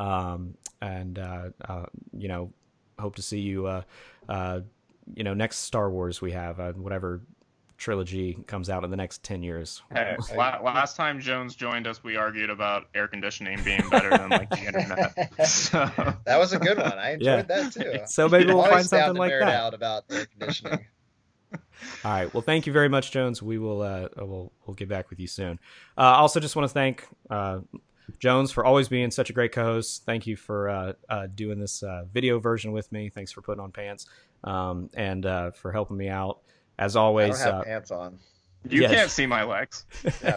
Hope to see you, next Star Wars we have, whatever trilogy comes out in the next 10 years. Hey, last time Jones joined us, we argued about air conditioning being better than like the internet. So. That was a good one. I enjoyed that too. So maybe we'll find something like that. Out about air conditioning. All right. Well, thank you very much, Jones. We will we'll get back with you soon. Also, just want to thank Jones for always being such a great co-host. Thank you for doing this video version with me. Thanks for putting on pants and for helping me out. As always, I don't have pants on. You can't see my legs. Yeah.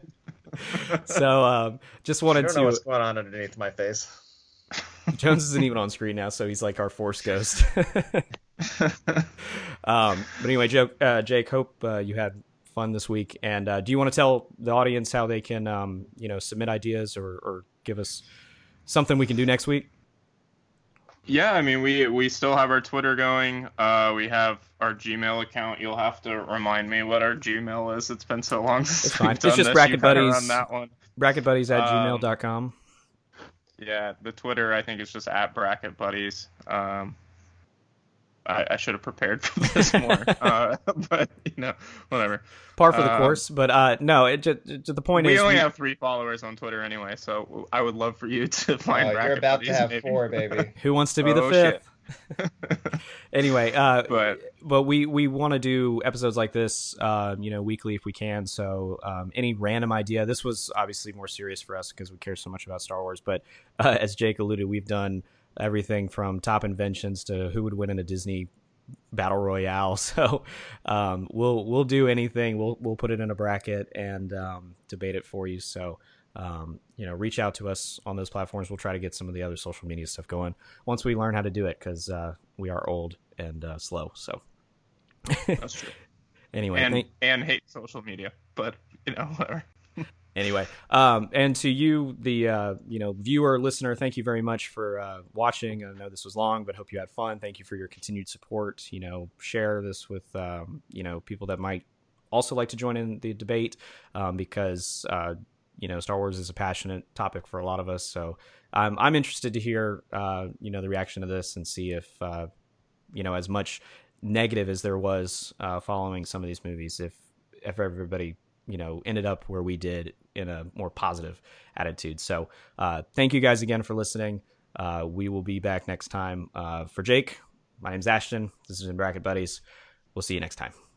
So just wanted to know what's going on underneath my face. Jones isn't even on screen now, so he's like our Force ghost. But anyway, Jake, hope you had fun this week. And do you want to tell the audience how they can, submit ideas or give us something we can do next week? Yeah, I mean, we still have our Twitter going. We have our Gmail account. You'll have to remind me what our Gmail is. It's been so long since we've done It's just this. Bracket Buddies. Run that one. BracketBuddies@gmail.com. Yeah, the Twitter, I think, is just @BracketBuddies. I should have prepared for this more, but whatever. Par for the course, but no. The point is, we only have 3 followers on Twitter anyway, so I would love for you to find. You're about Buddies, to have maybe. 4, baby. Who wants to be the 5th? Anyway, but we want to do episodes like this, weekly if we can. So any random idea. This was obviously more serious for us because we care so much about Star Wars. But as Jake alluded, we've done everything from top inventions to who would win in a Disney battle royale. So we'll do anything. We'll put it in a bracket and debate it for you. So reach out to us on those platforms. We'll try to get some of the other social media stuff going once we learn how to do it, because we are old and slow. So that's true. Anyway, and hate social media, but whatever. Anyway, and to you, the viewer, listener, thank you very much for watching. I know this was long, but hope you had fun. Thank you for your continued support. Share this with people that might also like to join in the debate, because Star Wars is a passionate topic for a lot of us. So I'm interested to hear the reaction to this and see if as much negative as there was following some of these movies, if everybody ended up where we did in a more positive attitude. So thank you guys again for listening. We will be back next time. For Jake, my name's Ashton. This has been Bracket Buddies. We'll see you next time.